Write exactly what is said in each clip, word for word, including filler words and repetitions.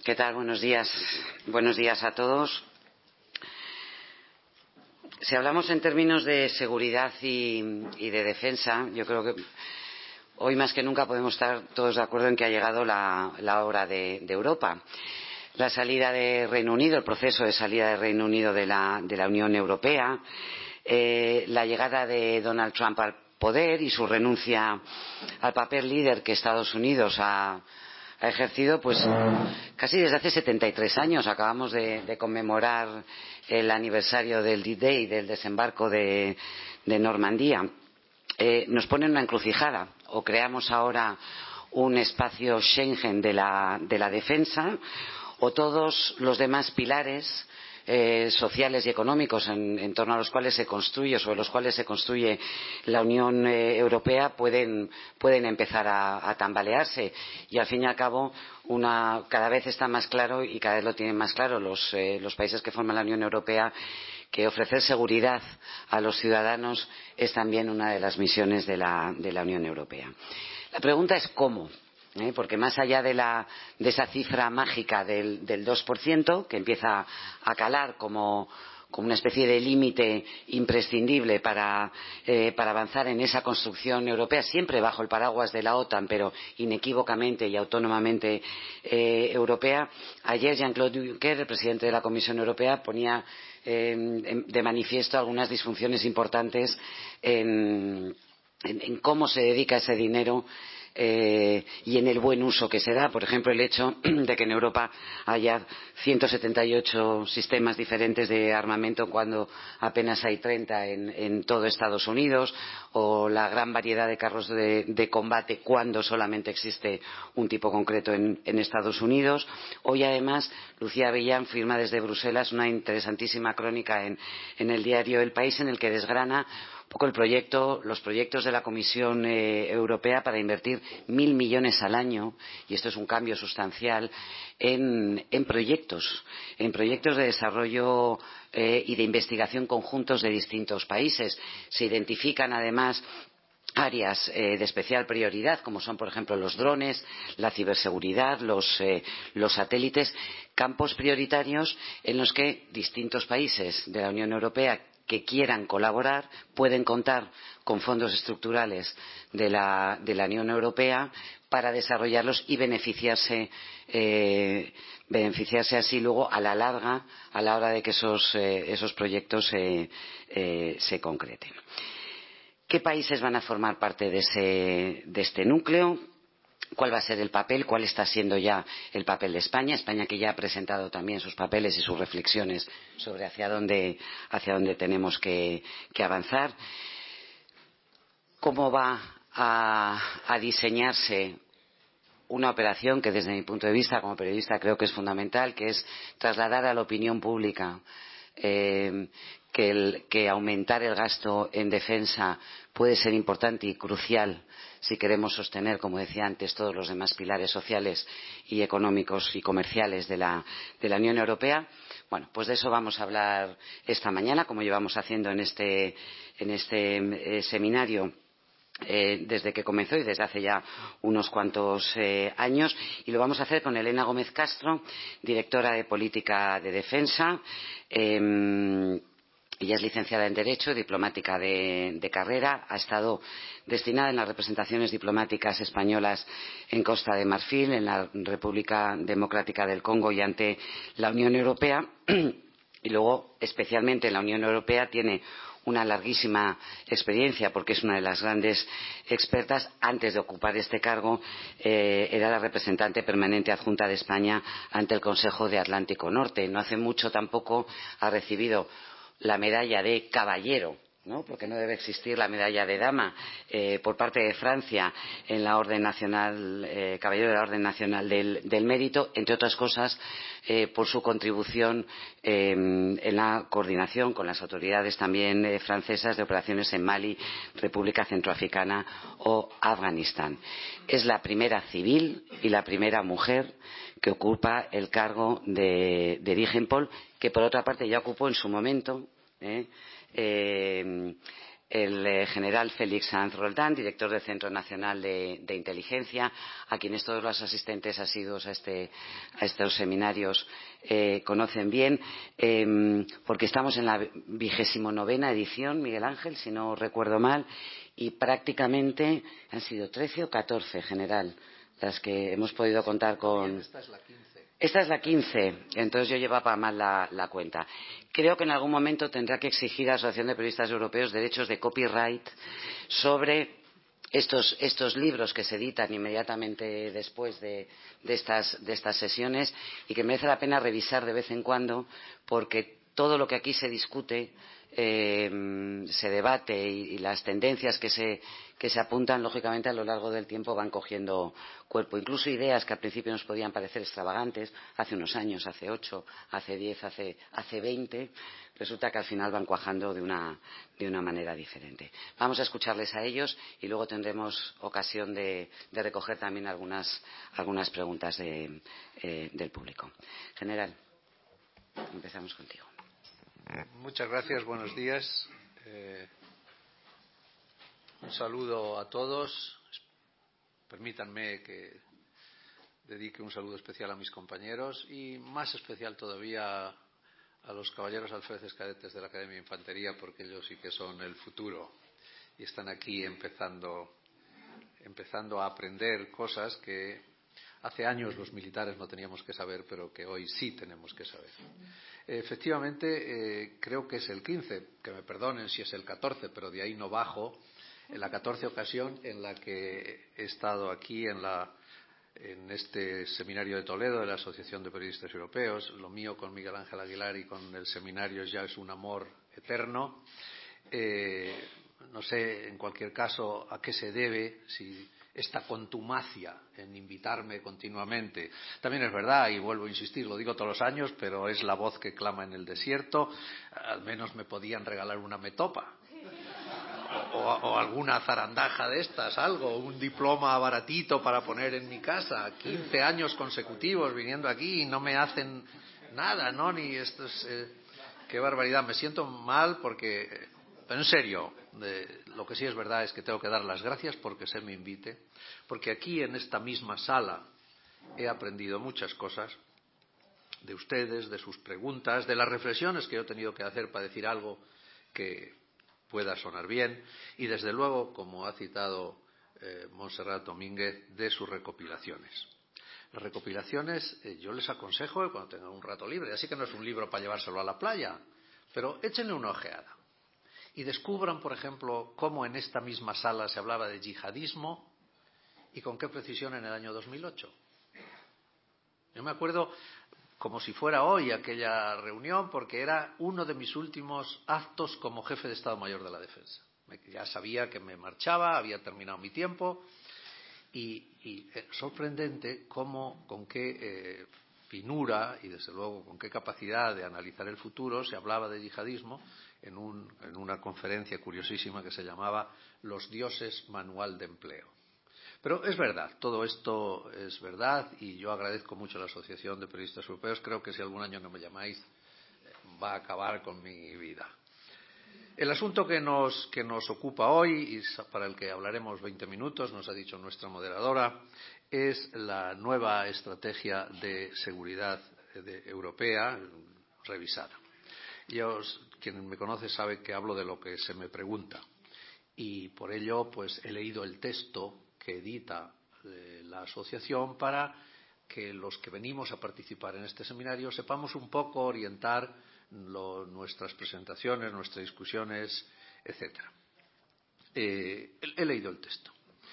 ¿Qué tal? Buenos días. Buenos días a todos. Si hablamos en términos de seguridad y, y de defensa, yo creo que hoy más que nunca podemos estar todos de acuerdo en que ha llegado la, la hora de, de Europa. La salida de Reino Unido, el proceso de salida de Reino Unido de la, de la Unión Europea, eh, la llegada de Donald Trump al poder y su renuncia al papel líder que Estados Unidos ha, ha ejercido, pues casi desde hace setenta y tres años. Acabamos de, de conmemorar el aniversario del D-Day, del desembarco de, de Normandía. Eh, nos pone en una encrucijada: o creamos ahora un espacio Schengen de la, de la defensa, o todos los demás pilares eh, sociales y económicos en, en torno a los cuales se construye, sobre los cuales se construye la Unión eh, Europea, pueden, pueden empezar a, a tambalearse. Y al fin y al cabo, una, cada vez está más claro, y cada vez lo tienen más claro los, eh, los países que forman la Unión Europea, que ofrecer seguridad a los ciudadanos es también una de las misiones de la, de la Unión Europea. La pregunta es cómo. ¿Eh? Porque más allá de, la, de esa cifra mágica del, del dos por ciento, que empieza a calar como, como una especie de límite imprescindible para, eh, para avanzar en esa construcción europea, siempre bajo el paraguas de la OTAN, pero inequívocamente y autónomamente eh, europea, ayer Jean-Claude Juncker, el presidente de la Comisión Europea, ponía eh, de manifiesto algunas disfunciones importantes en, en, en cómo se dedica ese dinero Eh, y en el buen uso que se da. Por ejemplo, el hecho de que en Europa haya ciento setenta y ocho sistemas diferentes de armamento cuando apenas hay treinta en, en todo Estados Unidos, o la gran variedad de carros de, de combate cuando solamente existe un tipo concreto en, en Estados Unidos. Hoy, además, Lucía Avellán firma desde Bruselas una interesantísima crónica en, en el diario El País, en el que desgrana un poco el proyecto, los proyectos de la Comisión eh, Europea para invertir mil millones al año, y esto es un cambio sustancial, en, en proyectos, en proyectos de desarrollo eh, y de investigación conjuntos de distintos países. Se identifican además áreas eh, de especial prioridad, como son, por ejemplo, los drones, la ciberseguridad, los, eh, los satélites, campos prioritarios en los que distintos países de la Unión Europea que quieran colaborar pueden contar con fondos estructurales de la, de la Unión Europea para desarrollarlos y beneficiarse, eh, beneficiarse así luego a la larga, a la hora de que esos, eh, esos proyectos eh, eh, se concreten. ¿Qué países van a formar parte de, ese, de este núcleo? ¿Cuál va a ser el papel? ¿Cuál está siendo ya el papel de España? España, que ya ha presentado también sus papeles y sus reflexiones sobre hacia dónde, hacia dónde tenemos que, que avanzar. ¿Cómo va a, a diseñarse una operación que, desde mi punto de vista como periodista, creo que es fundamental, que es trasladar a la opinión pública eh, que, el, que aumentar el gasto en defensa puede ser importante y crucial si queremos sostener, como decía antes, todos los demás pilares sociales y económicos y comerciales de la, de la Unión Europea? Bueno, pues de eso vamos a hablar esta mañana, como llevamos haciendo en este, en este eh, seminario Eh, desde que comenzó y desde hace ya unos cuantos eh, años, y lo vamos a hacer con Elena Gómez Castro, directora de Política de Defensa. Eh, ella es licenciada en Derecho, diplomática de, de carrera, ha estado destinada en las representaciones diplomáticas españolas en Costa de Marfil, en la República Democrática del Congo y ante la Unión Europea, y luego, especialmente en la Unión Europea, tiene una larguísima experiencia, porque es una de las grandes expertas. Antes de ocupar este cargo eh, era la representante permanente adjunta de España ante el Consejo de Atlántico Norte. No hace mucho tampoco ha recibido la medalla de caballero, ¿no? Porque no debe existir la medalla de dama, eh, por parte de Francia en la Orden Nacional, eh, Caballero de la Orden Nacional del, del Mérito, entre otras cosas eh, por su contribución eh, en la coordinación con las autoridades también eh, francesas de operaciones en Mali, República Centroafricana o Afganistán. Es la primera civil y la primera mujer que ocupa el cargo de, de Digenpol, que por otra parte ya ocupó en su momento eh, Eh, el eh, general Félix Sanz Roldán, director del Centro Nacional de, de Inteligencia, a quienes todos los asistentes asiduos a, este, a estos seminarios eh, conocen bien, eh, porque estamos en la vigésimo novena edición, Miguel Ángel, si no recuerdo mal, y prácticamente han sido trece o catorce, general, las que hemos podido contar con... Esta es la quince. Esta es la quince, entonces yo llevaba mal la, la cuenta. Creo que en algún momento tendrá que exigir a la Asociación de Periodistas Europeos derechos de copyright sobre estos, estos libros que se editan inmediatamente después de, de, estas, de estas sesiones, y que merece la pena revisar de vez en cuando, porque todo lo que aquí se discute, eh, se debate y, y las tendencias que se, que se apuntan, lógicamente, a lo largo del tiempo van cogiendo cuerpo. Incluso ideas que al principio nos podían parecer extravagantes, hace unos años, hace ocho, hace diez, hace, hace veinte, resulta que al final van cuajando de una, de una manera diferente. Vamos a escucharles a ellos y luego tendremos ocasión de, de recoger también algunas, algunas preguntas de, eh, del público. General, empezamos contigo. Muchas gracias, buenos días. Eh, un saludo a todos. Permítanme que dedique un saludo especial a mis compañeros y más especial todavía a los caballeros alféreces cadetes de la Academia de Infantería, porque ellos sí que son el futuro y están aquí empezando, empezando a aprender cosas que hace años los militares no teníamos que saber, pero que hoy sí tenemos que saber. Efectivamente, eh, creo que es el quince, que me perdonen si es el catorce, pero de ahí no bajo, en la catorce ocasión en la que he estado aquí en, la, en este seminario de Toledo de la Asociación de Periodistas Europeos. Lo mío con Miguel Ángel Aguilar y con el seminario ya es un amor eterno. Eh, no sé, en cualquier caso, a qué se debe, si esta contumacia en invitarme continuamente. También es verdad, y vuelvo a insistir, lo digo todos los años, pero es la voz que clama en el desierto. Al menos me podían regalar una metopa o, o alguna zarandaja de estas, algo, un diploma baratito para poner en mi casa. quince años consecutivos viniendo aquí y no me hacen nada, ¿no? Ni esto es, eh, qué barbaridad. Me siento mal porque, pero en serio, de, lo que sí es verdad es que tengo que dar las gracias porque se me invite, porque aquí en esta misma sala he aprendido muchas cosas de ustedes, de sus preguntas, de las reflexiones que yo he tenido que hacer para decir algo que pueda sonar bien y, desde luego, como ha citado eh, Montserrat Domínguez, de sus recopilaciones. Las recopilaciones, eh, yo les aconsejo que cuando tengan un rato libre, así que no es un libro para llevárselo a la playa, pero échenle una ojeada y descubran, por ejemplo, cómo en esta misma sala se hablaba de yihadismo y con qué precisión en el año dos mil ocho. Yo me acuerdo como si fuera hoy aquella reunión, porque era uno de mis últimos actos como jefe de Estado Mayor de la Defensa. Ya sabía que me marchaba, había terminado mi tiempo y, y es sorprendente cómo, con qué eh, finura y desde luego con qué capacidad de analizar el futuro se hablaba de yihadismo en, un, en una conferencia curiosísima que se llamaba Los dioses manual de empleo. Pero es verdad, todo esto es verdad y yo agradezco mucho a la Asociación de Periodistas Europeos. Creo que si algún año no me llamáis va a acabar con mi vida. El asunto que nos, que nos ocupa hoy y para el que hablaremos veinte minutos, nos ha dicho nuestra moderadora, es la nueva estrategia de seguridad de, europea revisada. Yo, quien me conoce sabe que hablo de lo que se me pregunta y por ello pues he leído el texto que edita eh, la asociación para que los que venimos a participar en este seminario sepamos un poco orientar lo, nuestras presentaciones, nuestras discusiones, etcétera. Eh, he, he leído el texto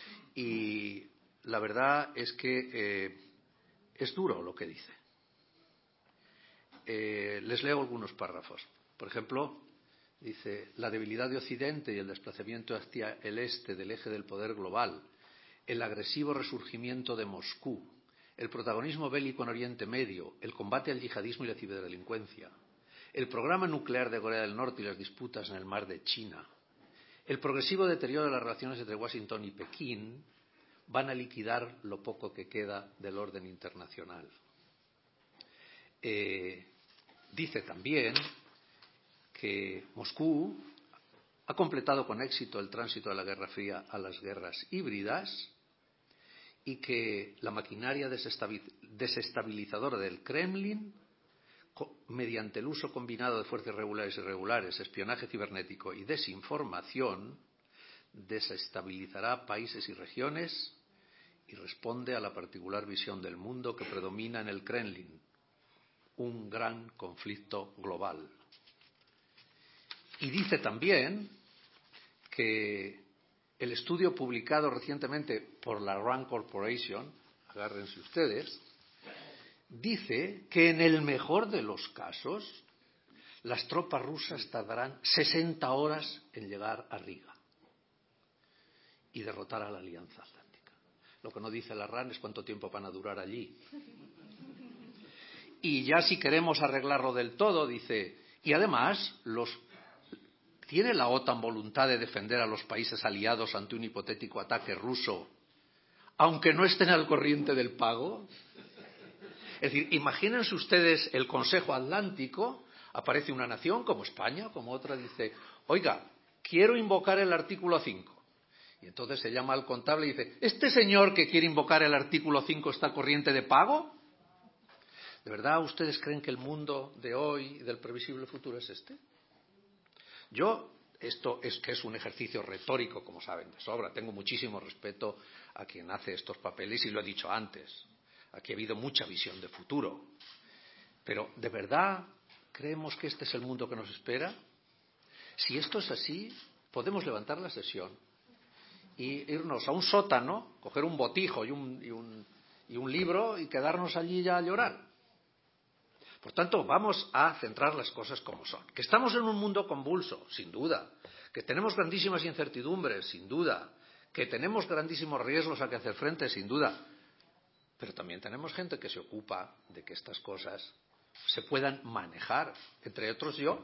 y la verdad es que eh, es duro lo que dice. Eh, les leo algunos párrafos. Por ejemplo, dice: la debilidad de Occidente y el desplazamiento hacia el este del eje del poder global, el agresivo resurgimiento de Moscú, el protagonismo bélico en Oriente Medio, el combate al yihadismo y la ciberdelincuencia, el programa nuclear de Corea del Norte y las disputas en el mar de China, el progresivo deterioro de las relaciones entre Washington y Pekín van a liquidar lo poco que queda del orden internacional. Eh, dice también que Moscú ha completado con éxito el tránsito de la Guerra Fría a las guerras híbridas y que la maquinaria desestabilizadora del Kremlin, mediante el uso combinado de fuerzas regulares y irregulares, espionaje cibernético y desinformación, desestabilizará países y regiones y responde a la particular visión del mundo que predomina en el Kremlin, un gran conflicto global. Y dice también que el estudio publicado recientemente por la Rand Corporation, agárrense ustedes, dice que en el mejor de los casos las tropas rusas tardarán sesenta horas en llegar a Riga y derrotar a la Alianza Atlántica. Lo que no dice la Rand es cuánto tiempo van a durar allí. Y ya si queremos arreglarlo del todo, dice, y además los ¿tiene la OTAN voluntad de defender a los países aliados ante un hipotético ataque ruso, aunque no estén al corriente del pago? Es decir, imagínense ustedes el Consejo Atlántico, aparece una nación como España, como otra, dice, oiga, quiero invocar el artículo cinco. Y entonces se llama al contable y dice, ¿este señor que quiere invocar el artículo cinco está al corriente de pago? ¿De verdad ustedes creen que el mundo de hoy y del previsible futuro es este? Yo, esto es que es un ejercicio retórico, como saben de sobra, tengo muchísimo respeto a quien hace estos papeles y lo he dicho antes, aquí ha habido mucha visión de futuro, pero ¿de verdad creemos que este es el mundo que nos espera? Si esto es así, podemos levantar la sesión y irnos a un sótano, coger un botijo y un, y un, y un libro y quedarnos allí ya a llorar. Por tanto, vamos a centrar las cosas como son. Que estamos en un mundo convulso, sin duda. Que tenemos grandísimas incertidumbres, sin duda. Que tenemos grandísimos riesgos a que hacer frente, sin duda. Pero también tenemos gente que se ocupa de que estas cosas se puedan manejar. Entre otros yo.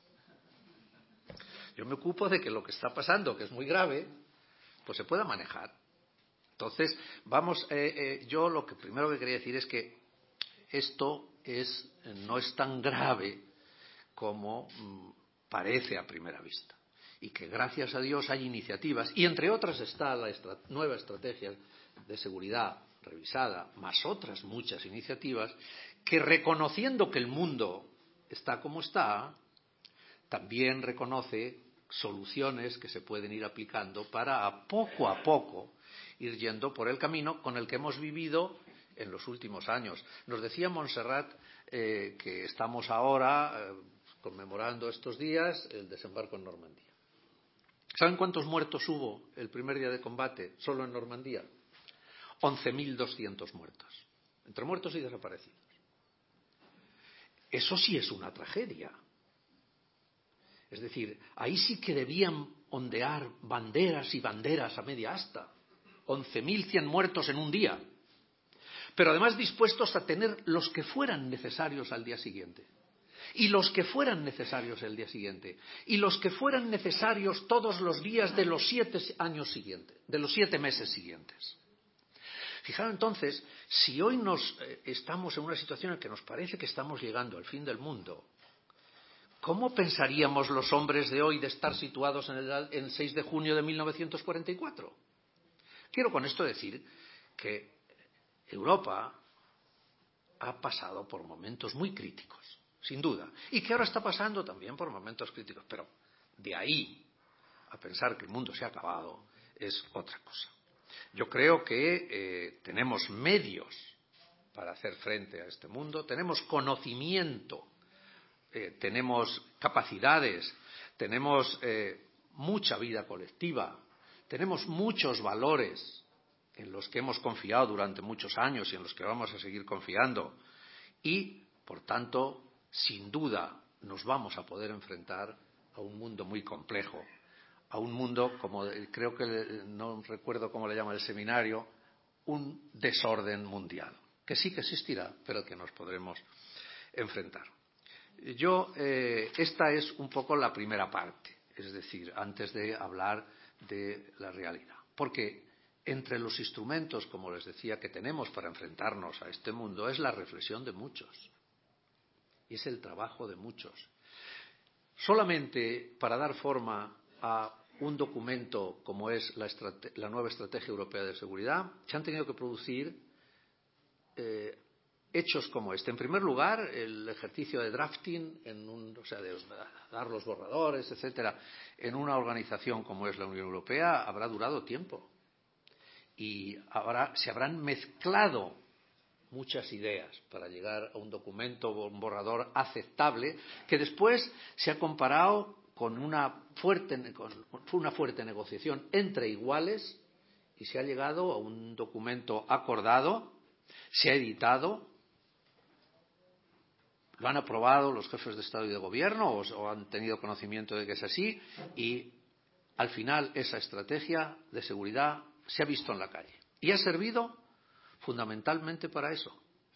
Yo me ocupo de que lo que está pasando, que es muy grave, pues se pueda manejar. Entonces, vamos, eh, eh, yo lo que primero que quería decir es que esto es, no es tan grave como mmm, parece a primera vista. Y que gracias a Dios hay iniciativas, y entre otras está la estra- nueva estrategia de seguridad revisada, más otras muchas iniciativas, que reconociendo que el mundo está como está, también reconoce soluciones que se pueden ir aplicando para a poco a poco ir yendo por el camino con el que hemos vivido en los últimos años. Nos decía Montserrat eh, que estamos ahora eh, conmemorando estos días el desembarco en Normandía. ¿Saben cuántos muertos hubo el primer día de combate solo en Normandía? once mil doscientos muertos, entre muertos y desaparecidos. Eso sí es una tragedia. Es decir, ahí sí que debían ondear banderas y banderas a media asta. once mil cien muertos en un día. Pero además dispuestos a tener los que fueran necesarios al día siguiente. Y los que fueran necesarios el día siguiente. Y los que fueran necesarios todos los días de los siete años siguientes, de los siete meses siguientes. Fijaros entonces, si hoy nos eh, estamos en una situación en que nos parece que estamos llegando al fin del mundo, ¿cómo pensaríamos los hombres de hoy de estar situados en el, en el seis de junio de mil novecientos cuarenta y cuatro? Quiero con esto decir que Europa ha pasado por momentos muy críticos, sin duda, y que ahora está pasando también por momentos críticos, pero de ahí a pensar que el mundo se ha acabado es otra cosa. Yo creo que eh, tenemos medios para hacer frente a este mundo, tenemos conocimiento, eh, tenemos capacidades, tenemos eh, mucha vida colectiva, tenemos muchos valores en los que hemos confiado durante muchos años y en los que vamos a seguir confiando. Y, por tanto, sin duda nos vamos a poder enfrentar a un mundo muy complejo, a un mundo, como creo que no recuerdo cómo le llama el seminario, un desorden mundial, que sí que existirá, pero que nos podremos enfrentar. Yo, eh, esta es un poco la primera parte, es decir, antes de hablar de la realidad. Porque entre los instrumentos, como les decía, que tenemos para enfrentarnos a este mundo es la reflexión de muchos y es el trabajo de muchos. Solamente para dar forma a un documento como es la, la nueva Estrategia Europea de Seguridad, se han tenido que producir eh, hechos como este. En primer lugar, el ejercicio de drafting, en un, o sea, de dar los borradores, etcétera, en una organización como es la Unión Europea, habrá durado tiempo. Y habrá, se habrán mezclado muchas ideas para llegar a un documento, un borrador aceptable, que después se ha comparado con una fuerte, con una fuerte negociación entre iguales y se ha llegado a un documento acordado, se ha editado, lo han aprobado los jefes de Estado y de Gobierno o, o han tenido conocimiento de que es así y al final esa estrategia de seguridad se ha visto en la calle y ha servido fundamentalmente para eso,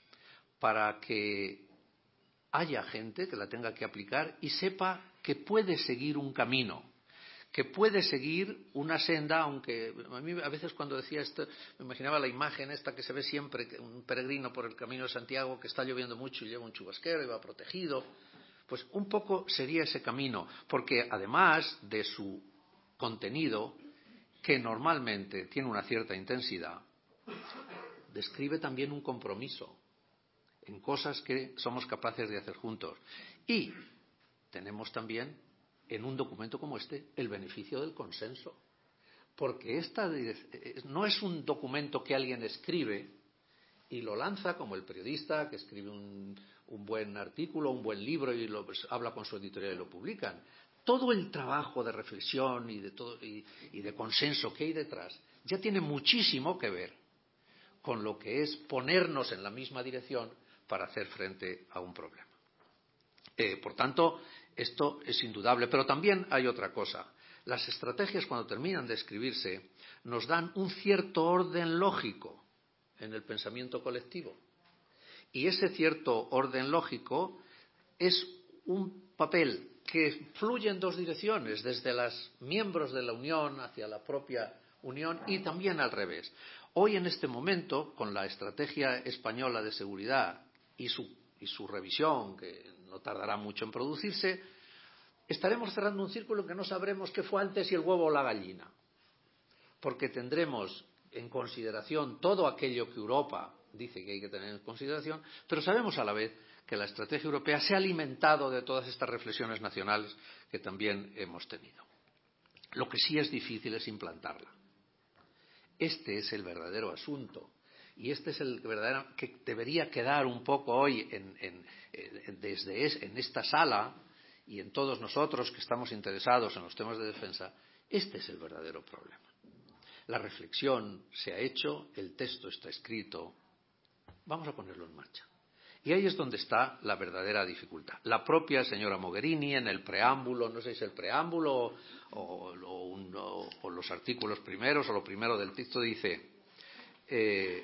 para que haya gente que la tenga que aplicar y sepa que puede seguir un camino, que puede seguir una senda, aunque a mí a veces cuando decía esto me imaginaba la imagen esta que se ve siempre, un peregrino por el camino de Santiago que está lloviendo mucho y lleva un chubasquero y va protegido. Pues un poco sería ese camino, porque además de su contenido, que normalmente tiene una cierta intensidad, describe también un compromiso en cosas que somos capaces de hacer juntos. Y tenemos también, en un documento como este, el beneficio del consenso. Porque esta no es un documento que alguien escribe y lo lanza como el periodista que escribe un, un buen artículo, un buen libro y lo, pues, habla con su editorial y lo publican. Todo el trabajo de reflexión y de, todo, y, y de consenso que hay detrás ya tiene muchísimo que ver con lo que es ponernos en la misma dirección para hacer frente a un problema. Eh, por tanto, esto es indudable. Pero también hay otra cosa. Las estrategias, cuando terminan de escribirse, nos dan un cierto orden lógico en el pensamiento colectivo. Y ese cierto orden lógico es un papel que fluye en dos direcciones, desde los miembros de la Unión hacia la propia Unión y también al revés. Hoy, en este momento, con la estrategia española de seguridad y su, y su revisión, que no tardará mucho en producirse, estaremos cerrando un círculo que no sabremos qué fue antes, si el huevo o la gallina. Porque tendremos en consideración todo aquello que Europa dice que hay que tener en consideración, pero sabemos a la vez que la estrategia europea se ha alimentado de todas estas reflexiones nacionales que también hemos tenido. Lo que sí es difícil es implantarla. Este es el verdadero asunto y este es el verdadero que debería quedar un poco hoy en, en, en, desde es, en esta sala y en todos nosotros que estamos interesados en los temas de defensa. Este es el verdadero problema. La reflexión se ha hecho, el texto está escrito, vamos a ponerlo en marcha. Y ahí es donde está la verdadera dificultad. La propia señora Mogherini en el preámbulo, no sé si es el preámbulo o, o, o, un, o, o los artículos primeros o lo primero del texto dice, eh,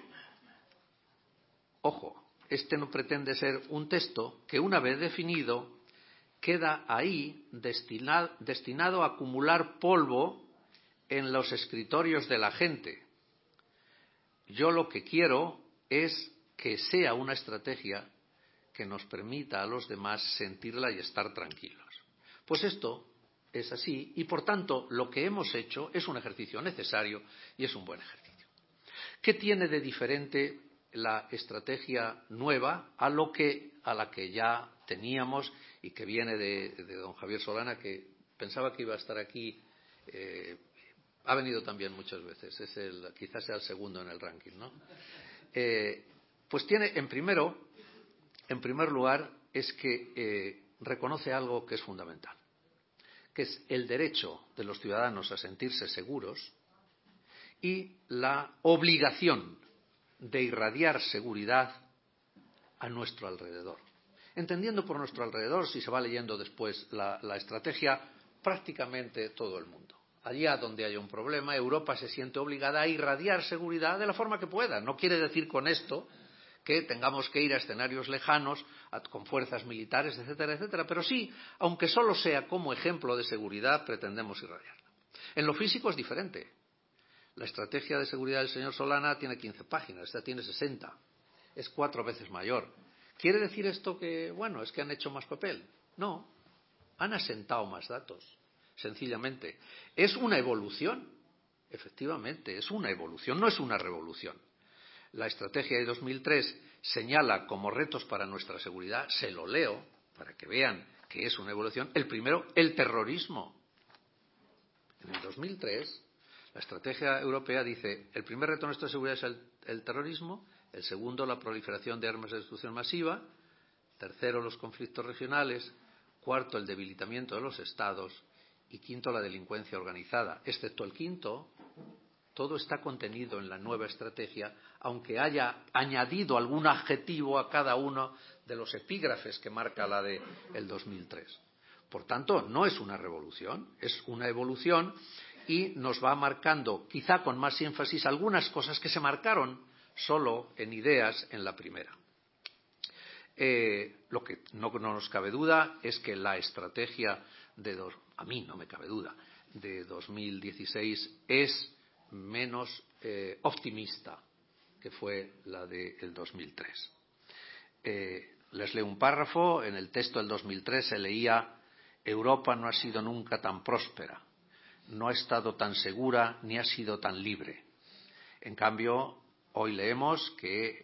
ojo, este no pretende ser un texto que una vez definido queda ahí destinado, destinado a acumular polvo en los escritorios de la gente. Yo lo que quiero es que sea una estrategia que nos permita a los demás sentirla y estar tranquilos. Pues esto es así y, por tanto, lo que hemos hecho es un ejercicio necesario y es un buen ejercicio. ¿Qué tiene de diferente la estrategia nueva a, lo que, a la que ya teníamos y que viene de, de don Javier Solana, que pensaba que iba a estar aquí, eh, ha venido también muchas veces, es el, quizás sea el segundo en el ranking, ¿no? Eh, Pues tiene, en primero, en primer lugar, es que eh, reconoce algo que es fundamental, que es el derecho de los ciudadanos a sentirse seguros y la obligación de irradiar seguridad a nuestro alrededor. Entendiendo por nuestro alrededor, si se va leyendo después la, la estrategia, prácticamente todo el mundo. Allá donde haya un problema, Europa se siente obligada a irradiar seguridad de la forma que pueda. No quiere decir con esto que tengamos que ir a escenarios lejanos a, con fuerzas militares, etcétera, etcétera. Pero sí, aunque solo sea como ejemplo de seguridad, pretendemos irradiarla. En lo físico es diferente. La estrategia de seguridad del señor Solana tiene quince páginas, esta tiene sesenta. Es cuatro veces mayor. ¿Quiere decir esto que, bueno, es que han hecho más papel? No, han asentado más datos. sencillamente. Es una evolución, efectivamente, es una evolución, no es una revolución. La estrategia de dos mil tres señala como retos para nuestra seguridad, se lo leo para que vean que es una evolución. El primero, el terrorismo. En el dos mil tres, la estrategia europea dice, el primer reto de nuestra seguridad es el, el terrorismo, el segundo, la proliferación de armas de destrucción masiva, tercero, los conflictos regionales, cuarto, el debilitamiento de los estados y quinto, la delincuencia organizada. Excepto el quinto, todo está contenido en la nueva estrategia, aunque haya añadido algún adjetivo a cada uno de los epígrafes que marca la de el dos mil tres. Por tanto, no es una revolución, es una evolución y nos va marcando, quizá con más énfasis, algunas cosas que se marcaron solo en ideas en la primera. Eh, lo que no, no nos cabe duda es que la estrategia de dos, a mí no me cabe duda, de dos mil dieciséis es menos eh, optimista que fue la del dos mil tres. Eh, les leo un párrafo. En el texto del dos mil tres se leía: Europa no ha sido nunca tan próspera, no ha estado tan segura ni ha sido tan libre. En cambio, hoy leemos que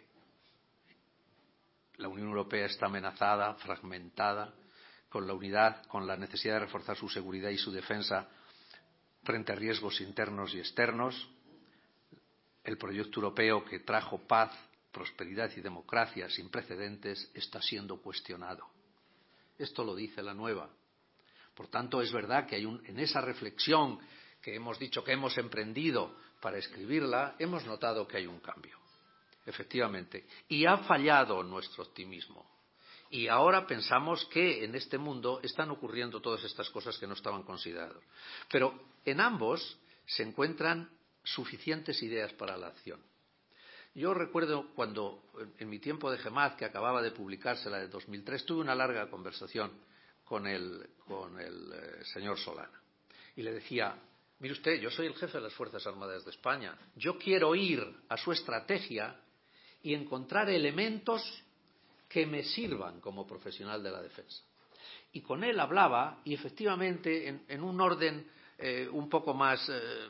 la Unión Europea está amenazada, fragmentada, con la unidad, con la necesidad de reforzar su seguridad y su defensa frente a riesgos internos y externos. El proyecto europeo, que trajo paz, prosperidad y democracia sin precedentes, está siendo cuestionado. Esto lo dice la nueva. Por tanto, es verdad que hay un, en esa reflexión que hemos dicho que hemos emprendido para escribirla, hemos notado que hay un cambio, efectivamente. Y ha fallado nuestro optimismo. Y ahora pensamos que en este mundo están ocurriendo todas estas cosas que no estaban consideradas. Pero en ambos se encuentran suficientes ideas para la acción. Yo recuerdo cuando, en mi tiempo de GEMAZ, que acababa de publicarse la de dos mil tres, tuve una larga conversación con el, con el eh, señor Solana. Y le decía, mire usted, yo soy el jefe de las Fuerzas Armadas de España. Yo quiero ir a su estrategia y encontrar elementos que me sirvan como profesional de la defensa. Y con él hablaba y efectivamente en, en un orden eh, un poco más eh,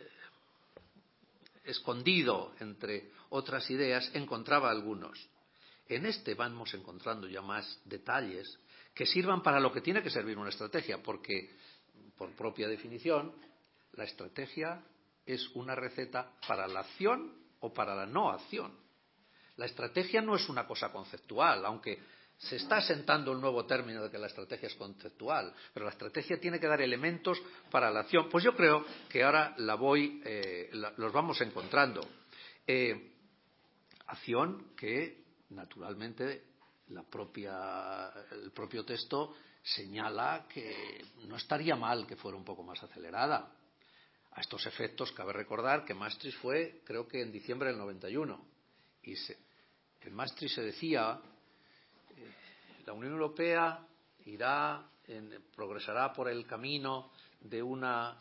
escondido entre otras ideas, encontraba algunos. En este vamos encontrando ya más detalles que sirvan para lo que tiene que servir una estrategia, porque, por propia definición, la estrategia es una receta para la acción o para la no acción. La estrategia no es una cosa conceptual, aunque se está asentando el nuevo término de que la estrategia es conceptual, pero la estrategia tiene que dar elementos para la acción. Pues yo creo que ahora la voy, eh, la, los vamos encontrando. Eh, acción que, naturalmente, la propia, el propio texto señala que no estaría mal que fuera un poco más acelerada. A estos efectos cabe recordar que Maastricht fue, creo que en diciembre del noventa y uno, y se, en Maastricht se decía eh, la Unión Europea irá en, progresará por el camino de una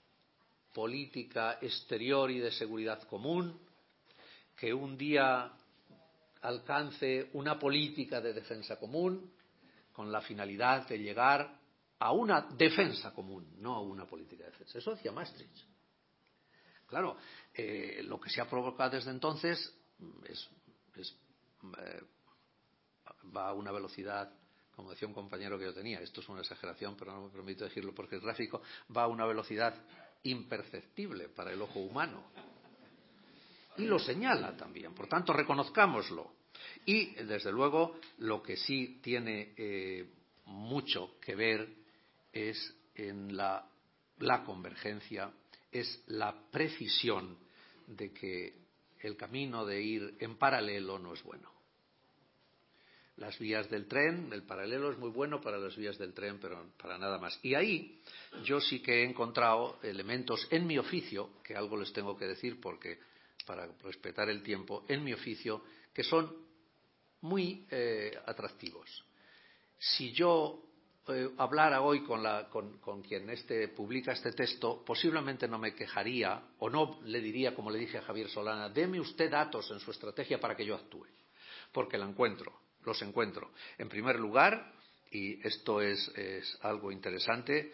política exterior y de seguridad común, que un día alcance una política de defensa común con la finalidad de llegar a una defensa común, no a una política de defensa. Eso decía Maastricht. Claro, eh, lo que se ha provocado desde entonces es, es, eh, va a una velocidad, como decía un compañero que yo tenía, esto es una exageración, pero no me permito decirlo porque es gráfico, va a una velocidad imperceptible para el ojo humano. Y lo señala también, por tanto, reconozcámoslo. Y, desde luego, lo que sí tiene eh, mucho que ver es en la, la convergencia, es la precisión de que el camino de ir en paralelo no es bueno. Las vías del tren, el paralelo es muy bueno para las vías del tren, pero para nada más. Y ahí yo sí que he encontrado elementos en mi oficio, que algo les tengo que decir porque para respetar el tiempo, en mi oficio, que son muy eh, atractivos. Si yo eh, hablara hoy con, la, con, con quien este, publica este texto, posiblemente no me quejaría o no le diría, como le dije a Javier Solana, deme usted datos en su estrategia para que yo actúe, porque la encuentro, los encuentro. En primer lugar, y esto es, es algo interesante,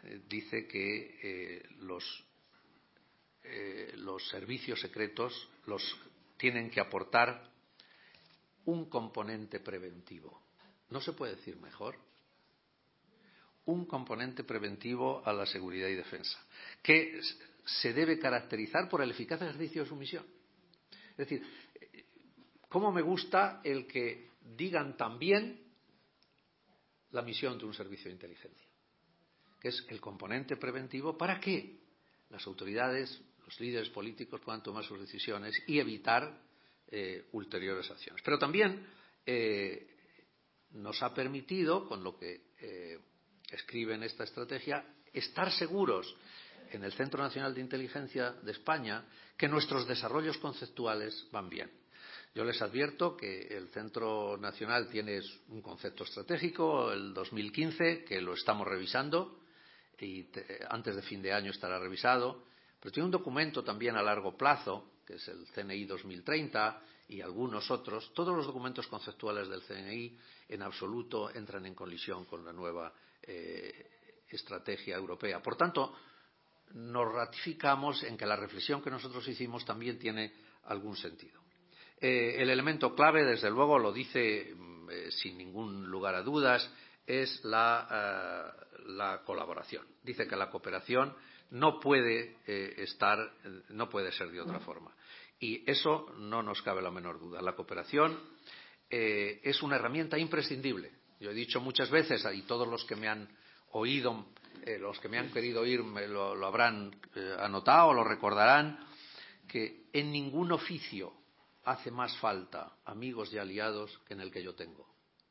eh, dice que eh, los, eh, los servicios secretos los tienen que aportar un componente preventivo. No se puede decir mejor. Un componente preventivo a la seguridad y defensa, que se debe caracterizar por el eficaz ejercicio de su misión. Es decir, ¿cómo me gusta el que digan también la misión de un servicio de inteligencia? Que es el componente preventivo para que las autoridades, los líderes políticos puedan tomar sus decisiones y evitar eh, ulteriores acciones. Pero también eh, nos ha permitido, con lo que eh, escribe en esta estrategia, estar seguros en el Centro Nacional de Inteligencia de España que nuestros desarrollos conceptuales van bien. Yo les advierto que el Centro Nacional tiene un concepto estratégico, el dos mil quince, que lo estamos revisando y te, antes de fin de año estará revisado, pero tiene un documento también a largo plazo, que es el C N I dos mil treinta y algunos otros. Todos los documentos conceptuales del C N I en absoluto entran en colisión con la nueva eh, estrategia europea. Por tanto, nos ratificamos en que la reflexión que nosotros hicimos también tiene algún sentido. Eh, el elemento clave, desde luego, lo dice eh, sin ningún lugar a dudas, es la, eh, la colaboración. Dice que la cooperación no puede eh, estar, no puede ser de otra forma. Y eso no nos cabe la menor duda. La cooperación eh, es una herramienta imprescindible. Yo he dicho muchas veces, y todos los que me han oído, eh, los que me han querido oír me lo, lo habrán eh, anotado, lo recordarán, que en ningún oficio hace más falta amigos y aliados que en el que yo tengo.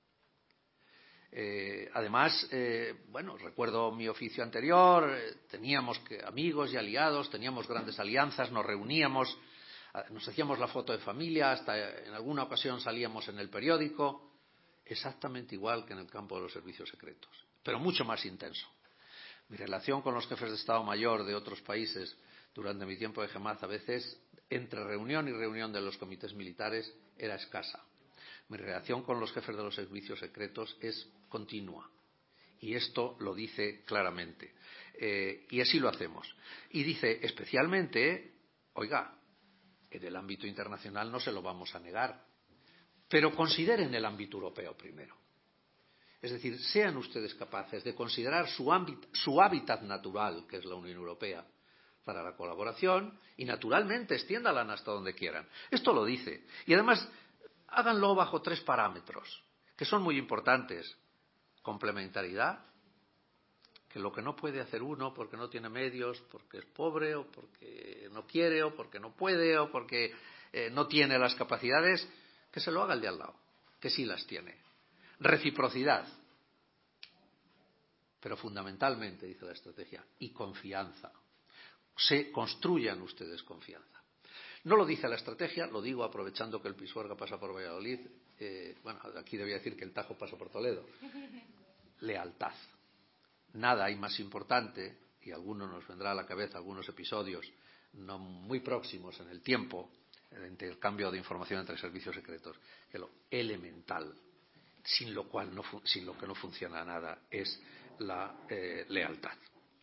Eh, además, eh, bueno, recuerdo mi oficio anterior, eh, teníamos que, amigos y aliados, teníamos grandes alianzas, nos reuníamos, nos hacíamos la foto de familia, hasta en alguna ocasión salíamos en el periódico, exactamente igual que en el campo de los servicios secretos, pero mucho más intenso. Mi relación con los jefes de Estado Mayor de otros países durante mi tiempo de Gemaz, a veces, entre reunión y reunión de los comités militares, era escasa. Mi relación con los jefes de los servicios secretos es continua. Y esto lo dice claramente. Eh, y así lo hacemos. Y dice especialmente, oiga, en el ámbito internacional no se lo vamos a negar, pero consideren el ámbito europeo primero. Es decir, sean ustedes capaces de considerar su, ámbito, su hábitat natural, que es la Unión Europea, para la colaboración, y naturalmente extiéndalan hasta donde quieran. Esto lo dice. Y además, háganlo bajo tres parámetros, que son muy importantes. Complementariedad, que lo que no puede hacer uno porque no tiene medios, porque es pobre, o porque no quiere, o porque no puede, o porque eh, no tiene las capacidades, que se lo haga el de al lado, que sí las tiene. Reciprocidad, pero fundamentalmente, dice la estrategia, y confianza. Se construyan ustedes confianza. No lo dice la estrategia, lo digo aprovechando que el Pisuerga pasa por Valladolid. Eh, bueno, aquí debía decir que el Tajo pasa por Toledo. Lealtad. Nada hay más importante, y a algunos nos vendrá a la cabeza algunos episodios no muy próximos en el tiempo, el intercambio de información entre servicios secretos, que lo elemental, sin lo cual no, sin lo que no funciona nada, es la eh, lealtad.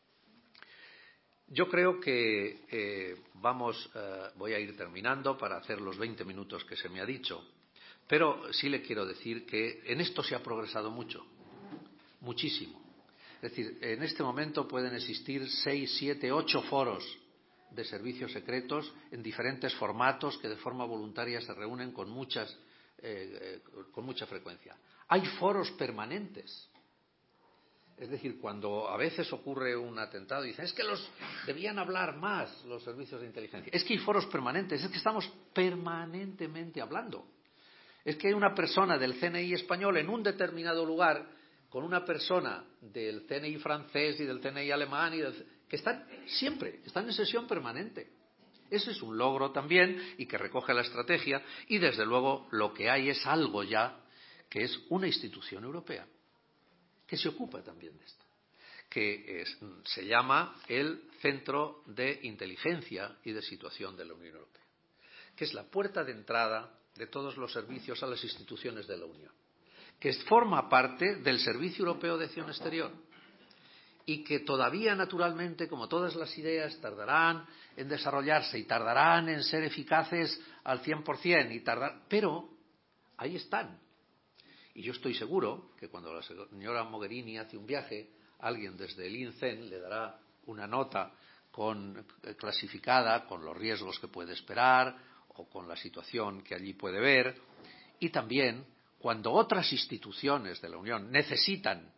Yo creo que eh, vamos, eh, voy a ir terminando para hacer los veinte minutos que se me ha dicho, pero sí le quiero decir que en esto se ha progresado mucho, muchísimo. Es decir, en este momento pueden existir seis, siete, ocho foros de servicios secretos en diferentes formatos que de forma voluntaria se reúnen con, muchas, eh, eh, con mucha frecuencia. Hay foros permanentes. Es decir, cuando a veces ocurre un atentado, dicen, es que los debían hablar más los servicios de inteligencia. Es que hay foros permanentes, es que estamos permanentemente hablando. Es que hay una persona del C N I español en un determinado lugar con una persona del C N I francés y del C N I alemán y del, que están siempre, están en sesión permanente. Ese es un logro también y que recoge la estrategia, y desde luego lo que hay es algo ya que es una institución europea que se ocupa también de esto, que es, se llama el Centro de Inteligencia y de Situación de la Unión Europea, que es la puerta de entrada de todos los servicios a las instituciones de la Unión, que forma parte del Servicio Europeo de Acción Exterior y que todavía, naturalmente, como todas las ideas, tardarán en desarrollarse y tardarán en ser eficaces al cien por cien, y tardar, pero ahí están. Y yo estoy seguro que cuando la señora Mogherini hace un viaje, alguien desde el INCEN le dará una nota con, eh, clasificada con los riesgos que puede esperar o con la situación que allí puede ver. Y también, cuando otras instituciones de la Unión necesitan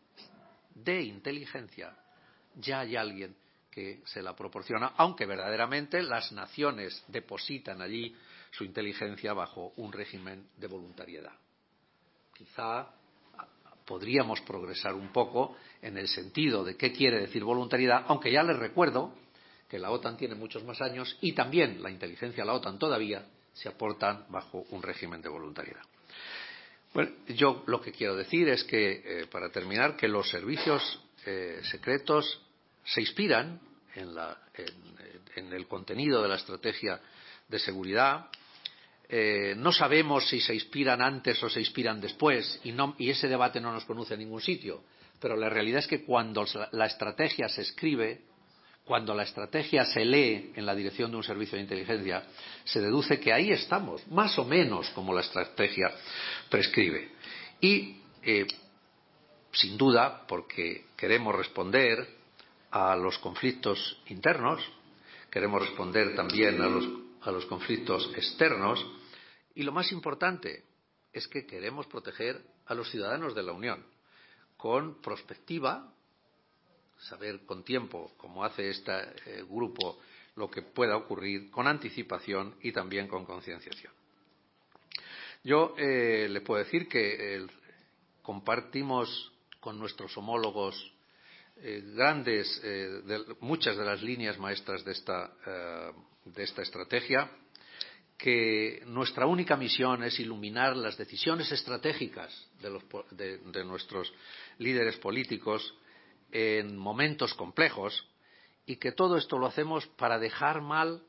de inteligencia, ya hay alguien que se la proporciona, aunque verdaderamente las naciones depositan allí su inteligencia bajo un régimen de voluntariedad. Quizá podríamos progresar un poco en el sentido de qué quiere decir voluntariedad, aunque ya les recuerdo que la OTAN tiene muchos más años y también la inteligencia de la OTAN todavía se aportan bajo un régimen de voluntariedad. Bueno, yo lo que quiero decir es que, eh, para terminar, que los servicios eh, secretos se inspiran en, la, en, en el contenido de la estrategia de seguridad. Eh, no sabemos si se inspiran antes o se inspiran después, y, no, y ese debate no nos conduce a ningún sitio. Pero la realidad es que cuando la estrategia se escribe, cuando la estrategia se lee en la dirección de un servicio de inteligencia, se deduce que ahí estamos, más o menos como la estrategia prescribe. Y, eh, sin duda, porque queremos responder a los conflictos internos, queremos responder también a los, a los conflictos externos, y lo más importante es que queremos proteger a los ciudadanos de la Unión con prospectiva, saber con tiempo, como hace este eh, grupo, lo que pueda ocurrir, con anticipación y también con concienciación. Yo eh, le puedo decir que eh, compartimos con nuestros homólogos eh, grandes, eh, de, muchas de las líneas maestras de esta, eh, de esta estrategia, que nuestra única misión es iluminar las decisiones estratégicas de, los, de, de nuestros líderes políticos en momentos complejos, y que todo esto lo hacemos para dejar mal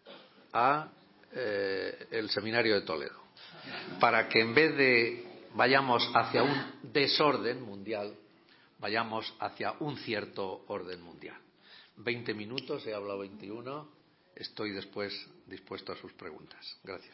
a eh, el Seminario de Toledo, para que en vez de vayamos hacia un desorden mundial, vayamos hacia un cierto orden mundial. Veinte minutos, he hablado veintiuno, estoy después dispuesto a sus preguntas. Gracias.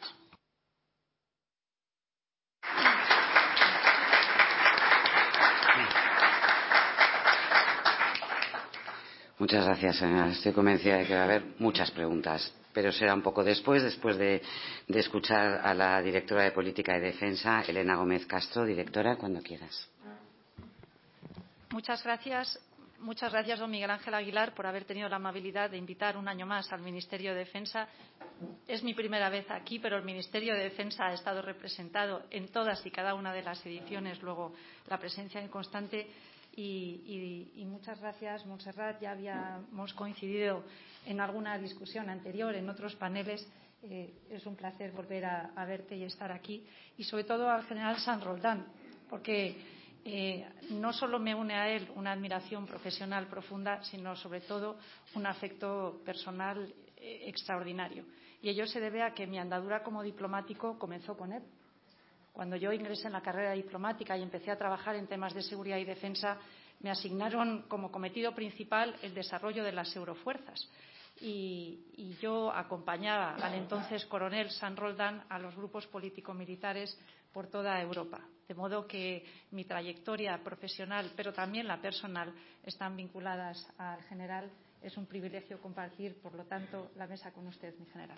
Muchas gracias, señora. Estoy convencida de que va a haber muchas preguntas, pero será un poco después, después de, de escuchar a la directora de Política de Defensa, Elena Gómez Castro. Directora, cuando quieras. Muchas gracias. Muchas gracias, don Miguel Ángel Aguilar, por haber tenido la amabilidad de invitar un año más al Ministerio de Defensa. Es mi primera vez aquí, pero el Ministerio de Defensa ha estado representado en todas y cada una de las ediciones, luego la presencia en constante. Y, y, y muchas gracias, Montserrat. Ya habíamos coincidido en alguna discusión anterior, en otros paneles. Eh, es un placer volver a, a verte y estar aquí. Y sobre todo al general San Roldán, porque eh, no solo me une a él una admiración profesional profunda, sino sobre todo un afecto personal eh, extraordinario. Y ello se debe a que mi andadura como diplomático comenzó con él. Cuando yo ingresé en la carrera diplomática y empecé a trabajar en temas de seguridad y defensa, me asignaron como cometido principal el desarrollo de las eurofuerzas. Y, y yo acompañaba al entonces coronel San Roldán a los grupos político-militares por toda Europa. De modo que mi trayectoria profesional, pero también la personal, están vinculadas al general. Es un privilegio compartir, por lo tanto, la mesa con usted, mi general.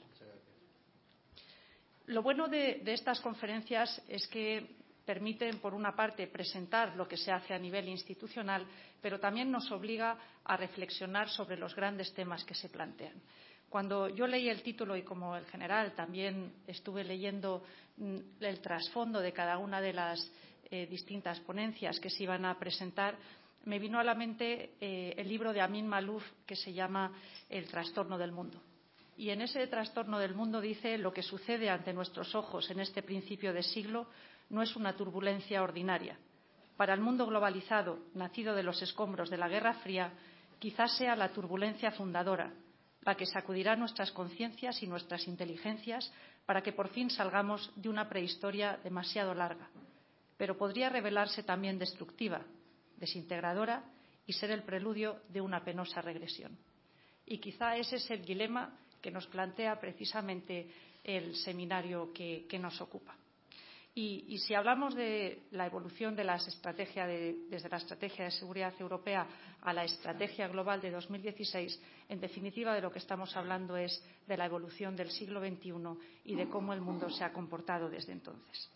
Lo bueno de, de estas conferencias es que permiten, por una parte, presentar lo que se hace a nivel institucional, pero también nos obliga a reflexionar sobre los grandes temas que se plantean. Cuando yo leí el título, y como el general también estuve leyendo el trasfondo de cada una de las eh, distintas ponencias que se iban a presentar, me vino a la mente eh, el libro de Amin Maalouf que se llama El trastorno del mundo. Y en ese trastorno del mundo dice: lo que sucede ante nuestros ojos en este principio de siglo no es una turbulencia ordinaria. Para el mundo globalizado, nacido de los escombros de la Guerra Fría, quizás sea la turbulencia fundadora, la que sacudirá nuestras conciencias y nuestras inteligencias para que por fin salgamos de una prehistoria demasiado larga. Pero podría revelarse también destructiva, desintegradora y ser el preludio de una penosa regresión. Y quizá ese es el dilema que nos plantea precisamente el seminario que, que nos ocupa. Y, y si hablamos de la evolución de las estrategias de, desde la estrategia de seguridad europea a la estrategia global de dos mil dieciséis, en definitiva de lo que estamos hablando es de la evolución del siglo veintiuno y de cómo el mundo se ha comportado desde entonces.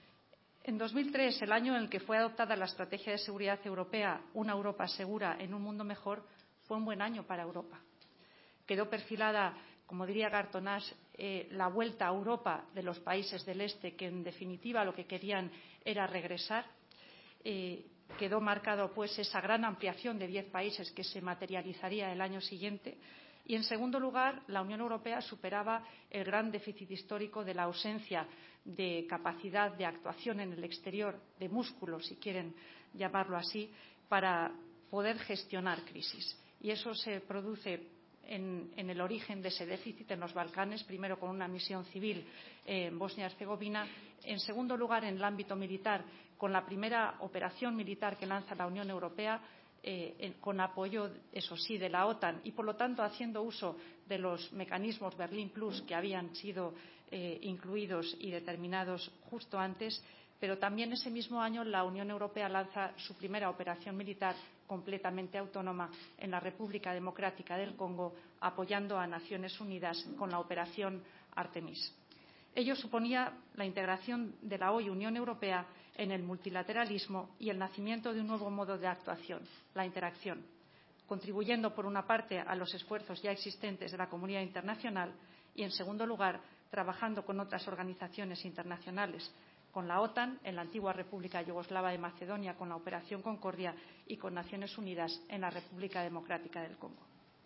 En dos mil tres, el año en el que fue adoptada la estrategia de seguridad europea, Una Europa segura en un mundo mejor, fue un buen año para Europa. Quedó perfilada, como diría Gartonage, eh, la vuelta a Europa de los países del Este, que en definitiva lo que querían era regresar. Eh, quedó marcado pues esa gran ampliación de diez países que se materializaría el año siguiente. Y en segundo lugar, la Unión Europea superaba el gran déficit histórico de la ausencia de capacidad de actuación en el exterior, de músculo, si quieren llamarlo así, para poder gestionar crisis. Y eso se produce En, en el origen de ese déficit en los Balcanes, primero con una misión civil en Bosnia y Herzegovina, en segundo lugar en el ámbito militar, con la primera operación militar que lanza la Unión Europea, eh, en, con apoyo, eso sí, de la OTAN y, por lo tanto, haciendo uso de los mecanismos Berlín Plus que habían sido eh, incluidos y determinados justo antes. Pero también ese mismo año la Unión Europea lanza su primera operación militar completamente autónoma en la República Democrática del Congo, apoyando a Naciones Unidas con la operación Artemis. Ello suponía la integración de la hoy Unión Europea en el multilateralismo y el nacimiento de un nuevo modo de actuación, la interacción, contribuyendo por una parte a los esfuerzos ya existentes de la comunidad internacional y, en segundo lugar, trabajando con otras organizaciones internacionales, con la OTAN en la antigua República Yugoslava de Macedonia con la Operación Concordia y con Naciones Unidas en la República Democrática del Congo.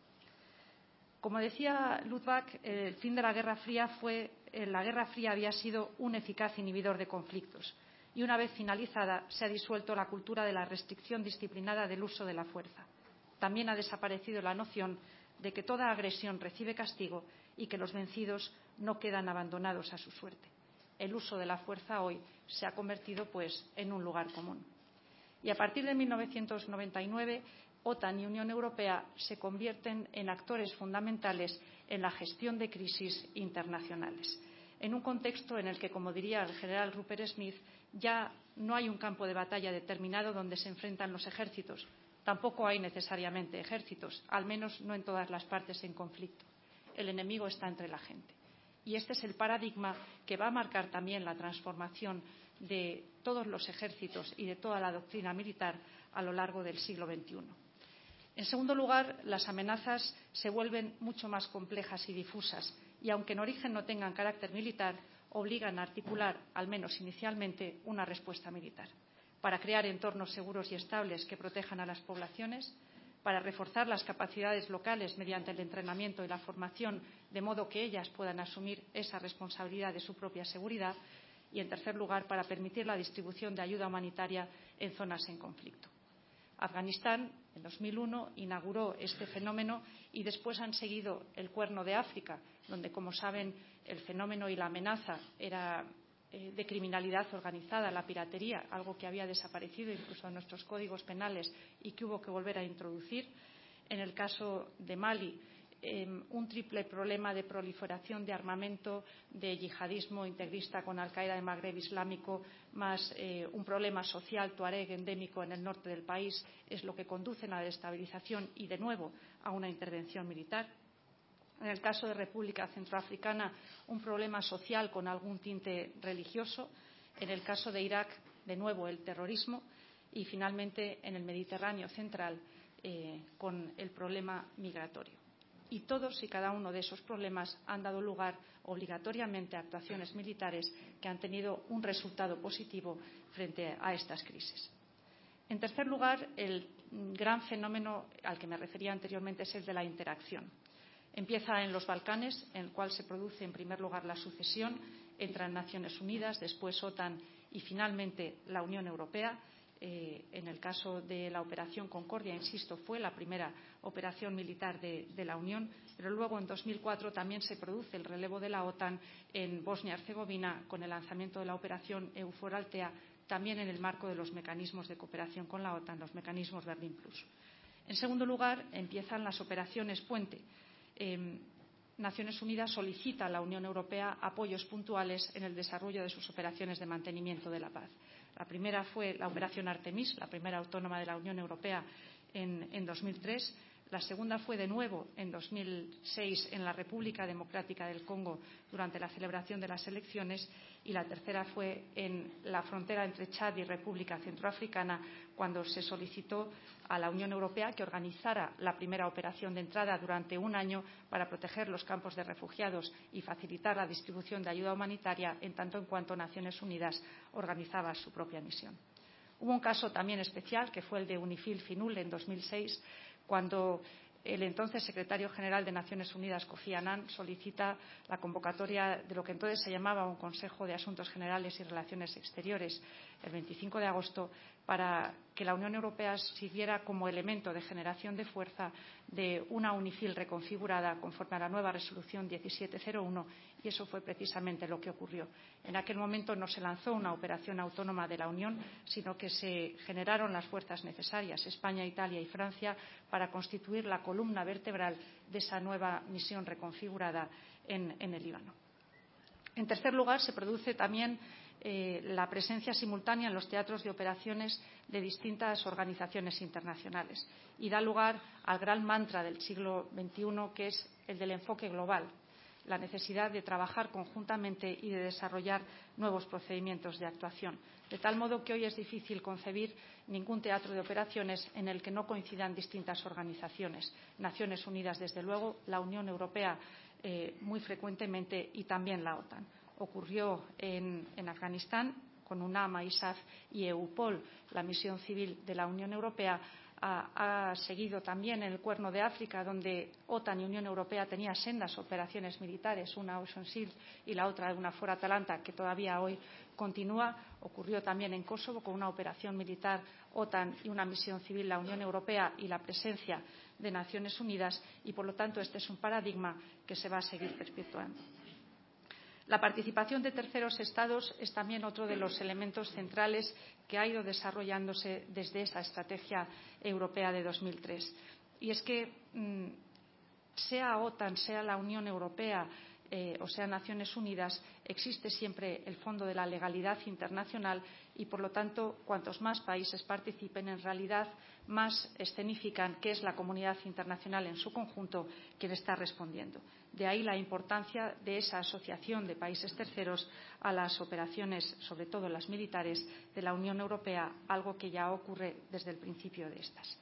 Como decía Luttwak, el fin de la Guerra Fría fue, la Guerra Fría había sido un eficaz inhibidor de conflictos y una vez finalizada se ha disuelto la cultura de la restricción disciplinada del uso de la fuerza. También ha desaparecido la noción de que toda agresión recibe castigo y que los vencidos no quedan abandonados a su suerte. El uso de la fuerza hoy se ha convertido pues en un lugar común. Y a partir de mil novecientos noventa y nueve, OTAN y Unión Europea se convierten en actores fundamentales en la gestión de crisis internacionales, en un contexto en el que, como diría el general Rupert Smith, ya no hay un campo de batalla determinado donde se enfrentan los ejércitos. Tampoco hay necesariamente ejércitos, al menos no en todas las partes en conflicto. El enemigo está entre la gente. Y este es el paradigma que va a marcar también la transformación de todos los ejércitos y de toda la doctrina militar a lo largo del siglo veintiuno. En segundo lugar, las amenazas se vuelven mucho más complejas y difusas y, aunque en origen no tengan carácter militar, obligan a articular, al menos inicialmente, una respuesta militar para crear entornos seguros y estables que protejan a las poblaciones, para reforzar las capacidades locales mediante el entrenamiento y la formación, de modo que ellas puedan asumir esa responsabilidad de su propia seguridad, y, en tercer lugar, para permitir la distribución de ayuda humanitaria en zonas en conflicto. Afganistán, en dos mil uno, inauguró este fenómeno y después han seguido el Cuerno de África, donde, como saben, el fenómeno y la amenaza era de criminalidad organizada, la piratería, algo que había desaparecido incluso en nuestros códigos penales y que hubo que volver a introducir. En el caso de Mali, eh, un triple problema de proliferación de armamento, de yihadismo integrista con Al-Qaeda de Magreb Islámico, más eh, un problema social tuareg endémico en el norte del país, es lo que conduce a la desestabilización y, de nuevo, a una intervención militar. En el caso de República Centroafricana, un problema social con algún tinte religioso. En el caso de Irak, de nuevo, el terrorismo. Y, finalmente, en el Mediterráneo central, eh, con el problema migratorio. Y todos y cada uno de esos problemas han dado lugar obligatoriamente a actuaciones militares que han tenido un resultado positivo frente a estas crisis. En tercer lugar, el gran fenómeno al que me refería anteriormente es el de la interacción. Empieza en los Balcanes, en el cual se produce en primer lugar la sucesión, entran Naciones Unidas, después OTAN y finalmente la Unión Europea. Eh, en el caso de la Operación Concordia, insisto, fue la primera operación militar de, de la Unión, pero luego en dos mil cuatro también se produce el relevo de la OTAN en Bosnia y Herzegovina con el lanzamiento de la Operación EUFOR Althea, también en el marco de los mecanismos de cooperación con la OTAN, los mecanismos Berlín Plus. En segundo lugar, empiezan las operaciones puente. Eh, Naciones Unidas solicita a la Unión Europea apoyos puntuales en el desarrollo de sus operaciones de mantenimiento de la paz. La primera fue la operación Artemis, la primera autónoma de la Unión Europea en, en dos mil tres. La segunda fue de nuevo en dos mil seis en la República Democrática del Congo durante la celebración de las elecciones, y la tercera fue en la frontera entre Chad y República Centroafricana, cuando se solicitó a la Unión Europea que organizara la primera operación de entrada durante un año para proteger los campos de refugiados y facilitar la distribución de ayuda humanitaria, en tanto en cuanto Naciones Unidas organizaba su propia misión. Hubo un caso también especial, que fue el de UNIFIL Finul en dos mil seis, cuando el entonces secretario general de Naciones Unidas, Kofi Annan, solicita la convocatoria de lo que entonces se llamaba un Consejo de Asuntos Generales y Relaciones Exteriores, el veinticinco de agosto, para que la Unión Europea sirviera como elemento de generación de fuerza de una UNIFIL reconfigurada conforme a la nueva resolución diecisiete cero uno, y eso fue precisamente lo que ocurrió. En aquel momento no se lanzó una operación autónoma de la Unión, sino que se generaron las fuerzas necesarias, España, Italia y Francia, para constituir la columna vertebral de esa nueva misión reconfigurada en, en el Líbano. En tercer lugar, se produce también eh, la presencia simultánea en los teatros de operaciones de distintas organizaciones internacionales, y da lugar al gran mantra del siglo veintiuno, que es el del enfoque global, la necesidad de trabajar conjuntamente y de desarrollar nuevos procedimientos de actuación, de tal modo que hoy es difícil concebir ningún teatro de operaciones en el que no coincidan distintas organizaciones, Naciones Unidas desde luego, la Unión Europea eh, muy frecuentemente, y también la OTAN. Ocurrió en, en Afganistán con UNAMA, ISAF y EUPOL, la misión civil de la Unión Europea. Ha, ha seguido también en el Cuerno de África, donde OTAN y Unión Europea tenían sendas operaciones militares, una Ocean Shield y la otra una For Atalanta, que todavía hoy continúa. Ocurrió también en Kosovo con una operación militar OTAN y una misión civil la Unión Europea y la presencia de Naciones Unidas, y por lo tanto este es un paradigma que se va a seguir perpetuando. La participación de terceros estados es también otro de los elementos centrales que ha ido desarrollándose desde esa estrategia europea de dos mil tres. Y es que, sea OTAN, sea la Unión Europea eh, o sea Naciones Unidas, existe siempre el fondo de la legalidad internacional, y por lo tanto cuantos más países participen, en realidad más escenifican que es la comunidad internacional en su conjunto quien está respondiendo. De ahí la importancia de esa asociación de países terceros a las operaciones, sobre todo las militares, de la Unión Europea, algo que ya ocurre desde el principio de estas.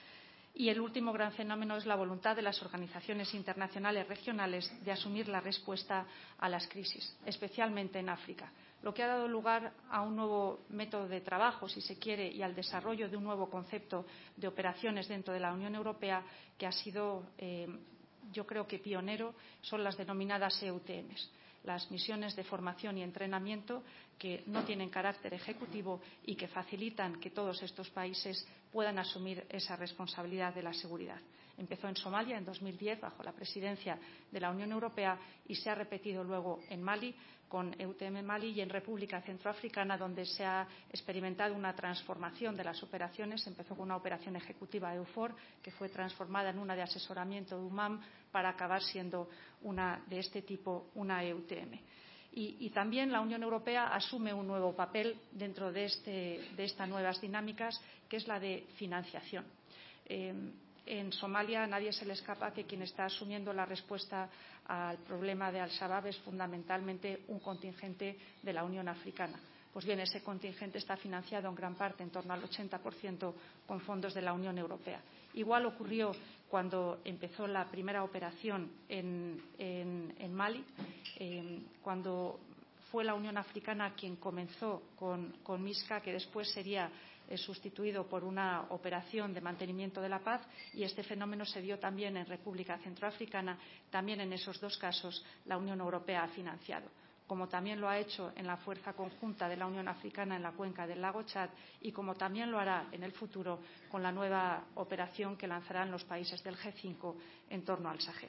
Y el último gran fenómeno es la voluntad de las organizaciones internacionales regionales de asumir la respuesta a las crisis, especialmente en África, lo que ha dado lugar a un nuevo método de trabajo, si se quiere, y al desarrollo de un nuevo concepto de operaciones dentro de la Unión Europea que ha sido, eh, yo creo que pionero, son las denominadas E U T M s. Las misiones de formación y entrenamiento que no tienen carácter ejecutivo y que facilitan que todos estos países puedan asumir esa responsabilidad de la seguridad. Empezó en Somalia en dos mil diez bajo la presidencia de la Unión Europea y se ha repetido luego en Mali con E U T M Mali y en República Centroafricana, donde se ha experimentado una transformación de las operaciones. Empezó con una operación ejecutiva EUFOR que fue transformada en una de asesoramiento de U M A M para acabar siendo una de este tipo, una E U T M. Y, y también la Unión Europea asume un nuevo papel dentro de, este, de estas nuevas dinámicas, que es la de financiación. Eh, En Somalia a nadie se le escapa que quien está asumiendo la respuesta al problema de Al-Shabaab es fundamentalmente un contingente de la Unión Africana. Pues bien, ese contingente está financiado en gran parte, en torno al ochenta por ciento, con fondos de la Unión Europea. Igual ocurrió cuando empezó la primera operación en, en, en Mali, eh, cuando fue la Unión Africana quien comenzó con, con MISCA, que después sería eh, sustituido por una operación de mantenimiento de la paz, y este fenómeno se dio también en República Centroafricana. También en esos dos casos la Unión Europea ha financiado, como también lo ha hecho en la fuerza conjunta de la Unión Africana en la cuenca del lago Chad, y como también lo hará en el futuro con la nueva operación que lanzarán los países del G cinco en torno al Sahel.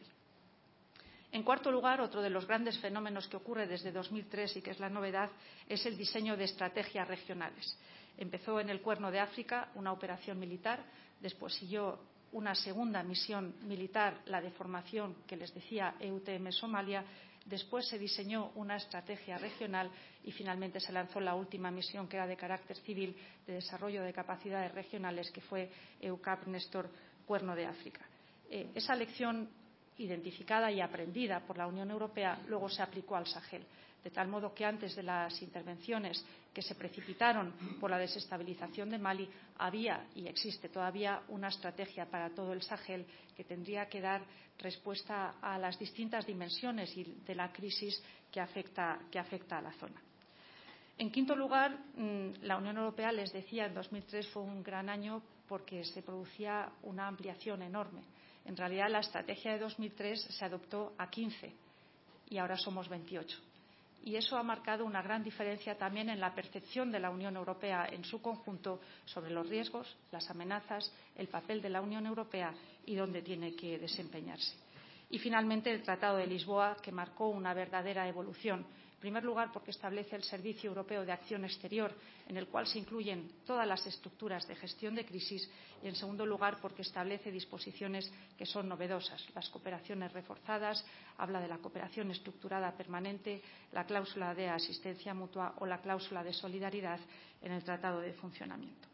En cuarto lugar, otro de los grandes fenómenos que ocurre desde dos mil tres y que es la novedad es el diseño de estrategias regionales. Empezó en el Cuerno de África una operación militar, después siguió una segunda misión militar, la de formación que les decía E U T M Somalia. Después se diseñó una estrategia regional y finalmente se lanzó la última misión, que era de carácter civil, de desarrollo de capacidades regionales, que fue EUCAP Néstor Cuerno de África. Eh, esa lección identificada y aprendida por la Unión Europea luego se aplicó al Sahel, de tal modo que antes de las intervenciones que se precipitaron por la desestabilización de Mali había y existe todavía una estrategia para todo el Sahel que tendría que dar respuesta a las distintas dimensiones de la crisis que afecta, que afecta a la zona. En quinto lugar, la Unión Europea, les decía, en dos mil tres fue un gran año porque se producía una ampliación enorme. En realidad, la estrategia de dos mil tres se adoptó a quince y ahora somos veintiocho. Y eso ha marcado una gran diferencia también en la percepción de la Unión Europea en su conjunto sobre los riesgos, las amenazas, el papel de la Unión Europea y dónde tiene que desempeñarse. Y finalmente el Tratado de Lisboa, que marcó una verdadera evolución. En primer lugar, porque establece el Servicio Europeo de Acción Exterior, en el cual se incluyen todas las estructuras de gestión de crisis, y en segundo lugar, porque establece disposiciones que son novedosas, las cooperaciones reforzadas, habla de la cooperación estructurada permanente, la cláusula de asistencia mutua o la cláusula de solidaridad en el Tratado de Funcionamiento.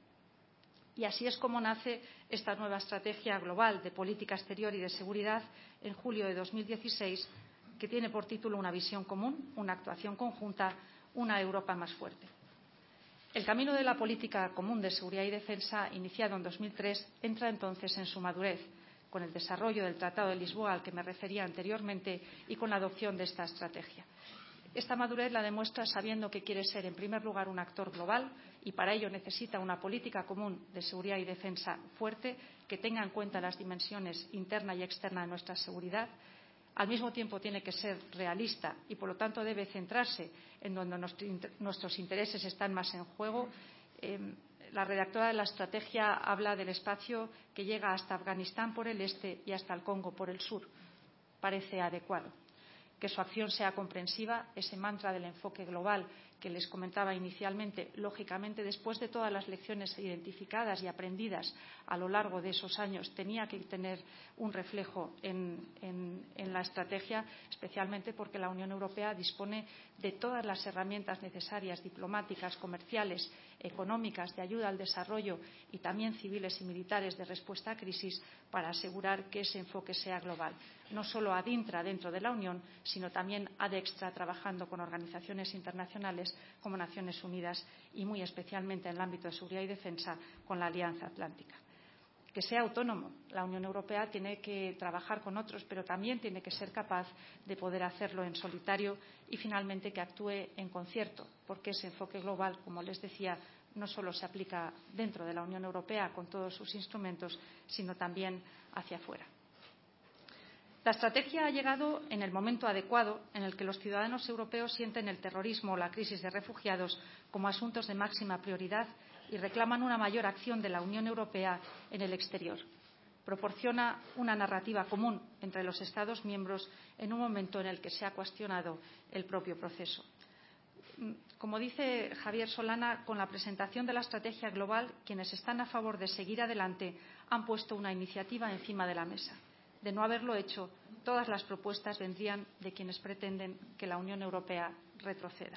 Y así es como nace esta nueva estrategia global de política exterior y de seguridad en julio de dos mil dieciséis, que tiene por título Una visión común, una actuación conjunta, una Europa más fuerte. El camino de la política común de seguridad y defensa, iniciado en dos mil tres, entra entonces en su madurez, con el desarrollo del Tratado de Lisboa al que me refería anteriormente y con la adopción de esta estrategia. Esta madurez la demuestra sabiendo que quiere ser, en primer lugar, un actor global y para ello necesita una política común de seguridad y defensa fuerte que tenga en cuenta las dimensiones interna y externa de nuestra seguridad. Al mismo tiempo tiene que ser realista y, por lo tanto, debe centrarse en donde nuestros intereses están más en juego. Eh, la redactora de la estrategia habla del espacio que llega hasta Afganistán por el este y hasta el Congo por el sur. Parece adecuado. Que su acción sea comprensiva, ese mantra del enfoque global que les comentaba inicialmente, lógicamente, después de todas las lecciones identificadas y aprendidas a lo largo de esos años, tenía que tener un reflejo en, en, en la estrategia, especialmente porque la Unión Europea dispone de todas las herramientas necesarias, diplomáticas, comerciales, económicas, de ayuda al desarrollo y también civiles y militares de respuesta a crisis para asegurar que ese enfoque sea global, no solo ad intra dentro de la Unión, sino también ad extra, trabajando con organizaciones internacionales como Naciones Unidas y muy especialmente en el ámbito de seguridad y defensa con la Alianza Atlántica. Que sea autónomo. La Unión Europea tiene que trabajar con otros, pero también tiene que ser capaz de poder hacerlo en solitario y finalmente que actúe en concierto, porque ese enfoque global, como les decía, no solo se aplica dentro de la Unión Europea con todos sus instrumentos, sino también hacia afuera. La estrategia ha llegado en el momento adecuado en el que los ciudadanos europeos sienten el terrorismo o la crisis de refugiados como asuntos de máxima prioridad y reclaman una mayor acción de la Unión Europea en el exterior. Proporciona una narrativa común entre los Estados miembros en un momento en el que se ha cuestionado el propio proceso. Como dice Javier Solana, con la presentación de la estrategia global, quienes están a favor de seguir adelante han puesto una iniciativa encima de la mesa. De no haberlo hecho, todas las propuestas vendrían de quienes pretenden que la Unión Europea retroceda.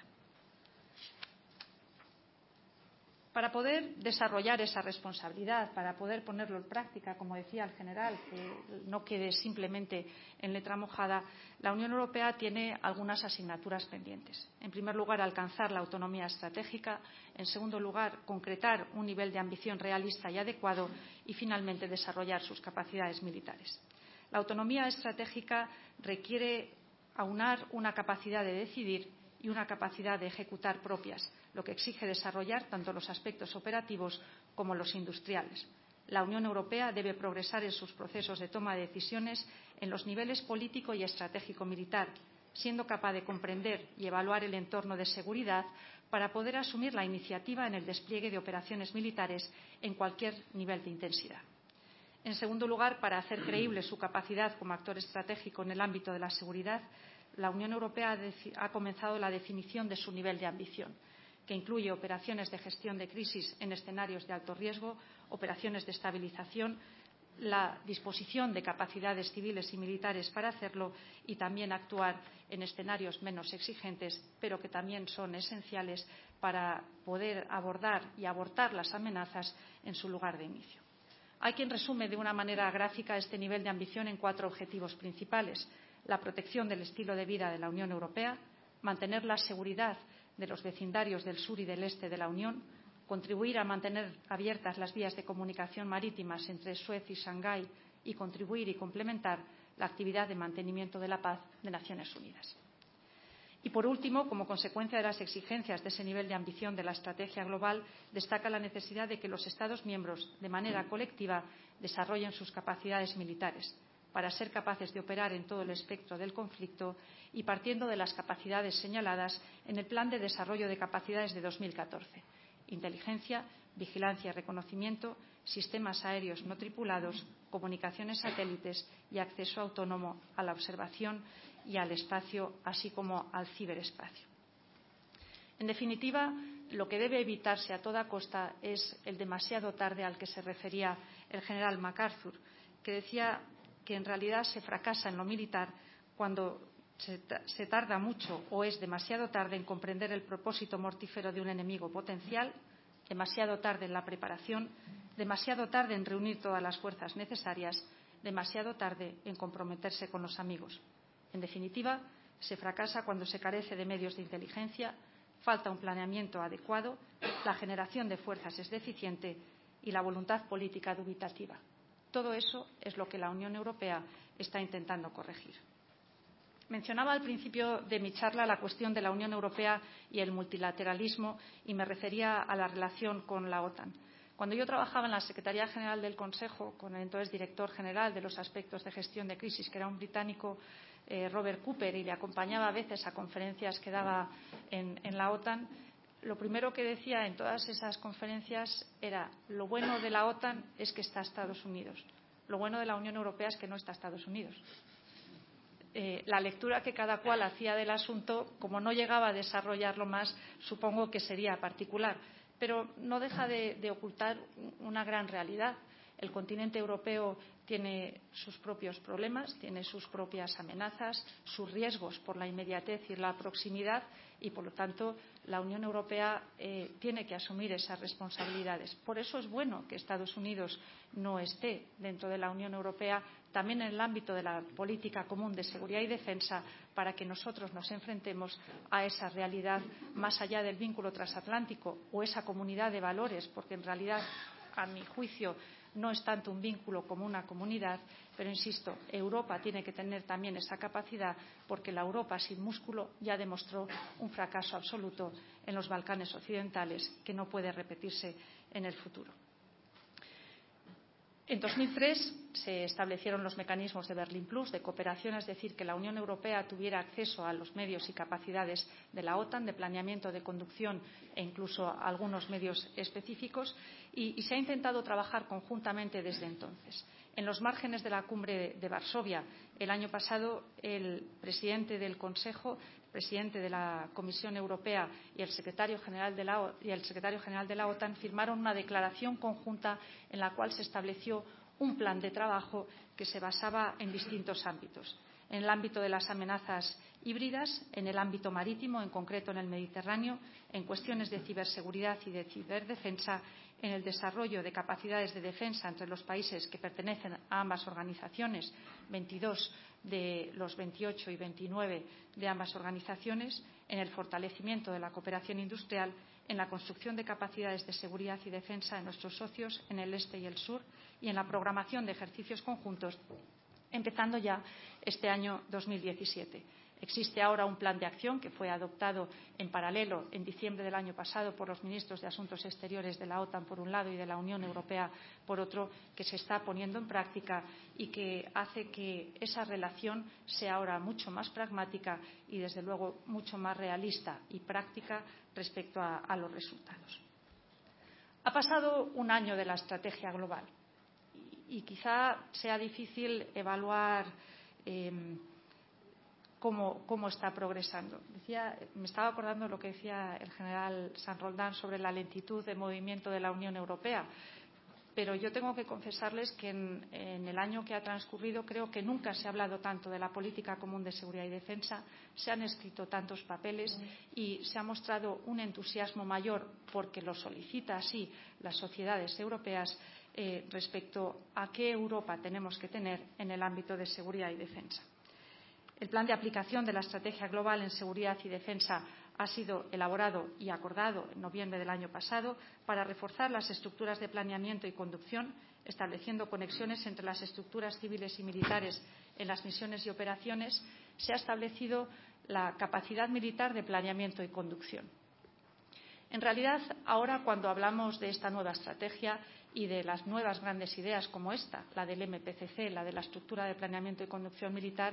Para poder desarrollar esa responsabilidad, para poder ponerlo en práctica, como decía el general, que no quede simplemente en letra mojada, la Unión Europea tiene algunas asignaturas pendientes. En primer lugar, alcanzar la autonomía estratégica. En segundo lugar, concretar un nivel de ambición realista y adecuado. Y, finalmente, desarrollar sus capacidades militares. La autonomía estratégica requiere aunar una capacidad de decidir y una capacidad de ejecutar propias, lo que exige desarrollar tanto los aspectos operativos como los industriales. La Unión Europea debe progresar en sus procesos de toma de decisiones en los niveles político y estratégico militar, siendo capaz de comprender y evaluar el entorno de seguridad para poder asumir la iniciativa en el despliegue de operaciones militares en cualquier nivel de intensidad. En segundo lugar, para hacer creíble su capacidad como actor estratégico en el ámbito de la seguridad, la Unión Europea ha comenzado la definición de su nivel de ambición, que incluye operaciones de gestión de crisis en escenarios de alto riesgo, operaciones de estabilización, la disposición de capacidades civiles y militares para hacerlo y también actuar en escenarios menos exigentes, pero que también son esenciales para poder abordar y abortar las amenazas en su lugar de inicio. Hay quien resume de una manera gráfica este nivel de ambición en cuatro objetivos principales: la protección del estilo de vida de la Unión Europea, mantener la seguridad de los vecindarios del sur y del este de la Unión, contribuir a mantener abiertas las vías de comunicación marítimas entre Suez y Shanghái y contribuir y complementar la actividad de mantenimiento de la paz de Naciones Unidas. Y, por último, como consecuencia de las exigencias de ese nivel de ambición de la estrategia global, destaca la necesidad de que los Estados miembros, de manera colectiva, desarrollen sus capacidades militares para ser capaces de operar en todo el espectro del conflicto y partiendo de las capacidades señaladas en el Plan de Desarrollo de Capacidades de dos mil catorce. Inteligencia, vigilancia y reconocimiento, sistemas aéreos no tripulados, comunicaciones satélites y acceso autónomo a la observación y al espacio, así como al ciberespacio. En definitiva, lo que debe evitarse a toda costa es el demasiado tarde al que se refería el general MacArthur, que decía que en realidad se fracasa en lo militar cuando Se, se tarda mucho o es demasiado tarde en comprender el propósito mortífero de un enemigo potencial, demasiado tarde en la preparación, demasiado tarde en reunir todas las fuerzas necesarias, demasiado tarde en comprometerse con los amigos. En definitiva, se fracasa cuando se carece de medios de inteligencia, falta un planeamiento adecuado, la generación de fuerzas es deficiente y la voluntad política dubitativa. Todo eso es lo que la Unión Europea está intentando corregir. Mencionaba al principio de mi charla la cuestión de la Unión Europea y el multilateralismo y me refería a la relación con la OTAN. Cuando yo trabajaba en la Secretaría General del Consejo con el entonces director general de los aspectos de gestión de crisis, que era un británico, eh, Robert Cooper, y le acompañaba a veces a conferencias que daba en, en la OTAN, lo primero que decía en todas esas conferencias era: lo bueno de la OTAN es que está Estados Unidos, lo bueno de la Unión Europea es que no está Estados Unidos. Eh, la lectura que cada cual hacía del asunto, como no llegaba a desarrollarlo más, supongo que sería particular, pero no deja de, de ocultar una gran realidad. El continente europeo tiene sus propios problemas, tiene sus propias amenazas, sus riesgos por la inmediatez y la proximidad y, por lo tanto, la Unión Europea eh, tiene que asumir esas responsabilidades. Por eso es bueno que Estados Unidos no esté dentro de la Unión Europea, también en el ámbito de la política común de seguridad y defensa, para que nosotros nos enfrentemos a esa realidad más allá del vínculo transatlántico o esa comunidad de valores, porque en realidad, a mi juicio, no es tanto un vínculo como una comunidad, pero insisto, Europa tiene que tener también esa capacidad, porque la Europa sin músculo ya demostró un fracaso absoluto en los Balcanes occidentales que no puede repetirse en el futuro. En dos mil tres se establecieron los mecanismos de Berlín Plus de cooperación, es decir, que la Unión Europea tuviera acceso a los medios y capacidades de la OTAN, de planeamiento, de conducción e incluso a algunos medios específicos, y, y se ha intentado trabajar conjuntamente desde entonces. En los márgenes de la cumbre de Varsovia, el año pasado, el presidente del Consejo, presidente de la Comisión Europea y el secretario general de la, y el secretario general de la OTAN firmaron una declaración conjunta en la cual se estableció un plan de trabajo que se basaba en distintos ámbitos. En el ámbito de las amenazas híbridas, en el ámbito marítimo, en concreto en el Mediterráneo, en cuestiones de ciberseguridad y de ciberdefensa, en el desarrollo de capacidades de defensa entre los países que pertenecen a ambas organizaciones, veintidós de los veintiocho y veintinueve de ambas organizaciones, en el fortalecimiento de la cooperación industrial, en la construcción de capacidades de seguridad y defensa en nuestros socios en el este y el sur y en la programación de ejercicios conjuntos, empezando ya este año dos mil diecisiete. Existe ahora un plan de acción que fue adoptado en paralelo en diciembre del año pasado por los ministros de Asuntos Exteriores de la OTAN por un lado y de la Unión Europea por otro, que se está poniendo en práctica y que hace que esa relación sea ahora mucho más pragmática y desde luego mucho más realista y práctica respecto a, a los resultados. Ha pasado un año de la estrategia global y, y quizá sea difícil evaluar eh, Cómo, cómo está progresando. Decía, me estaba acordando lo que decía el general San Roldán sobre la lentitud de movimiento de la Unión Europea. pero yo tengo que confesarles que en, en el año que ha transcurrido creo que nunca se ha hablado tanto de la política común de seguridad y defensa, se han escrito tantos papeles y se ha mostrado un entusiasmo mayor, porque lo solicita así las sociedades europeas, eh, respecto a qué Europa tenemos que tener en el ámbito de seguridad y defensa. El plan de aplicación de la Estrategia Global en Seguridad y Defensa ha sido elaborado y acordado en noviembre del año pasado para reforzar las estructuras de planeamiento y conducción, estableciendo conexiones entre las estructuras civiles y militares en las misiones y operaciones. Se ha establecido la capacidad militar de planeamiento y conducción. En realidad, ahora, cuando hablamos de esta nueva estrategia y de las nuevas grandes ideas como esta, la del M P C C, la de la estructura de planeamiento y conducción militar,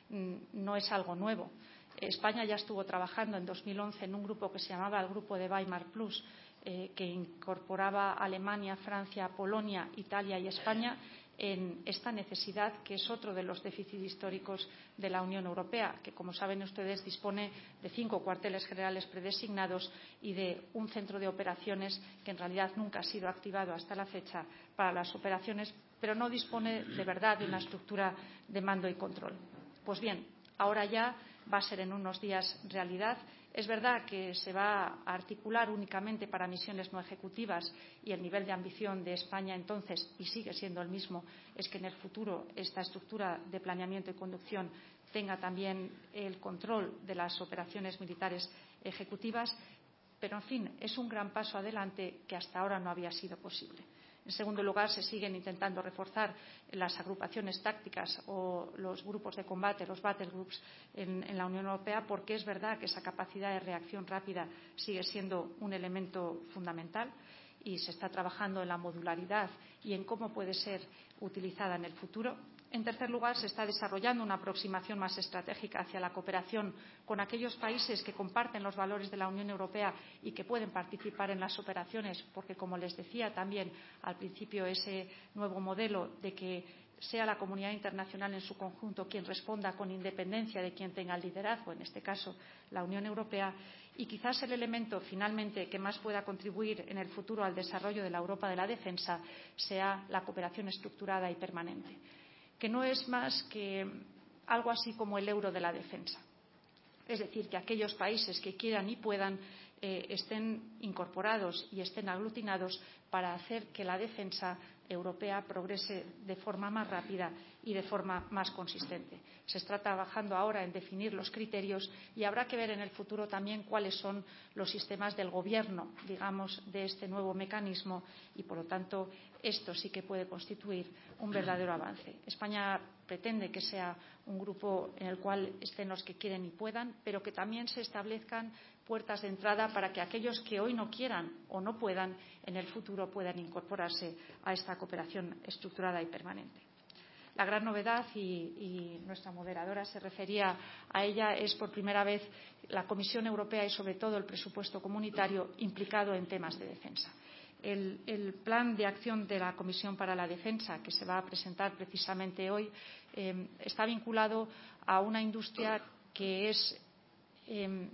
no es algo nuevo. España ya estuvo trabajando en dos mil once en un grupo que se llamaba el Grupo de Weimar Plus, eh, que incorporaba Alemania, Francia, Polonia, Italia y España en esta necesidad, que es otro de los déficits históricos de la Unión Europea, que, como saben ustedes, dispone de cinco cuarteles generales predesignados y de un centro de operaciones que en realidad nunca ha sido activado hasta la fecha para las operaciones, pero no dispone de verdad de una estructura de mando y control. Pues bien, ahora ya va a ser en unos días realidad. Es verdad que se va a articular únicamente para misiones no ejecutivas y el nivel de ambición de España entonces, y sigue siendo el mismo, es que en el futuro esta estructura de planeamiento y conducción tenga también el control de las operaciones militares ejecutivas, pero en fin, es un gran paso adelante que hasta ahora no había sido posible. En segundo lugar, se siguen intentando reforzar las agrupaciones tácticas o los grupos de combate, los battle groups en, en la Unión Europea, porque es verdad que esa capacidad de reacción rápida sigue siendo un elemento fundamental y se está trabajando en la modularidad y en cómo puede ser utilizada en el futuro. En tercer lugar, se está desarrollando una aproximación más estratégica hacia la cooperación con aquellos países que comparten los valores de la Unión Europea y que pueden participar en las operaciones, porque, como les decía también al principio, ese nuevo modelo de que sea la comunidad internacional en su conjunto quien responda con independencia de quien tenga el liderazgo, en este caso la Unión Europea, y quizás el elemento finalmente que más pueda contribuir en el futuro al desarrollo de la Europa de la defensa sea la cooperación estructurada y permanente, que no es más que algo así como el euro de la defensa. Es decir, que aquellos países que quieran y puedan eh, estén incorporados y estén aglutinados para hacer que la defensa europea progrese de forma más rápida y de forma más consistente. Se está trabajando ahora en definir los criterios y habrá que ver en el futuro también cuáles son los sistemas del gobierno, digamos, de este nuevo mecanismo y, por lo tanto, esto sí que puede constituir un verdadero avance. España pretende que sea un grupo en el cual estén los que quieren y puedan, pero que también se establezcan puertas de entrada para que aquellos que hoy no quieran o no puedan, en el futuro puedan incorporarse a esta cooperación estructurada y permanente. La gran novedad, y, y nuestra moderadora se refería a ella, es por primera vez la Comisión Europea y sobre todo el presupuesto comunitario implicado en temas de defensa. El, el plan de acción de la Comisión para la Defensa, que se va a presentar precisamente hoy, eh, está vinculado a una industria que es eh,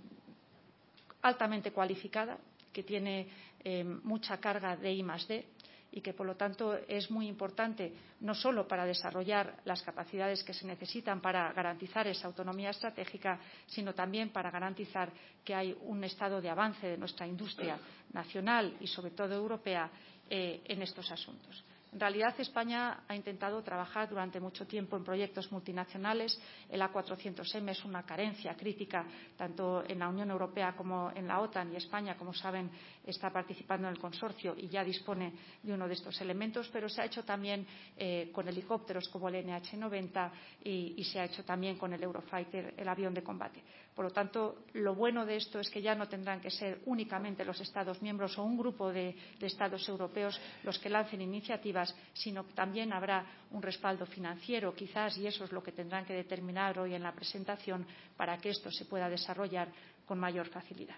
altamente cualificada, que tiene eh, mucha carga de I más D y que, por lo tanto, es muy importante no solo para desarrollar las capacidades que se necesitan para garantizar esa autonomía estratégica, sino también para garantizar que hay un estado de avance de nuestra industria nacional y, sobre todo, europea eh, en estos asuntos. En realidad, España ha intentado trabajar durante mucho tiempo en proyectos multinacionales. El A cuatrocientos M es una carencia crítica tanto en la Unión Europea como en la OTAN, y España, como saben, está participando en el consorcio y ya dispone de uno de estos elementos, pero se ha hecho también eh, con helicópteros como el N H noventa y, y se ha hecho también con el Eurofighter, el avión de combate. Por lo tanto, lo bueno de esto es que ya no tendrán que ser únicamente los Estados miembros o un grupo de, de Estados europeos los que lancen iniciativas, sino que también habrá un respaldo financiero, quizás, y eso es lo que tendrán que determinar hoy en la presentación para que esto se pueda desarrollar con mayor facilidad.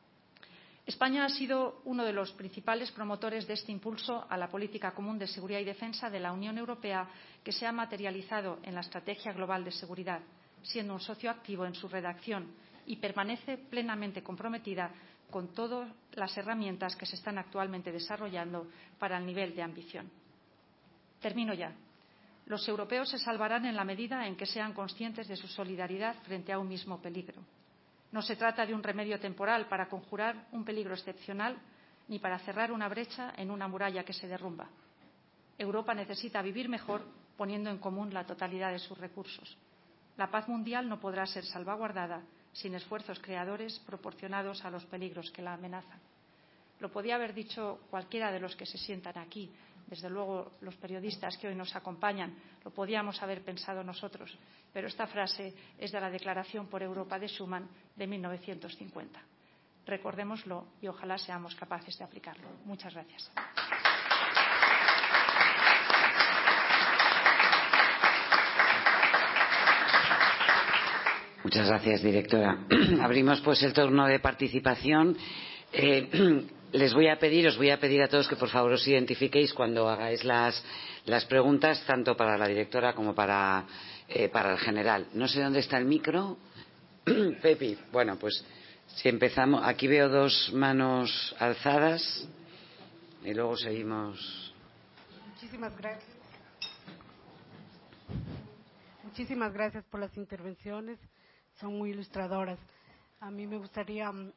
España ha sido uno de los principales promotores de este impulso a la política común de seguridad y defensa de la Unión Europea, que se ha materializado en la Estrategia Global de Seguridad, siendo un socio activo en su redacción, y permanece plenamente comprometida con todas las herramientas que se están actualmente desarrollando para el nivel de ambición. Termino ya. Los europeos se salvarán en la medida en que sean conscientes de su solidaridad frente a un mismo peligro. No se trata de un remedio temporal para conjurar un peligro excepcional ni para cerrar una brecha en una muralla que se derrumba. Europa necesita vivir mejor poniendo en común la totalidad de sus recursos. La paz mundial no podrá ser salvaguardada sin esfuerzos creadores proporcionados a los peligros que la amenazan. Lo podía haber dicho cualquiera de los que se sientan aquí, desde luego los periodistas que hoy nos acompañan, lo podíamos haber pensado nosotros, pero esta frase es de la Declaración por Europa de Schuman de mil novecientos cincuenta. Recordémoslo y ojalá seamos capaces de aplicarlo. Muchas gracias. Muchas gracias, directora. Abrimos pues el turno de participación. Eh, les voy a pedir, os voy a pedir a todos que por favor os identifiquéis cuando hagáis las, las preguntas, tanto para la directora como para, eh, para el general. No sé dónde está el micro. Pepi, bueno, pues si empezamos. Aquí veo dos manos alzadas y luego seguimos. Muchísimas gracias. Muchísimas gracias por las intervenciones. Son muy ilustradoras. A mí me gustaría, uh,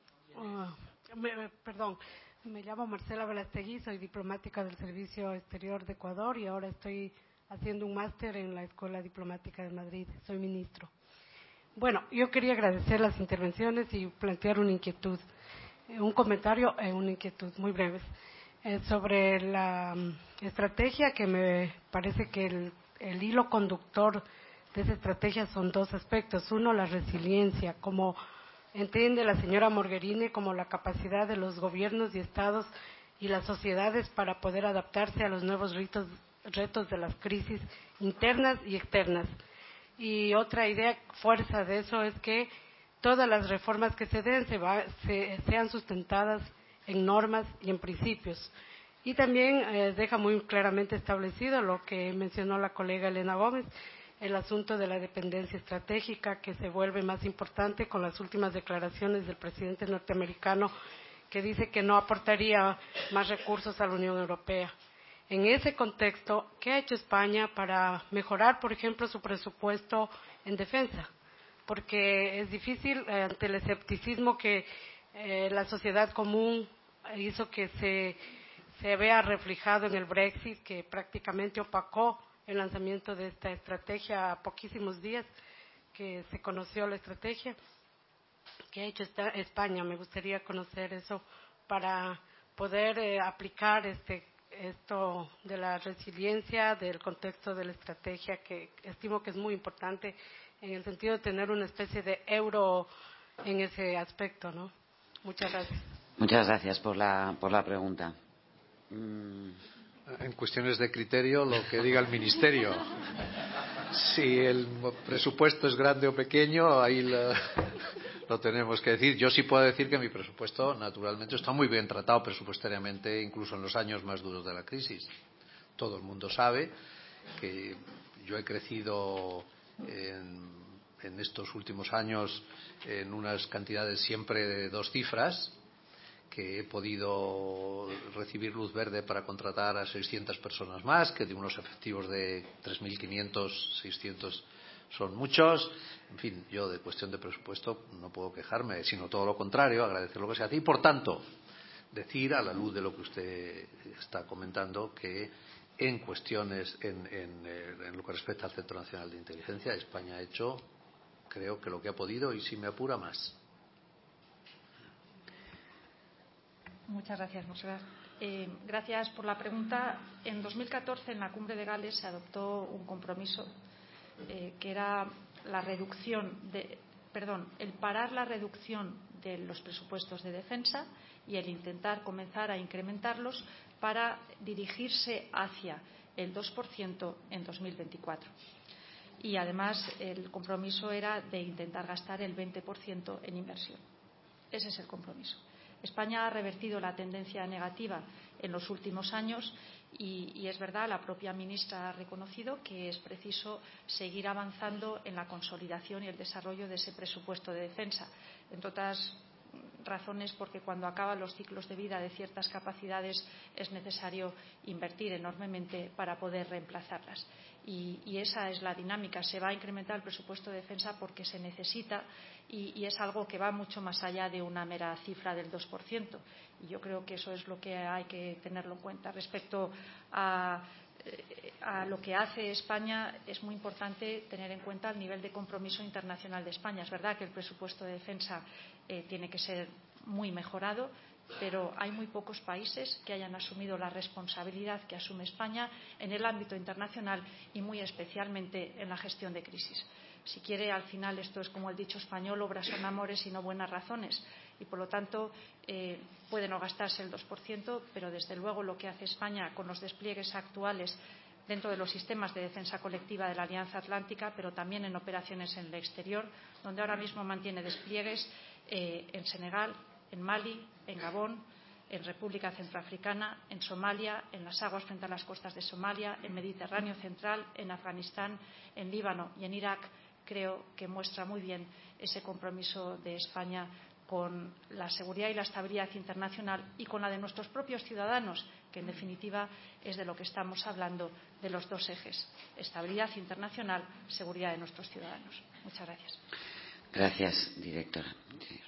me, perdón, me llamo Marcela Velastegui, soy diplomática del Servicio Exterior de Ecuador y ahora estoy haciendo un máster en la Escuela Diplomática de Madrid. Soy ministro. Bueno, yo quería agradecer las intervenciones y plantear una inquietud, un comentario y una inquietud muy breves eh, sobre la um, estrategia, que me parece que el, el hilo conductor de esa estrategia son dos aspectos. Uno, la resiliencia, como entiende la señora Mogherini, como la capacidad de los gobiernos y estados y las sociedades para poder adaptarse a los nuevos retos, retos de las crisis internas y externas. Y otra idea fuerza de eso es que todas las reformas que se den se va, se, sean sustentadas en normas y en principios. Y también eh, deja muy claramente establecido lo que mencionó la colega Elena Gómez, el asunto de la dependencia estratégica, que se vuelve más importante con las últimas declaraciones del presidente norteamericano, que dice que no aportaría más recursos a la Unión Europea. En ese contexto, ¿qué ha hecho España para mejorar, por ejemplo, su presupuesto en defensa? Porque es difícil, eh, ante el escepticismo que eh, la sociedad común hizo que se, se vea reflejado en el Brexit, que prácticamente opacó el lanzamiento de esta estrategia a poquísimos días que se conoció la estrategia. ¿Qué ha hecho esta España? Me gustaría conocer eso para poder eh, aplicar este, esto de la resiliencia, del contexto de la estrategia, que estimo que es muy importante en el sentido de tener una especie de euro en ese aspecto, ¿no? Muchas gracias. Muchas gracias por la, por la pregunta. Mm. En cuestiones de criterio, lo que diga el Ministerio. Si el presupuesto es grande o pequeño, ahí lo, lo tenemos que decir. Yo sí puedo decir que mi presupuesto, naturalmente, está muy bien tratado presupuestariamente, incluso en los años más duros de la crisis. Todo el mundo sabe que yo he crecido en, en estos últimos años en unas cantidades siempre de dos cifras, que he podido recibir luz verde para contratar a seiscientas personas más, que de unos efectivos de tres mil quinientos, seiscientos son muchos. En fin, yo de cuestión de presupuesto no puedo quejarme, sino todo lo contrario, agradecer lo que se hace. Y, por tanto, decir, a la luz de lo que usted está comentando, que en cuestiones, en, en, en lo que respecta al Centro Nacional de Inteligencia, España ha hecho, creo que lo que ha podido, y si me apura, más. Muchas gracias, Montserrat. Eh, gracias por la pregunta. En dos mil catorce, en la Cumbre de Gales, se adoptó un compromiso eh, que era la reducción de, perdón, el parar la reducción de los presupuestos de defensa y el intentar comenzar a incrementarlos para dirigirse hacia el dos por ciento en dos mil veinticuatro. Y además el compromiso era de intentar gastar el veinte por ciento en inversión. Ese es el compromiso. España ha revertido la tendencia negativa en los últimos años y, y es verdad, la propia ministra ha reconocido que es preciso seguir avanzando en la consolidación y el desarrollo de ese presupuesto de defensa. Entre otras razones porque cuando acaban los ciclos de vida de ciertas capacidades es necesario invertir enormemente para poder reemplazarlas. Y, y esa es la dinámica. Se va a incrementar el presupuesto de defensa porque se necesita y, y es algo que va mucho más allá de una mera cifra del dos por ciento. Y yo creo que eso es lo que hay que tenerlo en cuenta. Respecto a a lo que hace España, es muy importante tener en cuenta el nivel de compromiso internacional de España. Es verdad que el presupuesto de defensa eh, tiene que ser muy mejorado, pero hay muy pocos países que hayan asumido la responsabilidad que asume España en el ámbito internacional y muy especialmente en la gestión de crisis. Si quiere, al final esto es como el dicho español, obras son amores y no buenas razones. Y por lo tanto eh, puede no gastarse el dos por ciento, pero desde luego lo que hace España con los despliegues actuales dentro de los sistemas de defensa colectiva de la Alianza Atlántica, pero también en operaciones en el exterior, donde ahora mismo mantiene despliegues eh, en Senegal, en Mali, en Gabón, en República Centroafricana, en Somalia, en las aguas frente a las costas de Somalia, en Mediterráneo Central, en Afganistán, en Líbano y en Irak, creo que muestra muy bien ese compromiso de España con la seguridad y la estabilidad internacional y con la de nuestros propios ciudadanos, que en definitiva es de lo que estamos hablando, de los dos ejes, estabilidad internacional, seguridad de nuestros ciudadanos. Muchas gracias. Gracias, directora. Sí.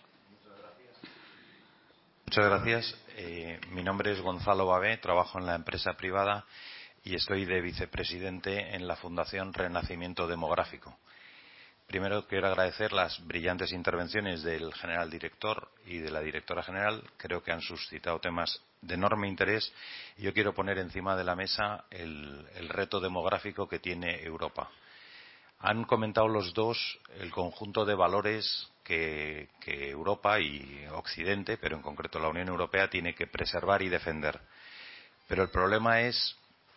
Muchas gracias. Eh, mi nombre es Gonzalo Babé, trabajo en la empresa privada y estoy de vicepresidente en la Fundación Renacimiento Demográfico. Primero quiero agradecer las brillantes intervenciones del general director y de la directora general. Creo que han suscitado temas de enorme interés y yo quiero poner encima de la mesa el, el reto demográfico que tiene Europa. Han comentado los dos el conjunto de valores que, que Europa y Occidente, pero en concreto la Unión Europea, tiene que preservar y defender. Pero el problema es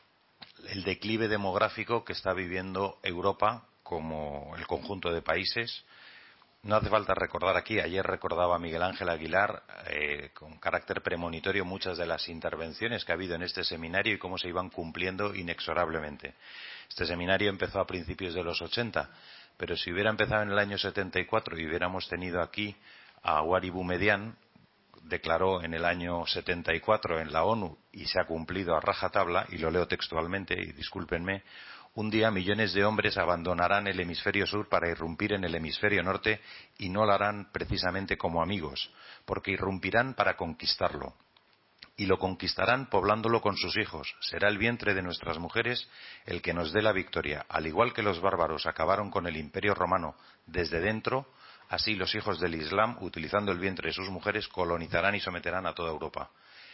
el declive demográfico que está viviendo Europa como el conjunto de países. No hace falta recordar aquí, ayer recordaba Miguel Ángel Aguilar eh, con carácter premonitorio muchas de las intervenciones que ha habido en este seminario y cómo se iban cumpliendo inexorablemente. Este seminario empezó a principios de los ochenta, pero si hubiera empezado en el año setenta y cuatro y hubiéramos tenido aquí a Houari Boumediene, declaró en el año setenta y cuatro en la ONU y se ha cumplido a rajatabla, y lo leo textualmente y discúlpenme: un día millones de hombres abandonarán el hemisferio sur para irrumpir en el hemisferio norte y no lo harán precisamente como amigos, porque irrumpirán para conquistarlo. Y lo conquistarán poblándolo con sus hijos. Será el vientre de nuestras mujeres el que nos dé la victoria. Al igual que los bárbaros acabaron con el Imperio Romano desde dentro, así los hijos del Islam, utilizando el vientre de sus mujeres, colonizarán y someterán a toda Europa.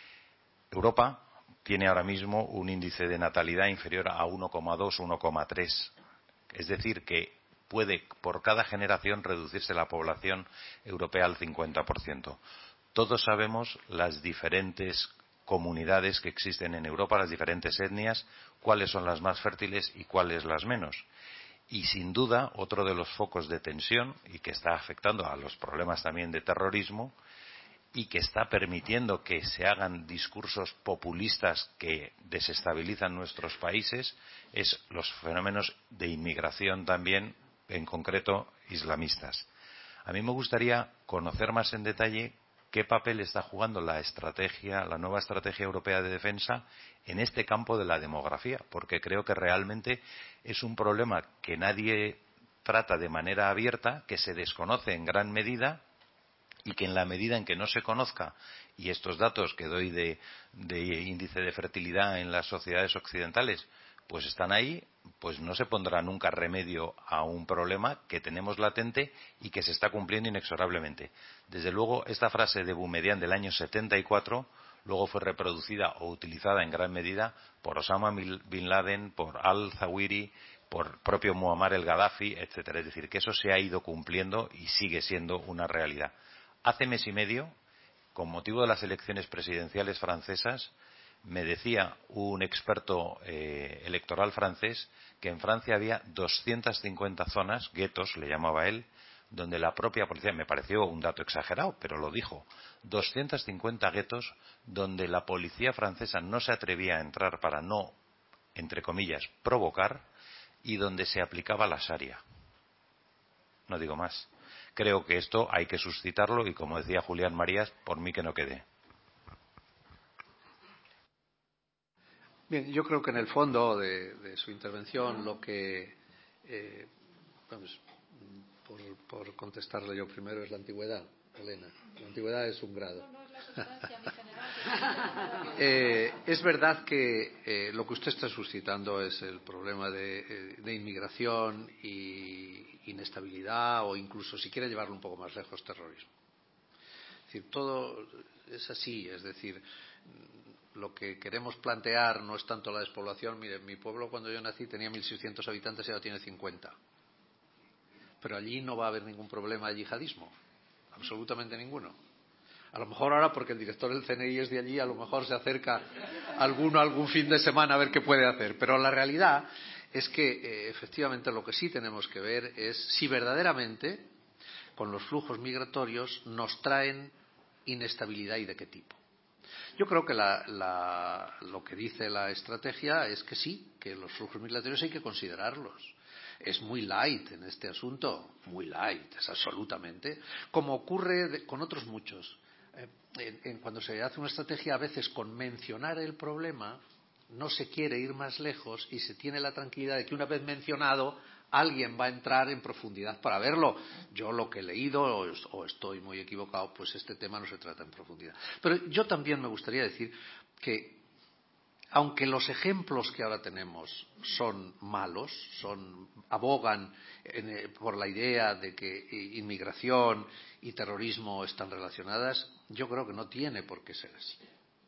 Europa tiene ahora mismo un índice de natalidad inferior a uno coma dos, uno coma tres. Es decir, que puede por cada generación reducirse la población europea al cincuenta por ciento. Todos sabemos las diferentes comunidades que existen en Europa, las diferentes etnias, cuáles son las más fértiles y cuáles las menos. Y sin duda, otro de los focos de tensión, y que está afectando a los problemas también de terrorismo, y que está permitiendo que se hagan discursos populistas que desestabilizan nuestros países, es los fenómenos de inmigración también, en concreto islamistas. A mí me gustaría conocer más en detalle qué papel está jugando la estrategia, la nueva estrategia europea de defensa en este campo de la demografía, porque creo que realmente es un problema que nadie trata de manera abierta, que se desconoce en gran medida, y que en la medida en que no se conozca, y estos datos que doy de, de índice de fertilidad en las sociedades occidentales pues están ahí, pues no se pondrá nunca remedio a un problema que tenemos latente y que se está cumpliendo inexorablemente. Desde luego, esta frase de Boumediene del año setenta y cuatro luego fue reproducida o utilizada en gran medida por Osama Bin Laden, por al-Zawahiri, por propio Muammar el Gaddafi, etcétera. Es decir, que eso se ha ido cumpliendo y sigue siendo una realidad. Hace mes y medio, con motivo de las elecciones presidenciales francesas, me decía un experto eh, electoral francés que en Francia había doscientas cincuenta zonas, guetos le llamaba él, donde la propia policía, me pareció un dato exagerado, pero lo dijo, doscientas cincuenta guetos donde la policía francesa no se atrevía a entrar para no, entre comillas, provocar, y donde se aplicaba la sharia. No digo más. creo que esto hay que suscitarlo y, como decía Julián Marías, por mí que no quede. Bien, yo creo que en el fondo de, de su intervención lo que, eh, vamos, por, por contestarle yo primero, es la antigüedad, Elena. La antigüedad es un grado. No, no es la sustancia, mi general. eh, es verdad que eh, lo que usted está suscitando es el problema de, de inmigración y inestabilidad, o incluso, si quiere llevarlo un poco más lejos, terrorismo. Es decir, todo es así, es decir, lo que queremos plantear no es tanto la despoblación. Mire, mi pueblo cuando yo nací tenía mil seiscientos habitantes y ahora tiene cincuenta. Pero allí no va a haber ningún problema de yihadismo, absolutamente ninguno. A lo mejor ahora, porque el director del C N I es de allí, a lo mejor se acerca alguno algún fin de semana a ver qué puede hacer. Pero la realidad es que, eh, efectivamente, lo que sí tenemos que ver es si verdaderamente, con los flujos migratorios, nos traen inestabilidad y de qué tipo. Yo creo que la, la, lo que dice la estrategia es que sí, que los flujos migratorios hay que considerarlos. Es muy light en este asunto, muy light, es absolutamente, como ocurre de, con otros muchos. Eh, en, en, cuando se hace una estrategia, a veces con mencionar el problema no se quiere ir más lejos y se tiene la tranquilidad de que una vez mencionado alguien va a entrar en profundidad para verlo. Yo lo que he leído, o, o estoy muy equivocado, pues este tema no se trata en profundidad. Pero yo también me gustaría decir que, aunque los ejemplos que ahora tenemos son malos, son, abogan en, eh, por la idea de que inmigración y terrorismo están relacionadas, yo creo que no tiene por qué ser así.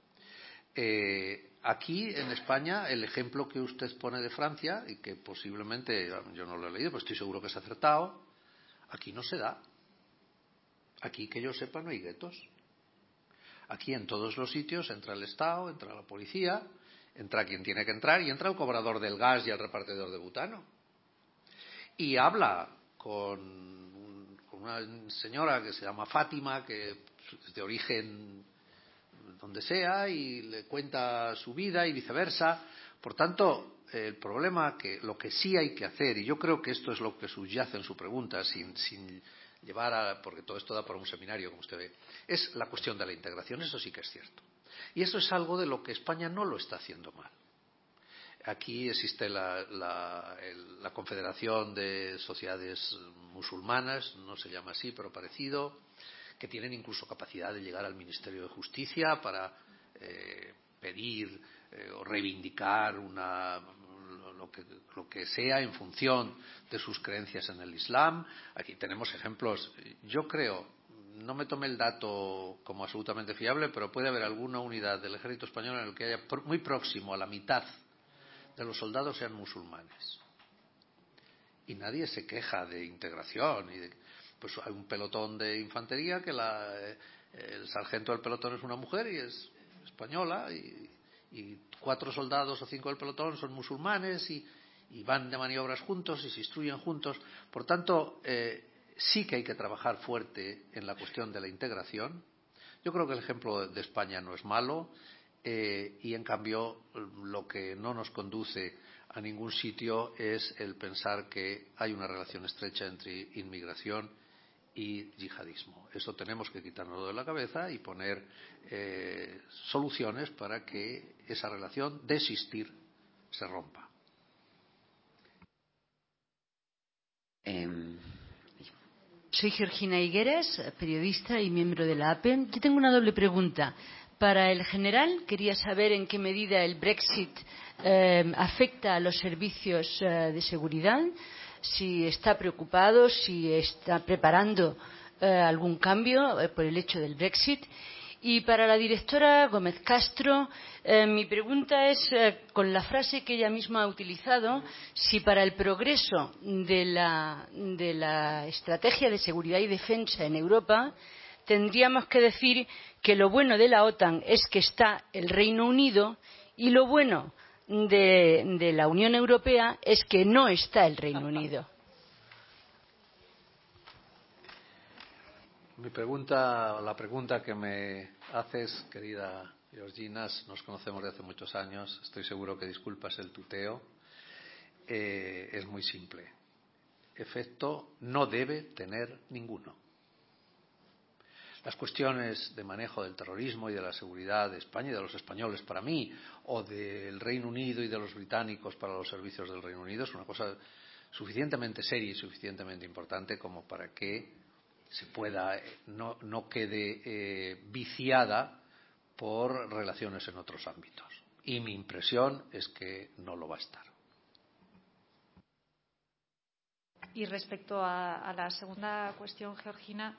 Eh, aquí en España, el ejemplo que usted pone de Francia, y que posiblemente, yo no lo he leído, pero estoy seguro que es acertado, aquí no se da. Aquí, que yo sepa, no hay guetos. Aquí en todos los sitios entra el Estado, entra la policía, entra quien tiene que entrar y entra el cobrador del gas y el repartidor de butano. Y habla con, con una señora que se llama Fátima, que es de origen donde sea, y le cuenta su vida y viceversa. Por tanto, el problema, que lo que sí hay que hacer, y yo creo que esto es lo que subyace en su pregunta, sin, sin llevar a, porque todo esto da para un seminario, como usted ve, es la cuestión de la integración. Eso sí que es cierto. Y eso es algo de lo que España no lo está haciendo mal. Aquí existe la, la, el, la Confederación de Sociedades Musulmanas, no se llama así, pero parecido, que tienen incluso capacidad de llegar al Ministerio de Justicia para eh, pedir eh, o reivindicar una, lo, que, lo que sea en función de sus creencias en el Islam. Aquí tenemos ejemplos. Yo creo, no me tomé el dato como absolutamente fiable, pero puede haber alguna unidad del ejército español en el que haya muy próximo a la mitad de los soldados sean musulmanes. Y nadie se queja de integración y de, pues hay un pelotón de infantería que la, eh, el sargento del pelotón es una mujer y es española, y, y cuatro soldados o cinco del pelotón son musulmanes y, y van de maniobras juntos y se instruyen juntos. Por tanto, eh, sí que hay que trabajar fuerte en la cuestión de la integración. Yo creo que el ejemplo de España no es malo, eh, y en cambio lo que no nos conduce a ningún sitio es el pensar que hay una relación estrecha entre inmigración y yihadismo. Eso tenemos que quitárnoslo de la cabeza y poner eh, soluciones para que esa relación de existir se rompa. Eh, soy Georgina Higueras, periodista y miembro de la A P E. Yo tengo una doble pregunta. Para el general, quería saber en qué medida el Brexit eh, afecta a los servicios eh, de seguridad, si está preocupado, si está preparando eh, algún cambio eh, por el hecho del Brexit. Y para la directora Gómez Castro, eh, mi pregunta es, eh, con la frase que ella misma ha utilizado, si para el progreso de la, de la estrategia de seguridad y defensa en Europa tendríamos que decir que lo bueno de la OTAN es que está el Reino Unido y lo bueno de, de la Unión Europea es que no está el Reino Unido. Mi pregunta, la pregunta que me haces, querida Georgina, nos conocemos de hace muchos años, estoy seguro que disculpas el tuteo, eh, es muy simple. efecto no debe tener ninguno. Las cuestiones de manejo del terrorismo y de la seguridad de España y de los españoles para mí, o del Reino Unido y de los británicos para los servicios del Reino Unido, es una cosa suficientemente seria y suficientemente importante como para que se pueda, no, no quede eh, viciada por relaciones en otros ámbitos. Y mi impresión es que no lo va a estar. Y respecto a, a la segunda cuestión, Georgina,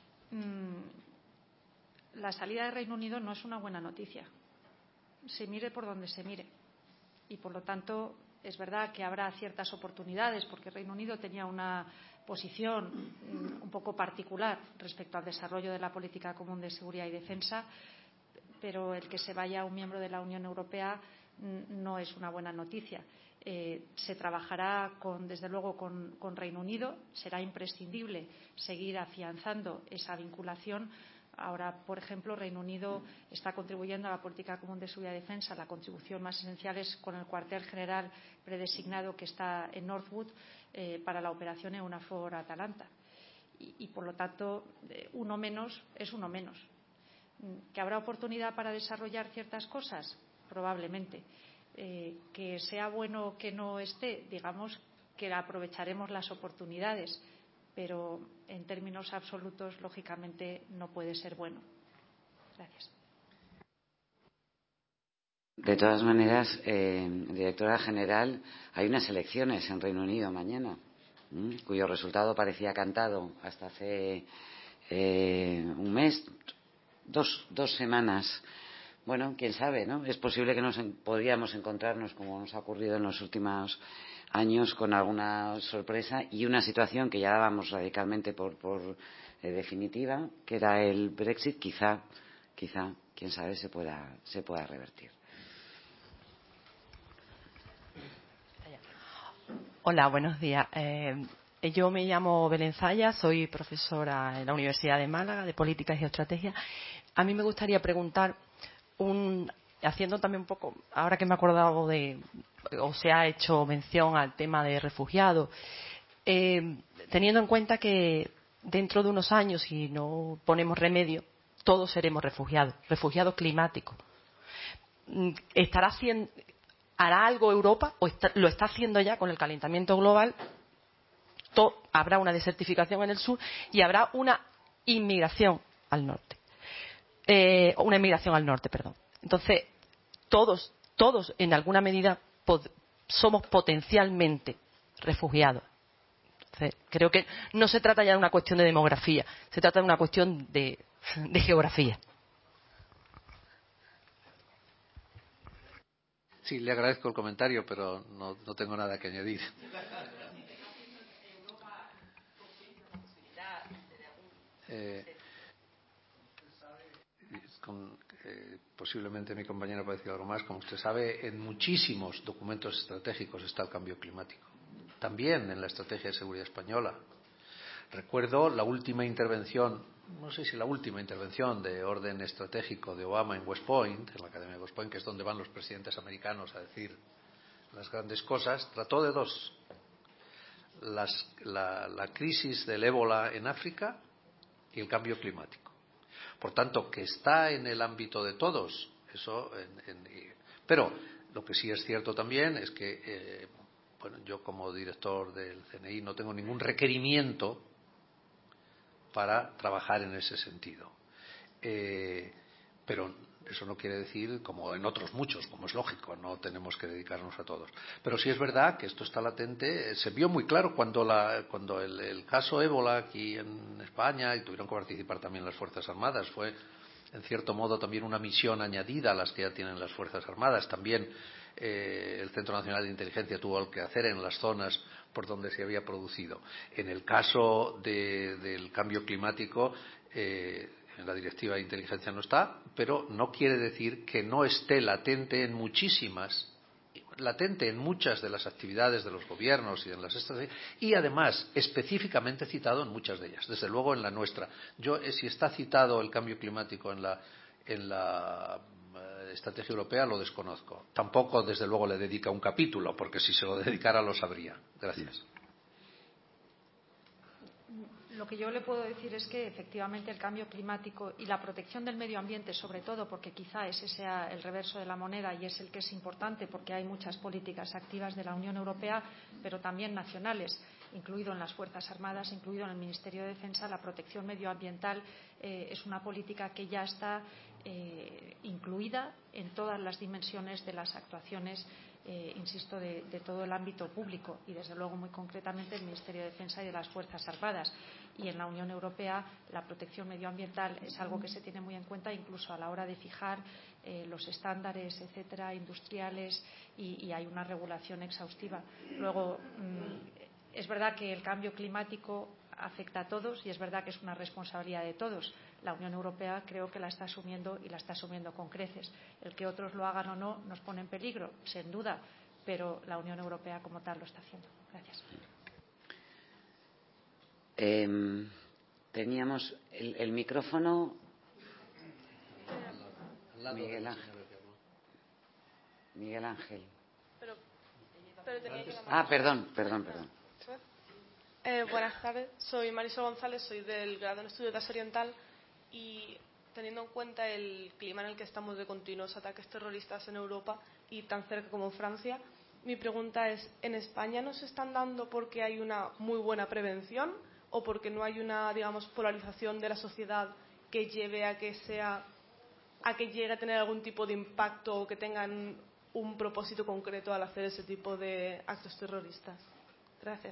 mmm, la salida del Reino Unido no es una buena noticia. Se mire por donde se mire. Y por lo tanto, es verdad que habrá ciertas oportunidades, porque el Reino Unido tenía una posición mmm, un poco particular respecto al desarrollo de la política común de seguridad y defensa, pero el que se vaya un miembro de la Unión Europea no es una buena noticia. Eh, se trabajará con, desde luego con, con Reino Unido. Será imprescindible seguir afianzando esa vinculación. Ahora, por ejemplo, Reino Unido está contribuyendo a la política común de seguridad y defensa. La contribución más esencial es con el cuartel general predesignado que está en Northwood eh, para la operación EUNAVFOR Atalanta. Y, y, por lo tanto, eh, uno menos es uno menos. ¿Que habrá oportunidad para desarrollar ciertas cosas? Probablemente. Eh, que sea bueno que no esté, digamos que aprovecharemos las oportunidades, pero en términos absolutos, lógicamente, no puede ser bueno. Gracias. De todas maneras, eh, directora general, hay unas elecciones en Reino Unido mañana, ¿m? cuyo resultado parecía cantado hasta hace eh, un mes, dos, dos semanas. Bueno, quién sabe, ¿no? Es posible que nos en, podríamos encontrarnos, como nos ha ocurrido en los últimos años, con alguna sorpresa y una situación que ya dábamos radicalmente por, por eh, definitiva, que era el Brexit, quizá, quizá, quién sabe, se pueda, se pueda revertir. Hola, buenos días. Eh, yo me llamo Belén Zaya, soy profesora en la Universidad de Málaga de Política y Geoestrategia. A mí me gustaría preguntar, un, haciendo también un poco, ahora que me he acordado de, o se ha hecho mención al tema de refugiados, eh, teniendo en cuenta que dentro de unos años, si no ponemos remedio, todos seremos refugiados, refugiados climáticos. ¿Estará haciendo, hará algo Europa o está, lo está haciendo ya con el calentamiento global? To, habrá una desertificación en el sur y habrá una inmigración al norte. Eh, una inmigración al norte, perdón. Entonces, todos, todos en alguna medida pod, somos potencialmente refugiados. Entonces, creo que no se trata ya de una cuestión de demografía, se trata de una cuestión de, de geografía. Sí, le agradezco el comentario, pero no, no tengo nada que añadir. Eh, con, eh, posiblemente mi compañera puede decir algo más. Como usted sabe, en muchísimos documentos estratégicos está el cambio climático. También en la estrategia de seguridad española. Recuerdo la última intervención, no sé si la última intervención de orden estratégico de Obama en West Point, en la Academia de West Point, que es donde van los presidentes americanos a decir las grandes cosas, trató de dos. Las, la, la crisis del ébola en África y el cambio climático. Por tanto, que está en el ámbito de todos, eso. En, en, pero lo que sí es cierto también es que, eh, bueno, yo como director del C N I no tengo ningún requerimiento para trabajar en ese sentido. Eh, pero eso no quiere decir, como en otros muchos, como es lógico, no tenemos que dedicarnos a todos. Pero sí es verdad que esto está latente. Se vio muy claro cuando, la, cuando el, el caso ébola aquí en España, y tuvieron que participar también las Fuerzas Armadas, fue en cierto modo también una misión añadida a las que ya tienen las Fuerzas Armadas. También eh, el Centro Nacional de Inteligencia tuvo el que hacer en las zonas por donde se había producido. En el caso de, del cambio climático, eh, en la Directiva de Inteligencia no está, pero no quiere decir que no esté latente en muchísimas, latente en muchas de las actividades de los gobiernos y en las estrategias, y además específicamente citado en muchas de ellas, desde luego en la nuestra. Yo, eh, si está citado el cambio climático en la, en la eh, estrategia europea, lo desconozco. Tampoco, desde luego, le dedica un capítulo, porque si se lo dedicara lo sabría. Gracias. Lo que yo le puedo decir es que efectivamente el cambio climático y la protección del medio ambiente, sobre todo porque quizá ese sea el reverso de la moneda y es el que es importante porque hay muchas políticas activas de la Unión Europea, pero también nacionales, incluido en las Fuerzas Armadas, incluido en el Ministerio de Defensa, la protección medioambiental eh, es una política que ya está eh, incluida en todas las dimensiones de las actuaciones Eh, insisto, de, de todo el ámbito público y, desde luego, muy concretamente el Ministerio de Defensa y de las Fuerzas Armadas. Y en la Unión Europea la protección medioambiental es algo que se tiene muy en cuenta incluso a la hora de fijar eh, los estándares, etcétera, industriales y, y hay una regulación exhaustiva. Luego, mmm, es verdad que el cambio climático afecta a todos y es verdad que es una responsabilidad de todos. La Unión Europea creo que la está asumiendo y la está asumiendo con creces. El que otros lo hagan o no nos pone en peligro, sin duda, pero la Unión Europea como tal lo está haciendo. Gracias. Eh, teníamos el, el micrófono. Miguel Ángel. Miguel Ángel. Pero, pero tenía que ah, perdón, perdón, perdón. Eh, buenas tardes, soy Marisol González, soy del grado en Estudios de Asia Oriental y teniendo en cuenta el clima en el que estamos de continuos ataques terroristas en Europa y tan cerca como en Francia, mi pregunta es, ¿en España no se están dando porque hay una muy buena prevención o porque no hay una, digamos, polarización de la sociedad que lleve a que sea, a que llegue a tener algún tipo de impacto o que tengan un propósito concreto al hacer ese tipo de actos terroristas? Gracias.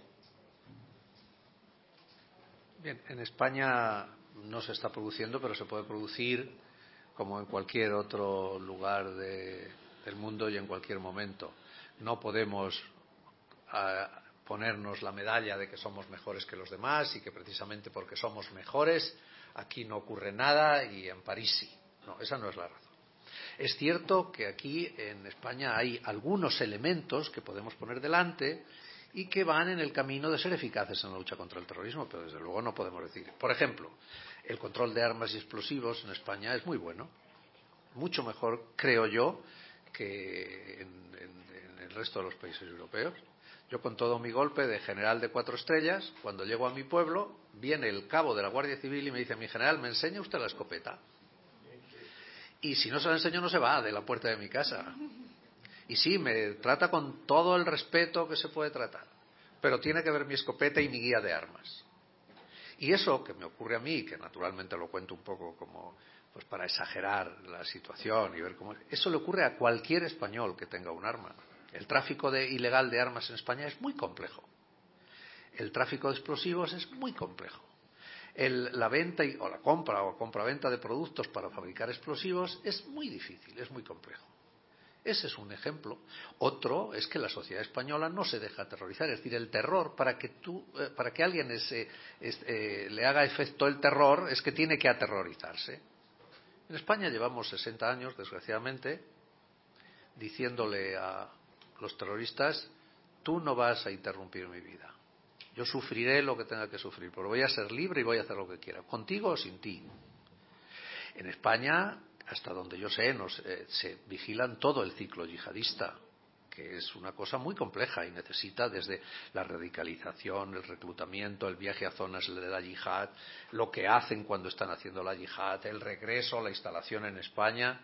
Bien, en España no se está produciendo, pero se puede producir como en cualquier otro lugar de, del mundo y en cualquier momento. No podemos a, ponernos la medalla de que somos mejores que los demás y que precisamente porque somos mejores aquí no ocurre nada y en París sí. No, esa no es la razón. Es cierto que aquí en España hay algunos elementos que podemos poner delante y que van en el camino de ser eficaces en la lucha contra el terrorismo, pero desde luego no podemos decir. Por ejemplo, el control de armas y explosivos en España es muy bueno, mucho mejor, creo yo, que en, en, en el resto de los países europeos. Yo, con todo mi golpe de general de cuatro estrellas, cuando llego a mi pueblo, viene el cabo de la Guardia Civil y me dice: mi general, ¿me enseña usted la escopeta? Y si no se la enseño, no se va de la puerta de mi casa. Y sí, me trata con todo el respeto que se puede tratar, pero tiene que ver mi escopeta y mi guía de armas. Y eso que me ocurre a mí, que naturalmente lo cuento un poco como pues para exagerar la situación y ver cómo... Eso le ocurre a cualquier español que tenga un arma. El tráfico de, ilegal de armas en España es muy complejo. El tráfico de explosivos es muy complejo. El, la venta y, o la compra o compra-venta de productos para fabricar explosivos es muy difícil, es muy complejo. Ese es un ejemplo. Otro es que la sociedad española no se deja aterrorizar. Es decir, el terror, para que, tú, eh, para que alguien ese, es, eh, le haga efecto el terror, es que tiene que aterrorizarse. En España llevamos sesenta años, desgraciadamente, diciéndole a los terroristas: tú no vas a interrumpir mi vida. Yo sufriré lo que tenga que sufrir, pero voy a ser libre y voy a hacer lo que quiera, contigo o sin ti. En España, hasta donde yo sé, nos, eh, se vigilan todo el ciclo yihadista, que es una cosa muy compleja y necesita desde la radicalización, el reclutamiento, el viaje a zonas de la yihad, lo que hacen cuando están haciendo la yihad, el regreso, la instalación en España.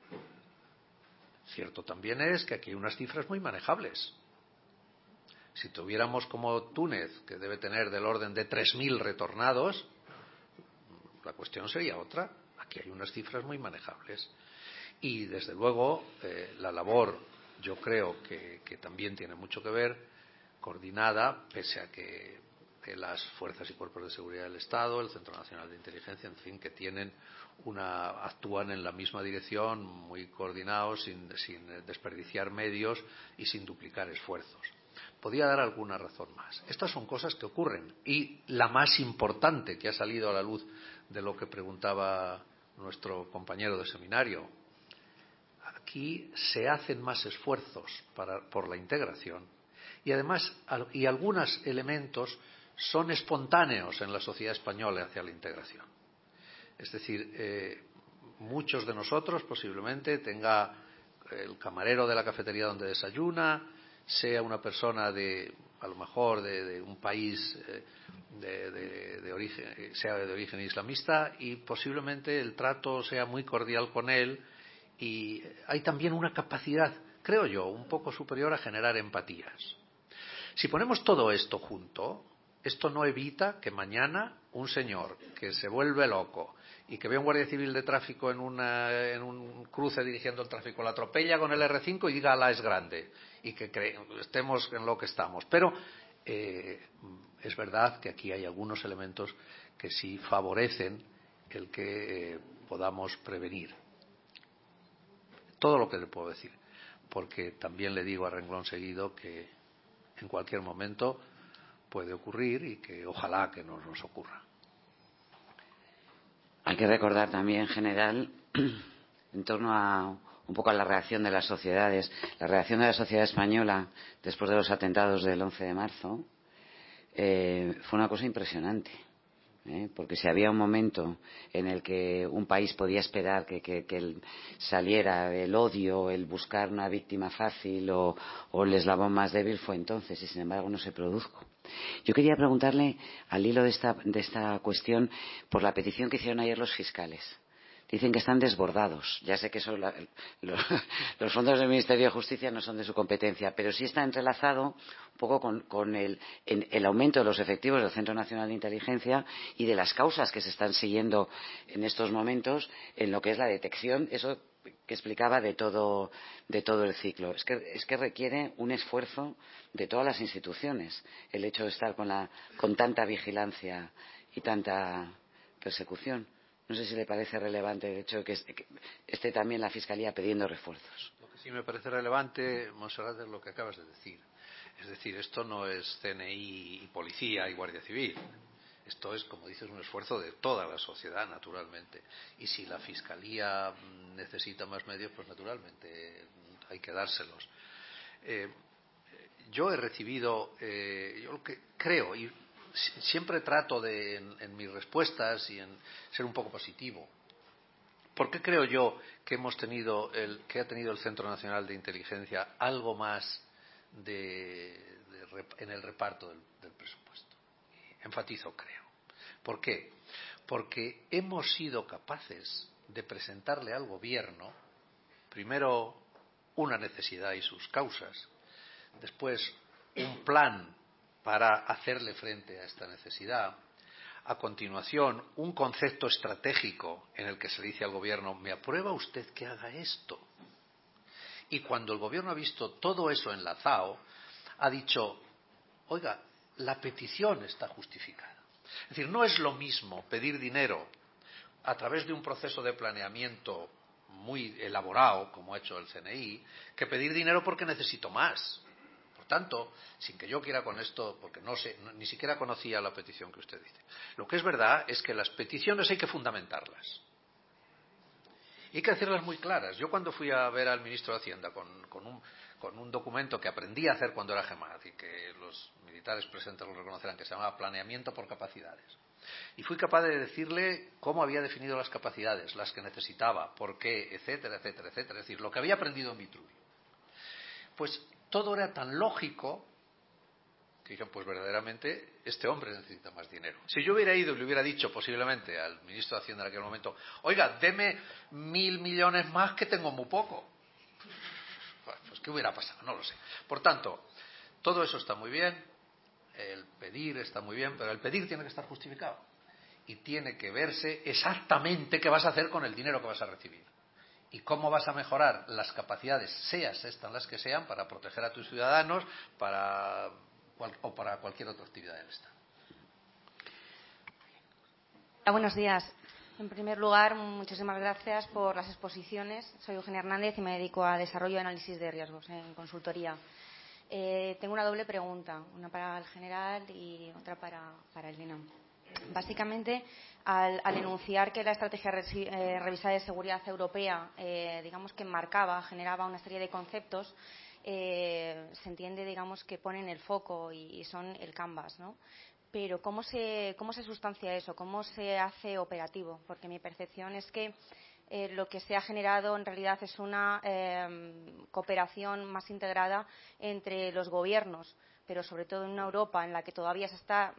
Cierto también es que aquí hay unas cifras muy manejables. Si tuviéramos como Túnez, que debe tener del orden de tres mil retornados, la cuestión sería otra. Aquí hay unas cifras muy manejables. Y, desde luego, eh, la labor, yo creo que, que también tiene mucho que ver, coordinada, pese a que, que las fuerzas y cuerpos de seguridad del Estado, el Centro Nacional de Inteligencia, en fin, que tienen una, actúan en la misma dirección, muy coordinados, sin, sin desperdiciar medios y sin duplicar esfuerzos. Podría dar alguna razón más. Estas son cosas que ocurren. Y la más importante que ha salido a la luz de lo que preguntaba nuestro compañero de seminario, aquí se hacen más esfuerzos para, por la integración y además y algunos elementos son espontáneos en la sociedad española hacia la integración. Es decir, eh, muchos de nosotros posiblemente tenga el camarero de la cafetería donde desayuna, sea una persona de, a lo mejor, de, de un país eh, de, eh, de, de origen, sea de origen islamista, y posiblemente el trato sea muy cordial con él, y hay también una capacidad, creo yo, un poco superior a generar empatías. Si ponemos todo esto junto, esto no evita que mañana un señor que se vuelve loco y que ve a un guardia civil de tráfico en, una, en un cruce dirigiendo el tráfico, la atropella con el erre cinco y diga Alá es grande, y que cre estemos en lo que estamos. Pero eh, es verdad que aquí hay algunos elementos que sí favorecen el que eh, podamos prevenir. Todo lo que le puedo decir, porque también le digo a renglón seguido que en cualquier momento puede ocurrir y que ojalá que no nos ocurra. Hay que recordar también, en general, en torno a un poco a la reacción de las sociedades, la reacción de la sociedad española después de los atentados del once de marzo, eh, fue una cosa impresionante. ¿eh? Porque si había un momento en el que un país podía esperar que, que, que el, saliera el odio, el buscar una víctima fácil o, o el eslabón más débil, fue entonces, y sin embargo no se produjo. Yo quería preguntarle, al hilo de esta, de esta cuestión, por la petición que hicieron ayer los fiscales. Dicen que están desbordados. Ya sé que son la, los, los fondos del Ministerio de Justicia no son de su competencia, pero sí está entrelazado un poco con, con el, en, el aumento de los efectivos del Centro Nacional de Inteligencia y de las causas que se están siguiendo en estos momentos en lo que es la detección, eso que explicaba de todo, de todo el ciclo. Es que, es que requiere un esfuerzo de todas las instituciones el hecho de estar con, la, con tanta vigilancia y tanta persecución. No sé si le parece relevante el hecho de que esté también la Fiscalía pidiendo refuerzos. Lo que sí me parece relevante, Montserrat, es lo que acabas de decir. Es decir, esto no es ce ene i y policía y guardia civil. Esto es, como dices, un esfuerzo de toda la sociedad, naturalmente. Y si la Fiscalía necesita más medios, pues naturalmente hay que dárselos. Eh, yo he recibido, eh, yo lo que creo, y siempre trato de, en, en mis respuestas y en ser un poco positivo. ¿Por qué creo yo que hemos tenido el, que ha tenido el Centro Nacional de Inteligencia algo más de, de, en el reparto del, del presupuesto? Enfatizo, creo. ¿Por qué? Porque hemos sido capaces de presentarle al Gobierno, primero, una necesidad y sus causas, después, un plan para hacerle frente a esta necesidad. A continuación, un concepto estratégico en el que se le dice al Gobierno, ¿me aprueba usted que haga esto? Y cuando el Gobierno ha visto todo eso enlazado, ha dicho, oiga, la petición está justificada. Es decir, no es lo mismo pedir dinero a través de un proceso de planeamiento muy elaborado, como ha hecho el ce ene i, que pedir dinero porque necesito más. Por tanto, sin que yo quiera con esto, porque no sé, no, ni siquiera conocía la petición que usted dice. Lo que es verdad es que las peticiones hay que fundamentarlas. Y hay que hacerlas muy claras. Yo cuando fui a ver al ministro de Hacienda con, con, un, con un documento que aprendí a hacer cuando era GEMAT y que los militares presentes lo reconocerán, que se llamaba Planeamiento por Capacidades. Y fui capaz de decirle cómo había definido las capacidades, las que necesitaba, por qué, etcétera, etcétera, etcétera. Es decir, lo que había aprendido en Vitruvio. Pues todo era tan lógico que dije, pues verdaderamente este hombre necesita más dinero. Si yo hubiera ido y le hubiera dicho posiblemente al ministro de Hacienda en aquel momento, oiga, deme mil millones más que tengo muy poco. Pues ¿qué hubiera pasado? No lo sé. Por tanto, todo eso está muy bien, el pedir está muy bien, pero el pedir tiene que estar justificado. Y tiene que verse exactamente qué vas a hacer con el dinero que vas a recibir. Y cómo vas a mejorar las capacidades, seas estas las que sean, para proteger a tus ciudadanos para, o para cualquier otra actividad del Estado. Hola, buenos días. En primer lugar, muchísimas gracias por las exposiciones. Soy Eugenia Hernández y me dedico a desarrollo y análisis de riesgos en consultoría. Eh, tengo una doble pregunta, una para el general y otra para, para el DINAM. Básicamente, al, al enunciar que la estrategia resi, eh, revisada de seguridad europea, eh, digamos que marcaba, generaba una serie de conceptos, eh, se entiende, digamos, que ponen el foco y, y son el canvas, ¿no? Pero ¿cómo se, cómo se sustancia eso? ¿Cómo se hace operativo? Porque mi percepción es que eh, lo que se ha generado en realidad es una eh, cooperación más integrada entre los gobiernos, pero sobre todo en una Europa en la que todavía se está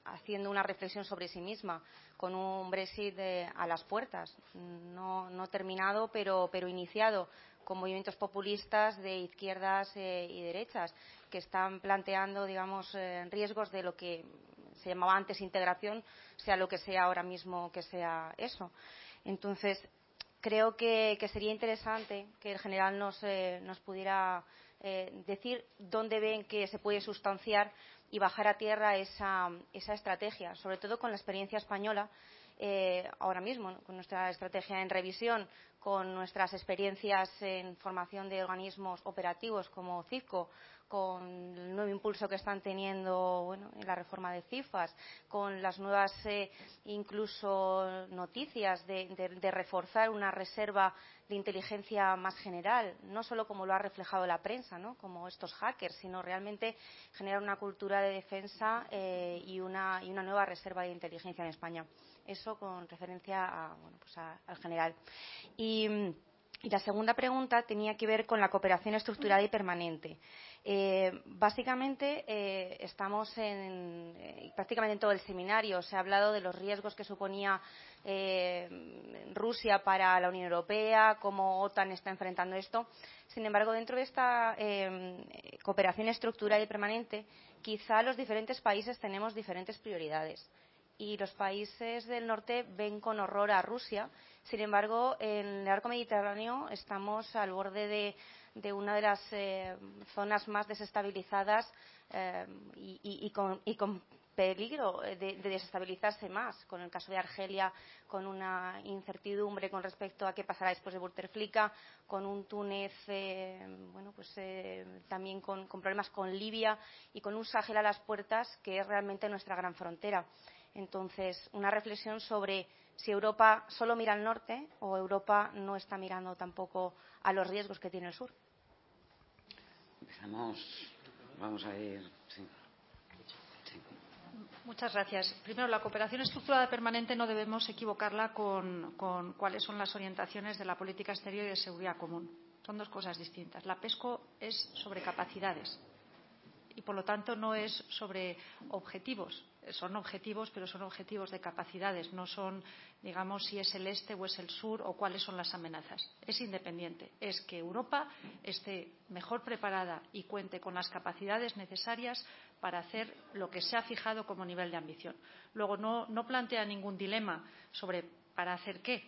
haciendo una reflexión sobre sí misma, con un Brexit de, a las puertas, no, no terminado, pero, pero iniciado, con movimientos populistas de izquierdas eh, y derechas, que están planteando, digamos, eh, riesgos de lo que se llamaba antes integración, sea lo que sea ahora mismo que sea eso. Entonces, creo que, que sería interesante que el general nos, eh, nos pudiera eh, decir dónde ven que se puede sustanciar y bajar a tierra esa, esa estrategia, sobre todo con la experiencia española, eh, ahora mismo, ¿no? Con nuestra estrategia en revisión, con nuestras experiencias en formación de organismos operativos como CIFCO, con el nuevo impulso que están teniendo bueno, en la reforma de CIFAS, con las nuevas eh, incluso noticias de, de, de reforzar una reserva de inteligencia más general, no solo como lo ha reflejado la prensa, ¿no? Como estos hackers, sino realmente generar una cultura de defensa eh, y, una, y una nueva reserva de inteligencia en España. Eso con referencia a, bueno, pues a, al general. Y, y la segunda pregunta tenía que ver con la cooperación estructurada y permanente. Eh, básicamente eh, estamos en eh, prácticamente en todo el seminario. Se ha hablado de los riesgos que suponía eh, Rusia para la Unión Europea, cómo OTAN está enfrentando esto. Sin embargo, dentro de esta eh, cooperación estructurada y permanente, quizá los diferentes países tenemos diferentes prioridades. Y los países del norte ven con horror a Rusia. Sin embargo, en el arco mediterráneo estamos al borde de, de una de las eh, zonas más desestabilizadas eh, y, y, y, con, y con peligro de, de desestabilizarse más, con el caso de Argelia, con una incertidumbre con respecto a qué pasará después de Bouteflika, con un Túnez eh, bueno, pues, eh, también con, con problemas con Libia y con un Sahel a las puertas, que es realmente nuestra gran frontera. Entonces, una reflexión sobre si Europa solo mira al norte o Europa no está mirando tampoco a los riesgos que tiene el sur. Empezamos, vamos a ir. Sí. Sí. Muchas gracias. Primero, la cooperación estructurada permanente no debemos equivocarla con, con cuáles son las orientaciones de la política exterior y de seguridad común. Son dos cosas distintas. La PESCO es sobre capacidades y, por lo tanto, no es sobre objetivos. Son objetivos, pero son objetivos de capacidades, no son, digamos, si es el este o es el sur o cuáles son las amenazas. Es independiente. Es que Europa esté mejor preparada y cuente con las capacidades necesarias para hacer lo que se ha fijado como nivel de ambición. Luego, no, no plantea ningún dilema sobre para hacer qué,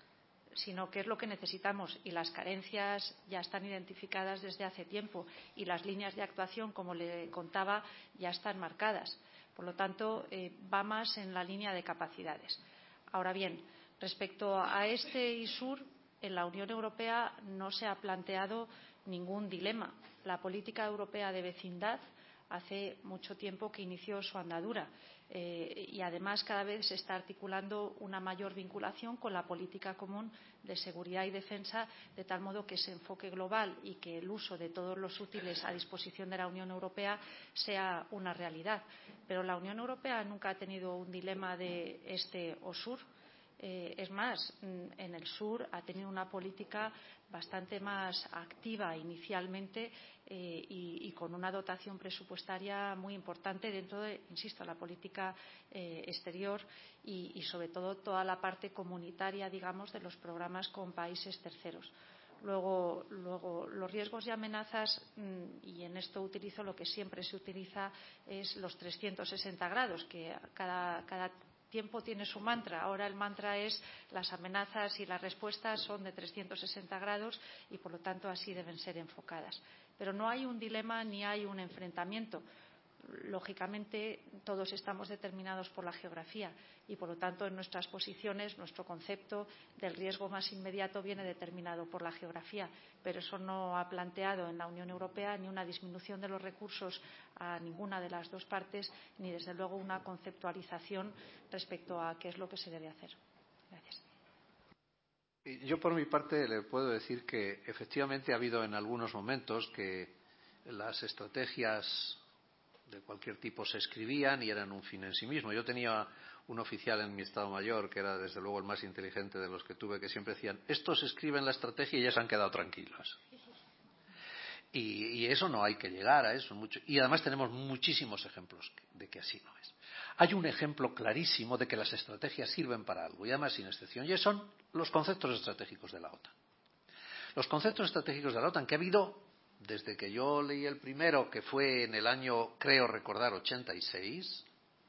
sino qué es lo que necesitamos, y las carencias ya están identificadas desde hace tiempo y las líneas de actuación, como le contaba, ya están marcadas. Por lo tanto, eh, va más en la línea de capacidades. Ahora bien, respecto a este y sur, en la Unión Europea no se ha planteado ningún dilema. La política europea de vecindad hace mucho tiempo que inició su andadura eh, y además cada vez se está articulando una mayor vinculación con la política común de seguridad y defensa, de tal modo que ese enfoque global y que el uso de todos los útiles a disposición de la Unión Europea sea una realidad. Pero la Unión Europea nunca ha tenido un dilema de este o sur. Eh, es más, en el sur ha tenido una política bastante más activa inicialmente eh, y, y con una dotación presupuestaria muy importante dentro de, insisto, la política eh, exterior y, y sobre todo toda la parte comunitaria, digamos, de los programas con países terceros. Luego, luego, los riesgos y amenazas, y en esto utilizo lo que siempre se utiliza, es los trescientos sesenta grados, que cada, cada tiempo tiene su mantra. Ahora el mantra es las amenazas y las respuestas son de trescientos sesenta grados y, por lo tanto, así deben ser enfocadas. Pero no hay un dilema ni hay un enfrentamiento. Lógicamente, todos estamos determinados por la geografía y, por lo tanto, en nuestras posiciones, nuestro concepto del riesgo más inmediato viene determinado por la geografía. Pero eso no ha planteado en la Unión Europea ni una disminución de los recursos a ninguna de las dos partes, ni, desde luego, una conceptualización respecto a qué es lo que se debe hacer. Gracias. Yo, por mi parte, le puedo decir que efectivamente ha habido en algunos momentos que las estrategias de cualquier tipo se escribían y eran un fin en sí mismo. Yo tenía un oficial en mi Estado Mayor, que era desde luego el más inteligente de los que tuve, que siempre decían: estos escriben la estrategia y ya se han quedado tranquilos. Y, y eso no hay que llegar a eso mucho. Y además tenemos muchísimos ejemplos de que así no es. hay un ejemplo clarísimo de que las estrategias sirven para algo, y además sin excepción, y son los conceptos estratégicos de la OTAN. Los conceptos estratégicos de la OTAN que ha habido desde que yo leí el primero, que fue en el año, creo recordar, ochenta y seis,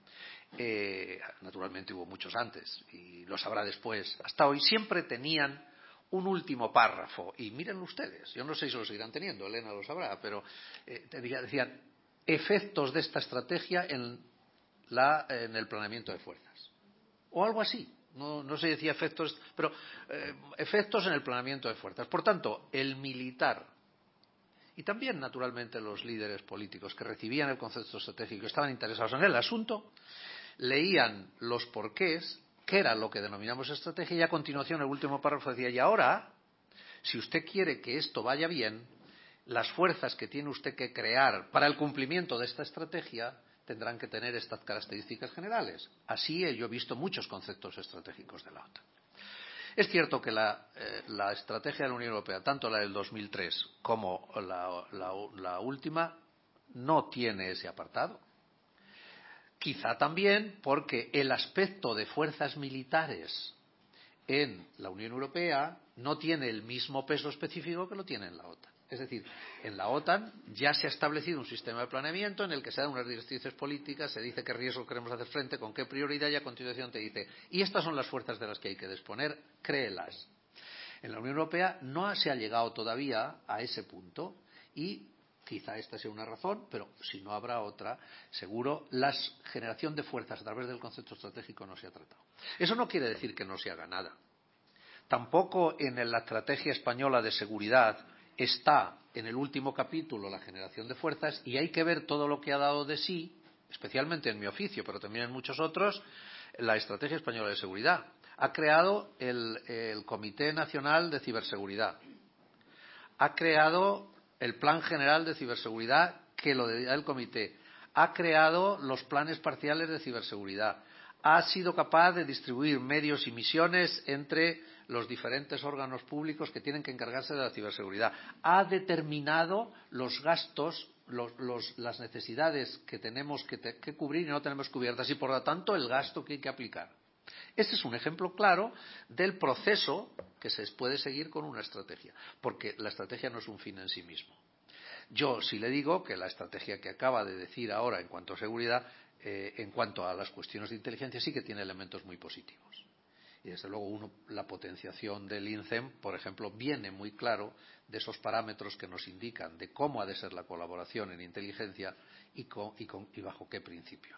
eh, naturalmente hubo muchos antes, y los habrá después, hasta hoy, siempre tenían un último párrafo, y mírenlo ustedes, yo no sé si lo seguirán teniendo, Elena lo sabrá, pero eh, decían efectos de esta estrategia en, la, en el planeamiento de fuerzas, o algo así, no, no se decía efectos, pero eh, efectos en el planeamiento de fuerzas. Por tanto, el militar, y también, naturalmente, los líderes políticos que recibían el concepto estratégico y estaban interesados en el asunto, leían los porqués, qué era lo que denominamos estrategia, y a continuación el último párrafo decía, y ahora, si usted quiere que esto vaya bien, las fuerzas que tiene usted que crear para el cumplimiento de esta estrategia tendrán que tener estas características generales. Así yo he visto muchos conceptos estratégicos de la OTAN. Es cierto que la, eh, la estrategia de la Unión Europea, tanto la del dos mil tres como la, la, la última, no tiene ese apartado. Quizá también porque el aspecto de fuerzas militares en la Unión Europea no tiene el mismo peso específico que lo tiene en la OTAN. Es decir, en la OTAN ya se ha establecido un sistema de planeamiento en el que se dan unas directrices políticas, se dice qué riesgo queremos hacer frente, con qué prioridad, y a continuación te dice, y estas son las fuerzas de las que hay que disponer, créelas. En la Unión Europea no se ha llegado todavía a ese punto, y quizá esta sea una razón, pero si no habrá otra, seguro la generación de fuerzas a través del concepto estratégico no se ha tratado. Eso no quiere decir que no se haga nada. Tampoco en la estrategia española de seguridad está en el último capítulo la generación de fuerzas, y hay que ver todo lo que ha dado de sí, especialmente en mi oficio, pero también en muchos otros, la estrategia española de seguridad. Ha creado el, el Comité Nacional de Ciberseguridad. Ha creado el Plan General de Ciberseguridad, que lo da el comité. Ha creado los planes parciales de ciberseguridad. Ha sido capaz de distribuir medios y misiones entre los diferentes órganos públicos que tienen que encargarse de la ciberseguridad. Ha determinado los gastos, los, los, las necesidades que tenemos que, te, que cubrir y no tenemos cubiertas, y por lo tanto el gasto que hay que aplicar. Este es un ejemplo claro del proceso que se puede seguir con una estrategia, porque la estrategia no es un fin en sí mismo. Yo sí le digo que la estrategia que acaba de decir ahora en cuanto a seguridad, eh, en cuanto a las cuestiones de inteligencia, sí que tiene elementos muy positivos. Y desde luego uno, la potenciación del INCEM, por ejemplo, viene muy claro de esos parámetros que nos indican de cómo ha de ser la colaboración en inteligencia y, con, y, con, y bajo qué principios.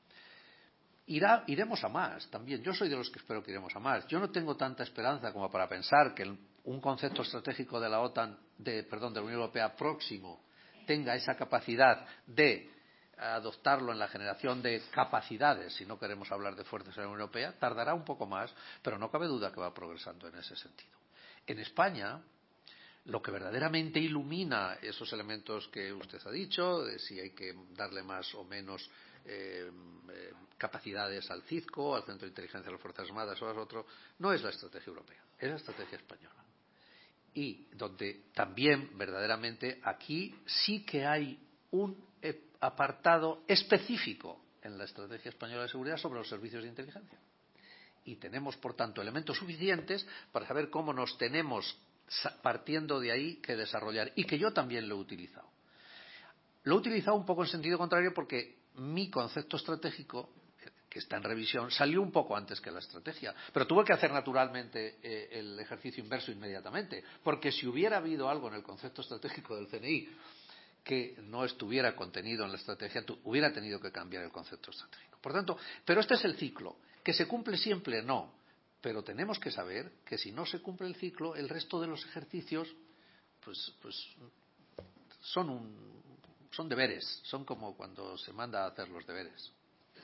Irá, iremos a más también. Yo soy de los que espero que iremos a más. Yo no tengo tanta esperanza como para pensar que el, un concepto estratégico de la OTAN, de, perdón, de la Unión Europea próximo, tenga esa capacidad de adoptarlo en la generación de capacidades, si no queremos hablar de fuerzas en la Unión Europea. Tardará un poco más, pero no cabe duda que va progresando en ese sentido. En España, lo que verdaderamente ilumina esos elementos que usted ha dicho, de si hay que darle más o menos eh, eh, capacidades al CISCO, al Centro de Inteligencia de las Fuerzas Armadas o a otro, no es la estrategia europea, es la estrategia española. Y donde también verdaderamente aquí sí que hay un apartado específico en la estrategia española de seguridad sobre los servicios de inteligencia. Y tenemos, por tanto, elementos suficientes para saber cómo nos tenemos, partiendo de ahí, que desarrollar, y que yo también lo he utilizado. Lo he utilizado un poco en sentido contrario porque mi concepto estratégico, que está en revisión, salió un poco antes que la estrategia, pero tuve que hacer naturalmente eh, el ejercicio inverso inmediatamente, porque si hubiera habido algo en el concepto estratégico del C N I que no estuviera contenido en la estrategia, hubiera tenido que cambiar el concepto estratégico. Por tanto, pero este es el ciclo. ¿Que se cumple siempre? No. Pero tenemos que saber que si no se cumple el ciclo, el resto de los ejercicios pues, pues son, un, son deberes. Son como cuando se manda a hacer los deberes.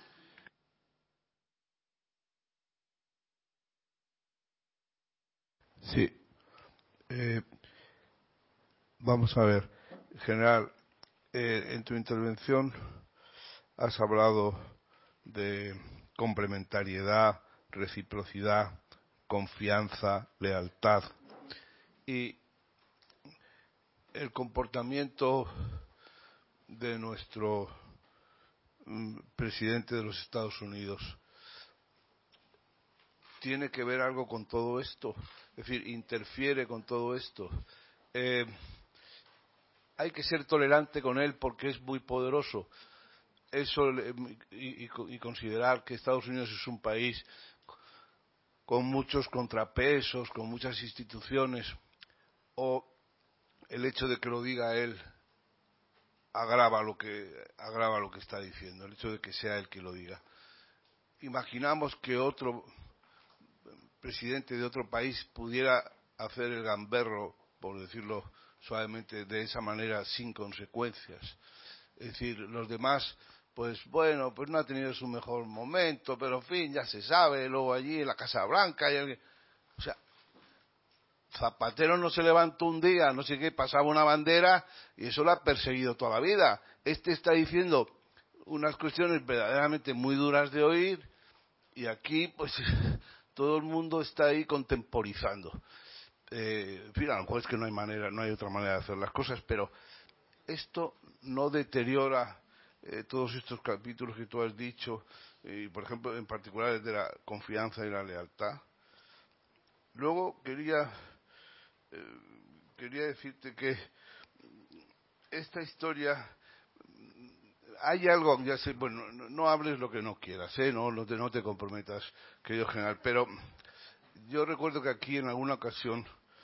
Sí. Eh, vamos a ver. General, eh, en tu intervención has hablado de complementariedad, reciprocidad, confianza, lealtad, y el comportamiento de nuestro presidente de los Estados Unidos, ¿tiene que ver algo con todo esto? Es decir, ¿interfiere con todo esto? Eh, hay que ser tolerante con él porque es muy poderoso. Eso y, y, y considerar que Estados Unidos es un país con muchos contrapesos, con muchas instituciones, o el hecho de que lo diga él agrava lo que agrava lo que está diciendo, el hecho de que sea él quien lo diga. Imaginamos que otro presidente de otro país pudiera hacer el gamberro, por decirlo suavemente, de esa manera sin consecuencias. Es decir, los demás, pues bueno, pues no ha tenido su mejor momento, pero en fin, ya se sabe, luego allí en la Casa Blanca hay alguien. O sea, Zapatero no se levantó un día, no sé qué, pasaba una bandera y eso lo ha perseguido toda la vida. Este está diciendo unas cuestiones verdaderamente muy duras de oír y aquí, pues, todo el mundo está ahí contemporizando. Eh, en fin, a lo mejor es que no hay manera, no hay otra manera de hacer las cosas, pero esto no deteriora eh, todos estos capítulos que tú has dicho, y por ejemplo, en particular el de la confianza y la lealtad. Luego quería eh, quería decirte que esta historia, hay algo, ya sé, bueno, no, no hables lo que no quieras, ¿eh? no, no, te, no te comprometas, querido general, pero yo recuerdo que aquí en alguna ocasión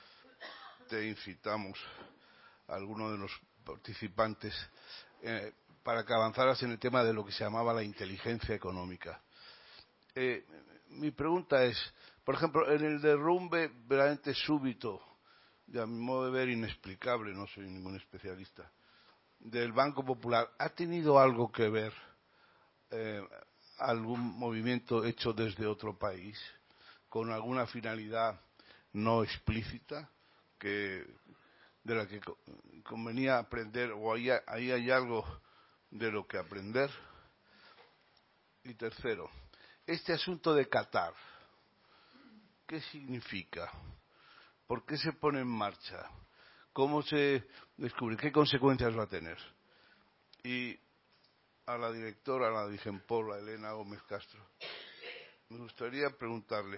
te incitamos a alguno de los participantes eh, para que avanzaras en el tema de lo que se llamaba la inteligencia económica. Eh, mi pregunta es, por ejemplo, en el derrumbe verdaderamente súbito, de a mi modo de ver inexplicable, no soy ningún especialista, del Banco Popular, ¿ha tenido algo que ver eh, algún movimiento hecho desde otro país con alguna finalidad no explícita que de la que convenía aprender, o ahí, ahí hay algo de lo que aprender? Y tercero, este asunto de Qatar, ¿qué significa? ¿Por qué se pone en marcha? ¿Cómo se descubre? ¿Qué consecuencias va a tener? Y a la directora, a la Digempol, a Elena Gómez Castro, me gustaría preguntarle,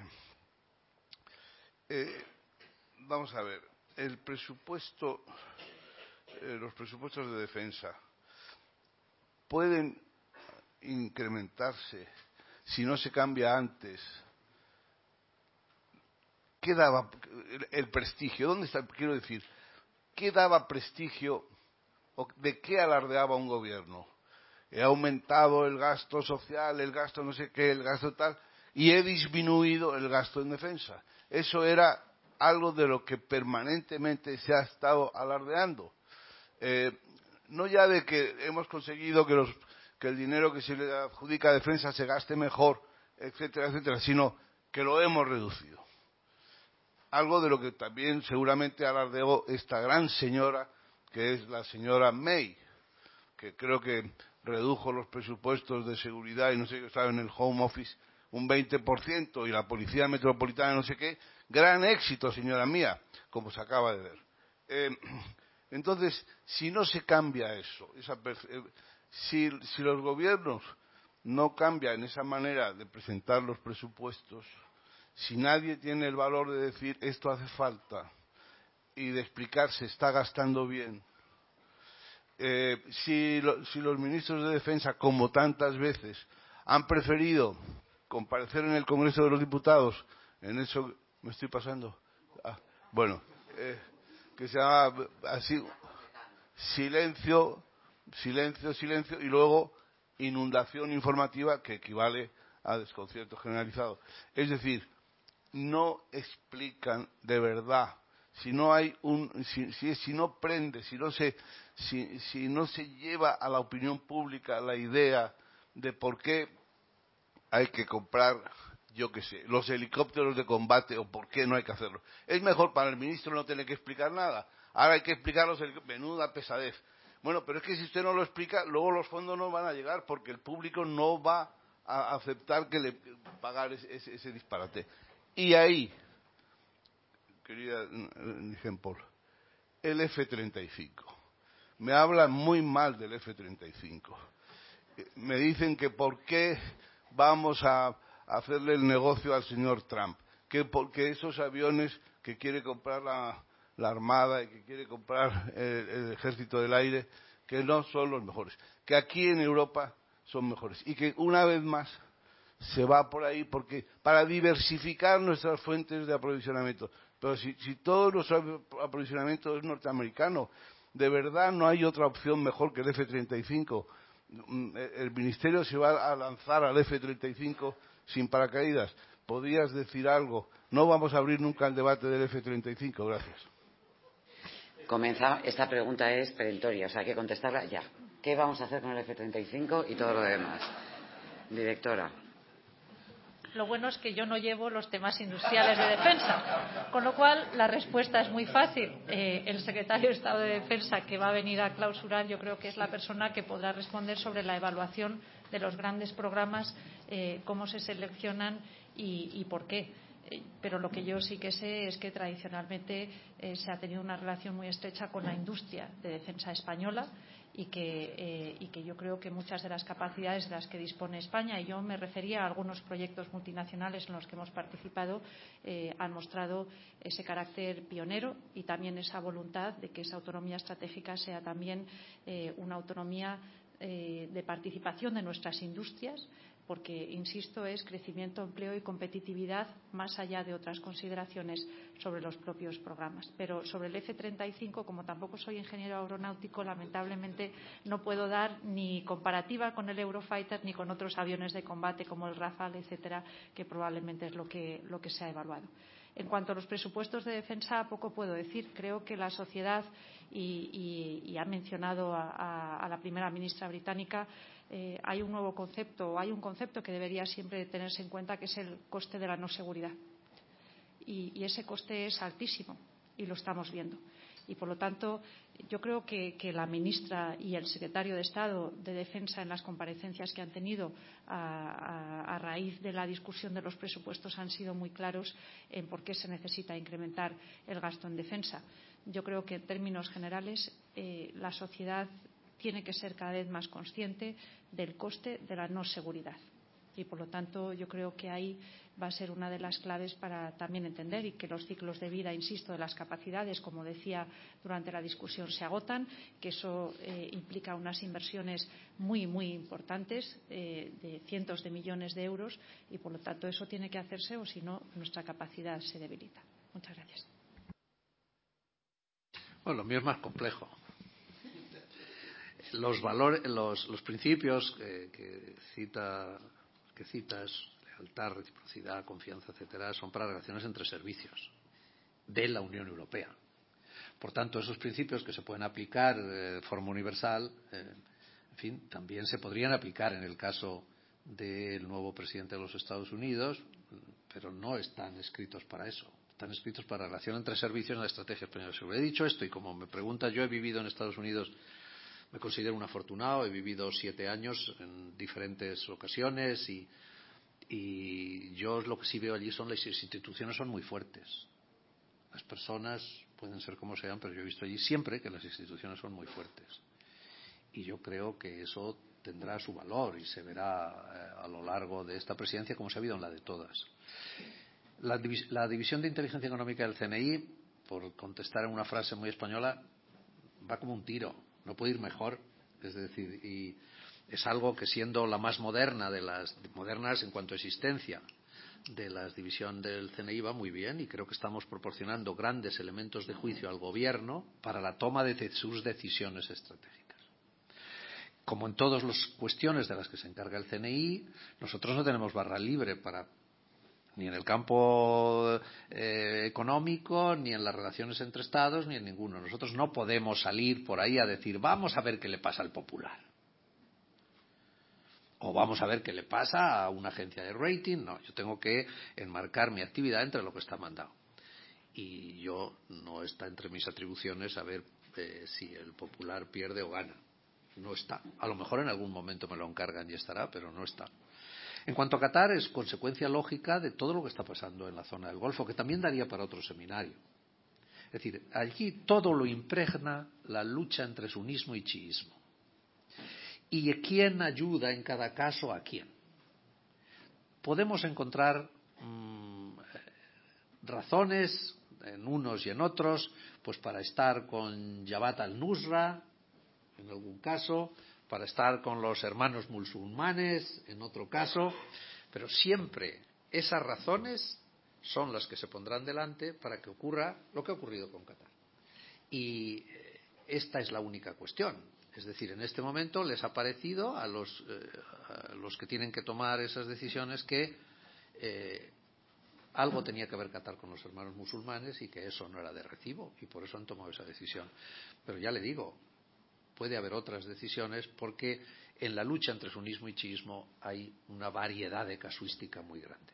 eh, vamos a ver, el presupuesto, eh, los presupuestos de defensa pueden incrementarse si no se cambia antes. ¿Qué daba el, el prestigio? ¿Dónde está? Quiero decir, ¿qué daba prestigio o de qué alardeaba un gobierno? He aumentado el gasto social, el gasto no sé qué, el gasto tal, y he disminuido el gasto en defensa. Eso era algo de lo que permanentemente se ha estado alardeando. Eh, no ya de que hemos conseguido que, los, que el dinero que se le adjudica a defensa se gaste mejor, etcétera, etcétera, sino que lo hemos reducido. Algo de lo que también seguramente alardeó esta gran señora, que es la señora May, que creo que redujo los presupuestos de seguridad y no sé qué, estaba en el Home Office un veinte por ciento y la Policía Metropolitana no sé qué. Gran éxito, señora mía, como se acaba de ver. Eh, entonces, si no se cambia eso, esa, eh, si, si los gobiernos no cambian esa manera de presentar los presupuestos, si nadie tiene el valor de decir esto hace falta y de explicar se está gastando bien, eh, si, lo, si los ministros de Defensa, como tantas veces, han preferido comparecer en el Congreso de los Diputados, en eso me estoy pasando, ah, bueno, eh, que se llama así, silencio, silencio, silencio, y luego inundación informativa que equivale a desconcierto generalizado. Es decir, no explican de verdad, si no hay un, si, si, si no prende, si no se, si, si no se lleva a la opinión pública la idea de por qué hay que comprar, yo qué sé, los helicópteros de combate o por qué no hay que hacerlo. Es mejor para el ministro no tener que explicar nada. Ahora hay que explicar los helicópteros. Menuda pesadez. Bueno, pero es que si usted no lo explica, luego los fondos no van a llegar porque el público no va a aceptar que le pagar ese, ese, ese disparate. Y ahí, querida Digempol, el F treinta y cinco. Me hablan muy mal del F treinta y cinco. me dicen que por qué vamos a hacerle el negocio al señor Trump, que porque esos aviones que quiere comprar la, la Armada y que quiere comprar el, el Ejército del Aire, que no son los mejores, que aquí en Europa son mejores y que una vez más se va por ahí porque para diversificar nuestras fuentes de aprovisionamiento. Pero si, si todo nuestro aprovisionamiento es norteamericano, de verdad no hay otra opción mejor que el F treinta y cinco. El Ministerio se va a lanzar al F treinta y cinco sin paracaídas. ¿Podrías decir algo? No vamos a abrir nunca el debate del F treinta y cinco. Gracias. Comienza, esta pregunta es perentoria, o sea, hay que contestarla ya. ¿Qué vamos a hacer con el F treinta y cinco y todo lo demás? Directora. Lo bueno es que yo no llevo los temas industriales de defensa, con lo cual la respuesta es muy fácil. Eh, el secretario de Estado de Defensa, que va a venir a clausurar, yo creo que es la persona que podrá responder sobre la evaluación de los grandes programas, eh, cómo se seleccionan y, y por qué. Eh, pero lo que yo sí que sé es que tradicionalmente eh, se ha tenido una relación muy estrecha con la industria de defensa española y que, eh, y que yo creo que muchas de las capacidades de las que dispone España, y yo me refería a algunos proyectos multinacionales en los que hemos participado, eh, han mostrado ese carácter pionero y también esa voluntad de que esa autonomía estratégica sea también eh, una autonomía eh, de participación de nuestras industrias, porque, insisto, es crecimiento, empleo y competitividad más allá de otras consideraciones sobre los propios programas. Pero sobre el F treinta y cinco, como tampoco soy ingeniero aeronáutico, lamentablemente no puedo dar ni comparativa con el Eurofighter ni con otros aviones de combate como el Rafale, etcétera, que probablemente es lo que, lo que se ha evaluado. En cuanto a los presupuestos de defensa, poco puedo decir. Creo que la sociedad, y, y, y ha mencionado a, a, a la primera ministra británica, Eh, hay un nuevo concepto, o hay un concepto que debería siempre tenerse en cuenta, que es el coste de la no seguridad. Y, y ese coste es altísimo, y lo estamos viendo. Y, por lo tanto, yo creo que, que la ministra y el secretario de Estado de Defensa, en las comparecencias que han tenido a, a, a raíz de la discusión de los presupuestos, han sido muy claros en por qué se necesita incrementar el gasto en defensa. Yo creo que, en términos generales, eh, la sociedad tiene que ser cada vez más consciente del coste de la no seguridad. Y, por lo tanto, yo creo que ahí va a ser una de las claves para también entender y que los ciclos de vida, insisto, de las capacidades, como decía durante la discusión, se agotan, que eso eh, implica unas inversiones muy, muy importantes, eh, de cientos de millones de euros, y, por lo tanto, eso tiene que hacerse, o si no, nuestra capacidad se debilita. Muchas gracias. Bueno, lo mío es más complejo. Los valores, los, los principios que, que cita, que citas, lealtad, reciprocidad, confianza, etcétera, son para relaciones entre servicios de la Unión Europea. Por tanto, esos principios que se pueden aplicar de forma universal, eh, en fin, también se podrían aplicar en el caso del nuevo presidente de los Estados Unidos, pero no están escritos para eso. Están escritos para relación entre servicios en la estrategia española de seguridad. He dicho esto y, como me pregunta, yo he vivido en Estados Unidos. Me considero un afortunado, he vivido siete años en diferentes ocasiones y, y yo lo que sí veo allí son las instituciones son muy fuertes. Las personas pueden ser como sean, pero yo he visto allí siempre que las instituciones son muy fuertes. Y yo creo que eso tendrá su valor y se verá eh, a lo largo de esta presidencia, como se ha habido en la de todas. La, divis- la División de Inteligencia Económica del C N I, por contestar en una frase muy española, va como un tiro. No puede ir mejor, es decir, y es algo que, siendo la más moderna de las modernas en cuanto a existencia de la división del C N I, va muy bien, y creo que estamos proporcionando grandes elementos de juicio al gobierno para la toma de sus decisiones estratégicas. Como en todas las cuestiones de las que se encarga el C N I, nosotros no tenemos barra libre para ni en el campo eh, económico, ni en las relaciones entre Estados, ni en ninguno. Nosotros no podemos salir por ahí a decir vamos a ver qué le pasa al Popular. O vamos a ver qué le pasa a una agencia de rating. No, yo tengo que enmarcar mi actividad entre lo que está mandado. Y yo no está entre mis atribuciones saber eh, si el Popular pierde o gana. No está. A lo mejor en algún momento me lo encargan y estará, pero no está. En cuanto a Qatar, es consecuencia lógica de todo lo que está pasando en la zona del Golfo, que también daría para otro seminario. Es decir, allí todo lo impregna la lucha entre sunismo y chiismo. y quién ayuda en cada caso a quién. Podemos encontrar mmm, razones en unos y en otros, pues para estar con Jabhat al-Nusra, en algún caso, para estar con los hermanos musulmanes, en otro caso, pero siempre esas razones son las que se pondrán delante para que ocurra lo que ha ocurrido con Qatar. Y esta es la única cuestión. Es decir, en este momento les ha parecido a los, eh, a los que tienen que tomar esas decisiones que eh, algo tenía que ver Qatar con los hermanos musulmanes y que eso no era de recibo, y por eso han tomado esa decisión. Pero ya le digo, puede haber otras decisiones porque en la lucha entre sunismo y chiismo hay una variedad de casuística muy grande.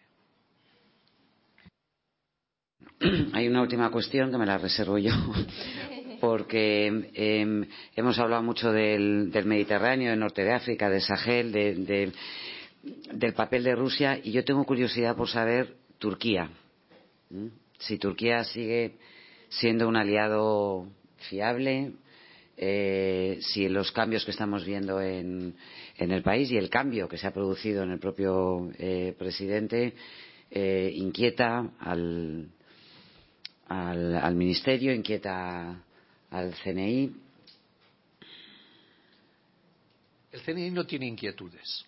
Hay una última cuestión que me la reservo yo, porque eh, hemos hablado mucho del, del Mediterráneo, del norte de África, del Sahel, de, de, del papel de Rusia, y yo tengo curiosidad por saber Turquía. ¿Mm? Si Turquía sigue siendo un aliado fiable, eh, si los cambios que estamos viendo en, en el país y el cambio que se ha producido en el propio eh, presidente eh, inquieta al, al, al Ministerio, inquieta al C N I. El C N I no tiene inquietudes.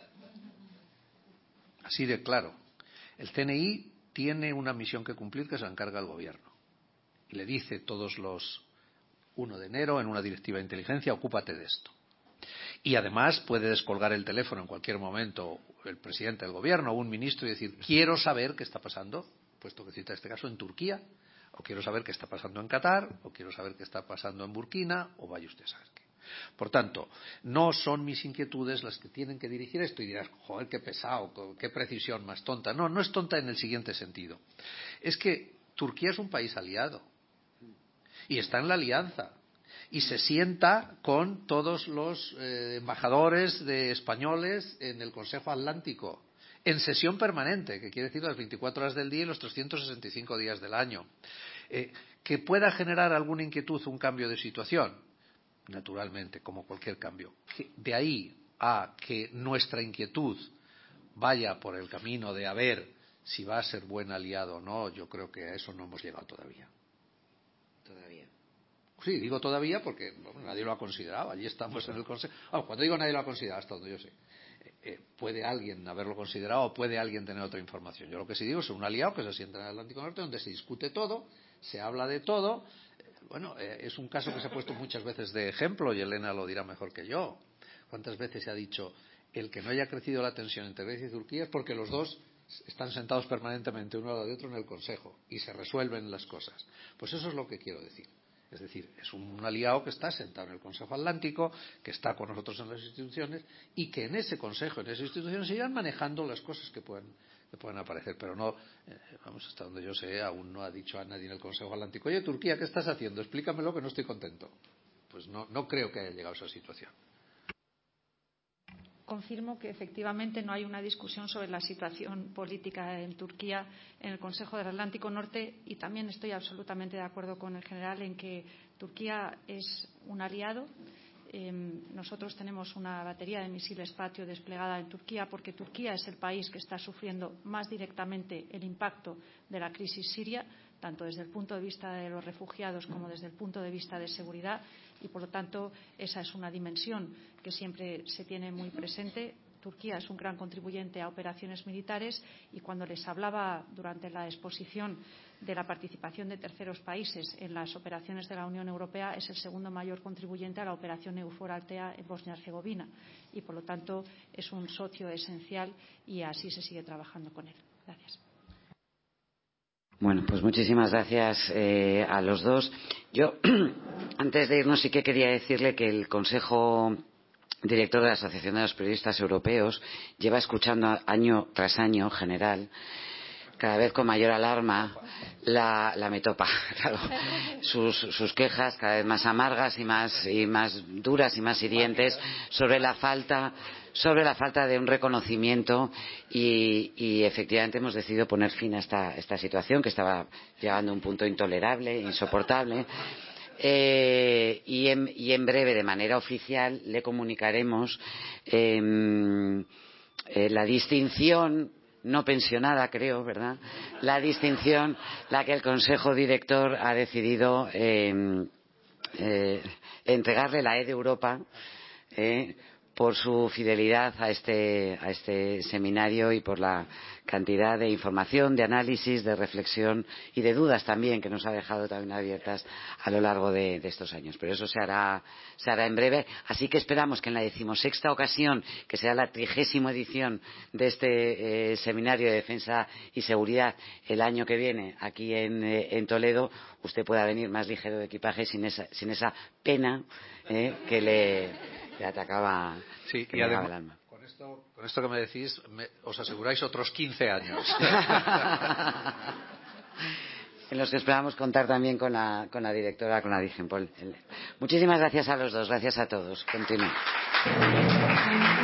Así de claro. El C N I tiene una misión que cumplir que se la encarga el gobierno. Y le dice todos los uno de enero en una directiva de inteligencia, ocúpate de esto. Y además puede descolgar el teléfono en cualquier momento el presidente del gobierno o un ministro y decir, quiero saber qué está pasando, puesto que cita este caso en Turquía, o quiero saber qué está pasando en Qatar, o quiero saber qué está pasando en Burkina, o vaya usted a saber qué. Por tanto, no son mis inquietudes las que tienen que dirigir esto y dirás, joder, qué pesado, qué precisión más tonta. No, no es tonta en el siguiente sentido. Es que Turquía es un país aliado y está en la alianza y se sienta con todos los eh, embajadores de españoles en el Consejo Atlántico en sesión permanente, que quiere decir las veinticuatro horas del día y los trescientos sesenta y cinco días del año. Eh, que pueda generar alguna inquietud un cambio de situación, naturalmente, como cualquier cambio. De ahí a que nuestra inquietud vaya por el camino de a ver si va a ser buen aliado o no, yo creo que a eso no hemos llegado todavía. Todavía. Sí, digo todavía porque bueno, nadie lo ha considerado. Allí estamos en el Consejo. Bueno, cuando digo nadie lo ha considerado, hasta donde yo sé. Eh, eh, puede alguien haberlo considerado o puede alguien tener otra información. Yo lo que sí digo es un aliado que se sienta en el Atlántico Norte donde se discute todo, se habla de todo. Bueno, eh, es un caso que se ha puesto muchas veces de ejemplo y Elena lo dirá mejor que yo. ¿Cuántas veces se ha dicho el que no haya crecido la tensión entre Grecia y Turquía es porque los dos están sentados permanentemente uno al lado de otro en el Consejo y se resuelven las cosas? Pues eso es lo que quiero decir. Es decir, es un aliado que está sentado en el Consejo Atlántico, que está con nosotros en las instituciones y que en ese Consejo, en esas instituciones, se irán manejando las cosas que puedan, que puedan aparecer. Pero no, eh, vamos, hasta donde yo sé, aún no ha dicho a nadie en el Consejo Atlántico, oye, Turquía, ¿qué estás haciendo? Explícamelo que no estoy contento. Pues no, no creo que haya llegado a esa situación. Confirmo que efectivamente no hay una discusión sobre la situación política en Turquía en el Consejo del Atlántico Norte y también estoy absolutamente de acuerdo con el general en que Turquía es un aliado. Eh, nosotros tenemos una batería de misiles Patrio desplegada en Turquía porque Turquía es el país que está sufriendo más directamente el impacto de la crisis siria, tanto desde el punto de vista de los refugiados como desde el punto de vista de seguridad. Y, por lo tanto, esa es una dimensión que siempre se tiene muy presente. Turquía es un gran contribuyente a operaciones militares y cuando les hablaba durante la exposición de la participación de terceros países en las operaciones de la Unión Europea, es el segundo mayor contribuyente a la operación EUFOR Althea en Bosnia y Herzegovina y, por lo tanto, es un socio esencial y así se sigue trabajando con él. Gracias. Bueno, pues muchísimas gracias eh, a los dos. Yo, antes de irnos, sí que quería decirle que el Consejo Director de la Asociación de los Periodistas Europeos lleva escuchando año tras año, general, cada vez con mayor alarma, la, la metopa, claro, sus, sus quejas cada vez más amargas y más, y más duras y más hirientes sobre la falta sobre la falta de un reconocimiento y, y efectivamente hemos decidido poner fin a esta, esta situación que estaba llegando a un punto intolerable, insoportable. eh, y, en, y en breve, de manera oficial, le comunicaremos eh, eh, la distinción no pensionada, creo, ¿verdad? La distinción, la que el Consejo Director ha decidido eh, eh, entregarle la E de Europa eh, por su fidelidad a este, a este seminario y por la cantidad de información, de análisis, de reflexión y de dudas también que nos ha dejado también abiertas a lo largo de, de estos años. Pero eso se hará, se hará en breve. Así que esperamos que en la decimosexta ocasión, que será la trigésima edición de este eh, seminario de defensa y seguridad el año que viene aquí en, eh, en Toledo, usted pueda venir más ligero de equipaje sin esa, sin esa pena eh, que le, le atacaba, sí, que y le además, el alma. Con esto, con esto que me decís, me, os aseguráis otros quince años. En los que esperamos contar también con la, con la directora, con la Digenpol. Muchísimas gracias a los dos, gracias a todos. Continúen.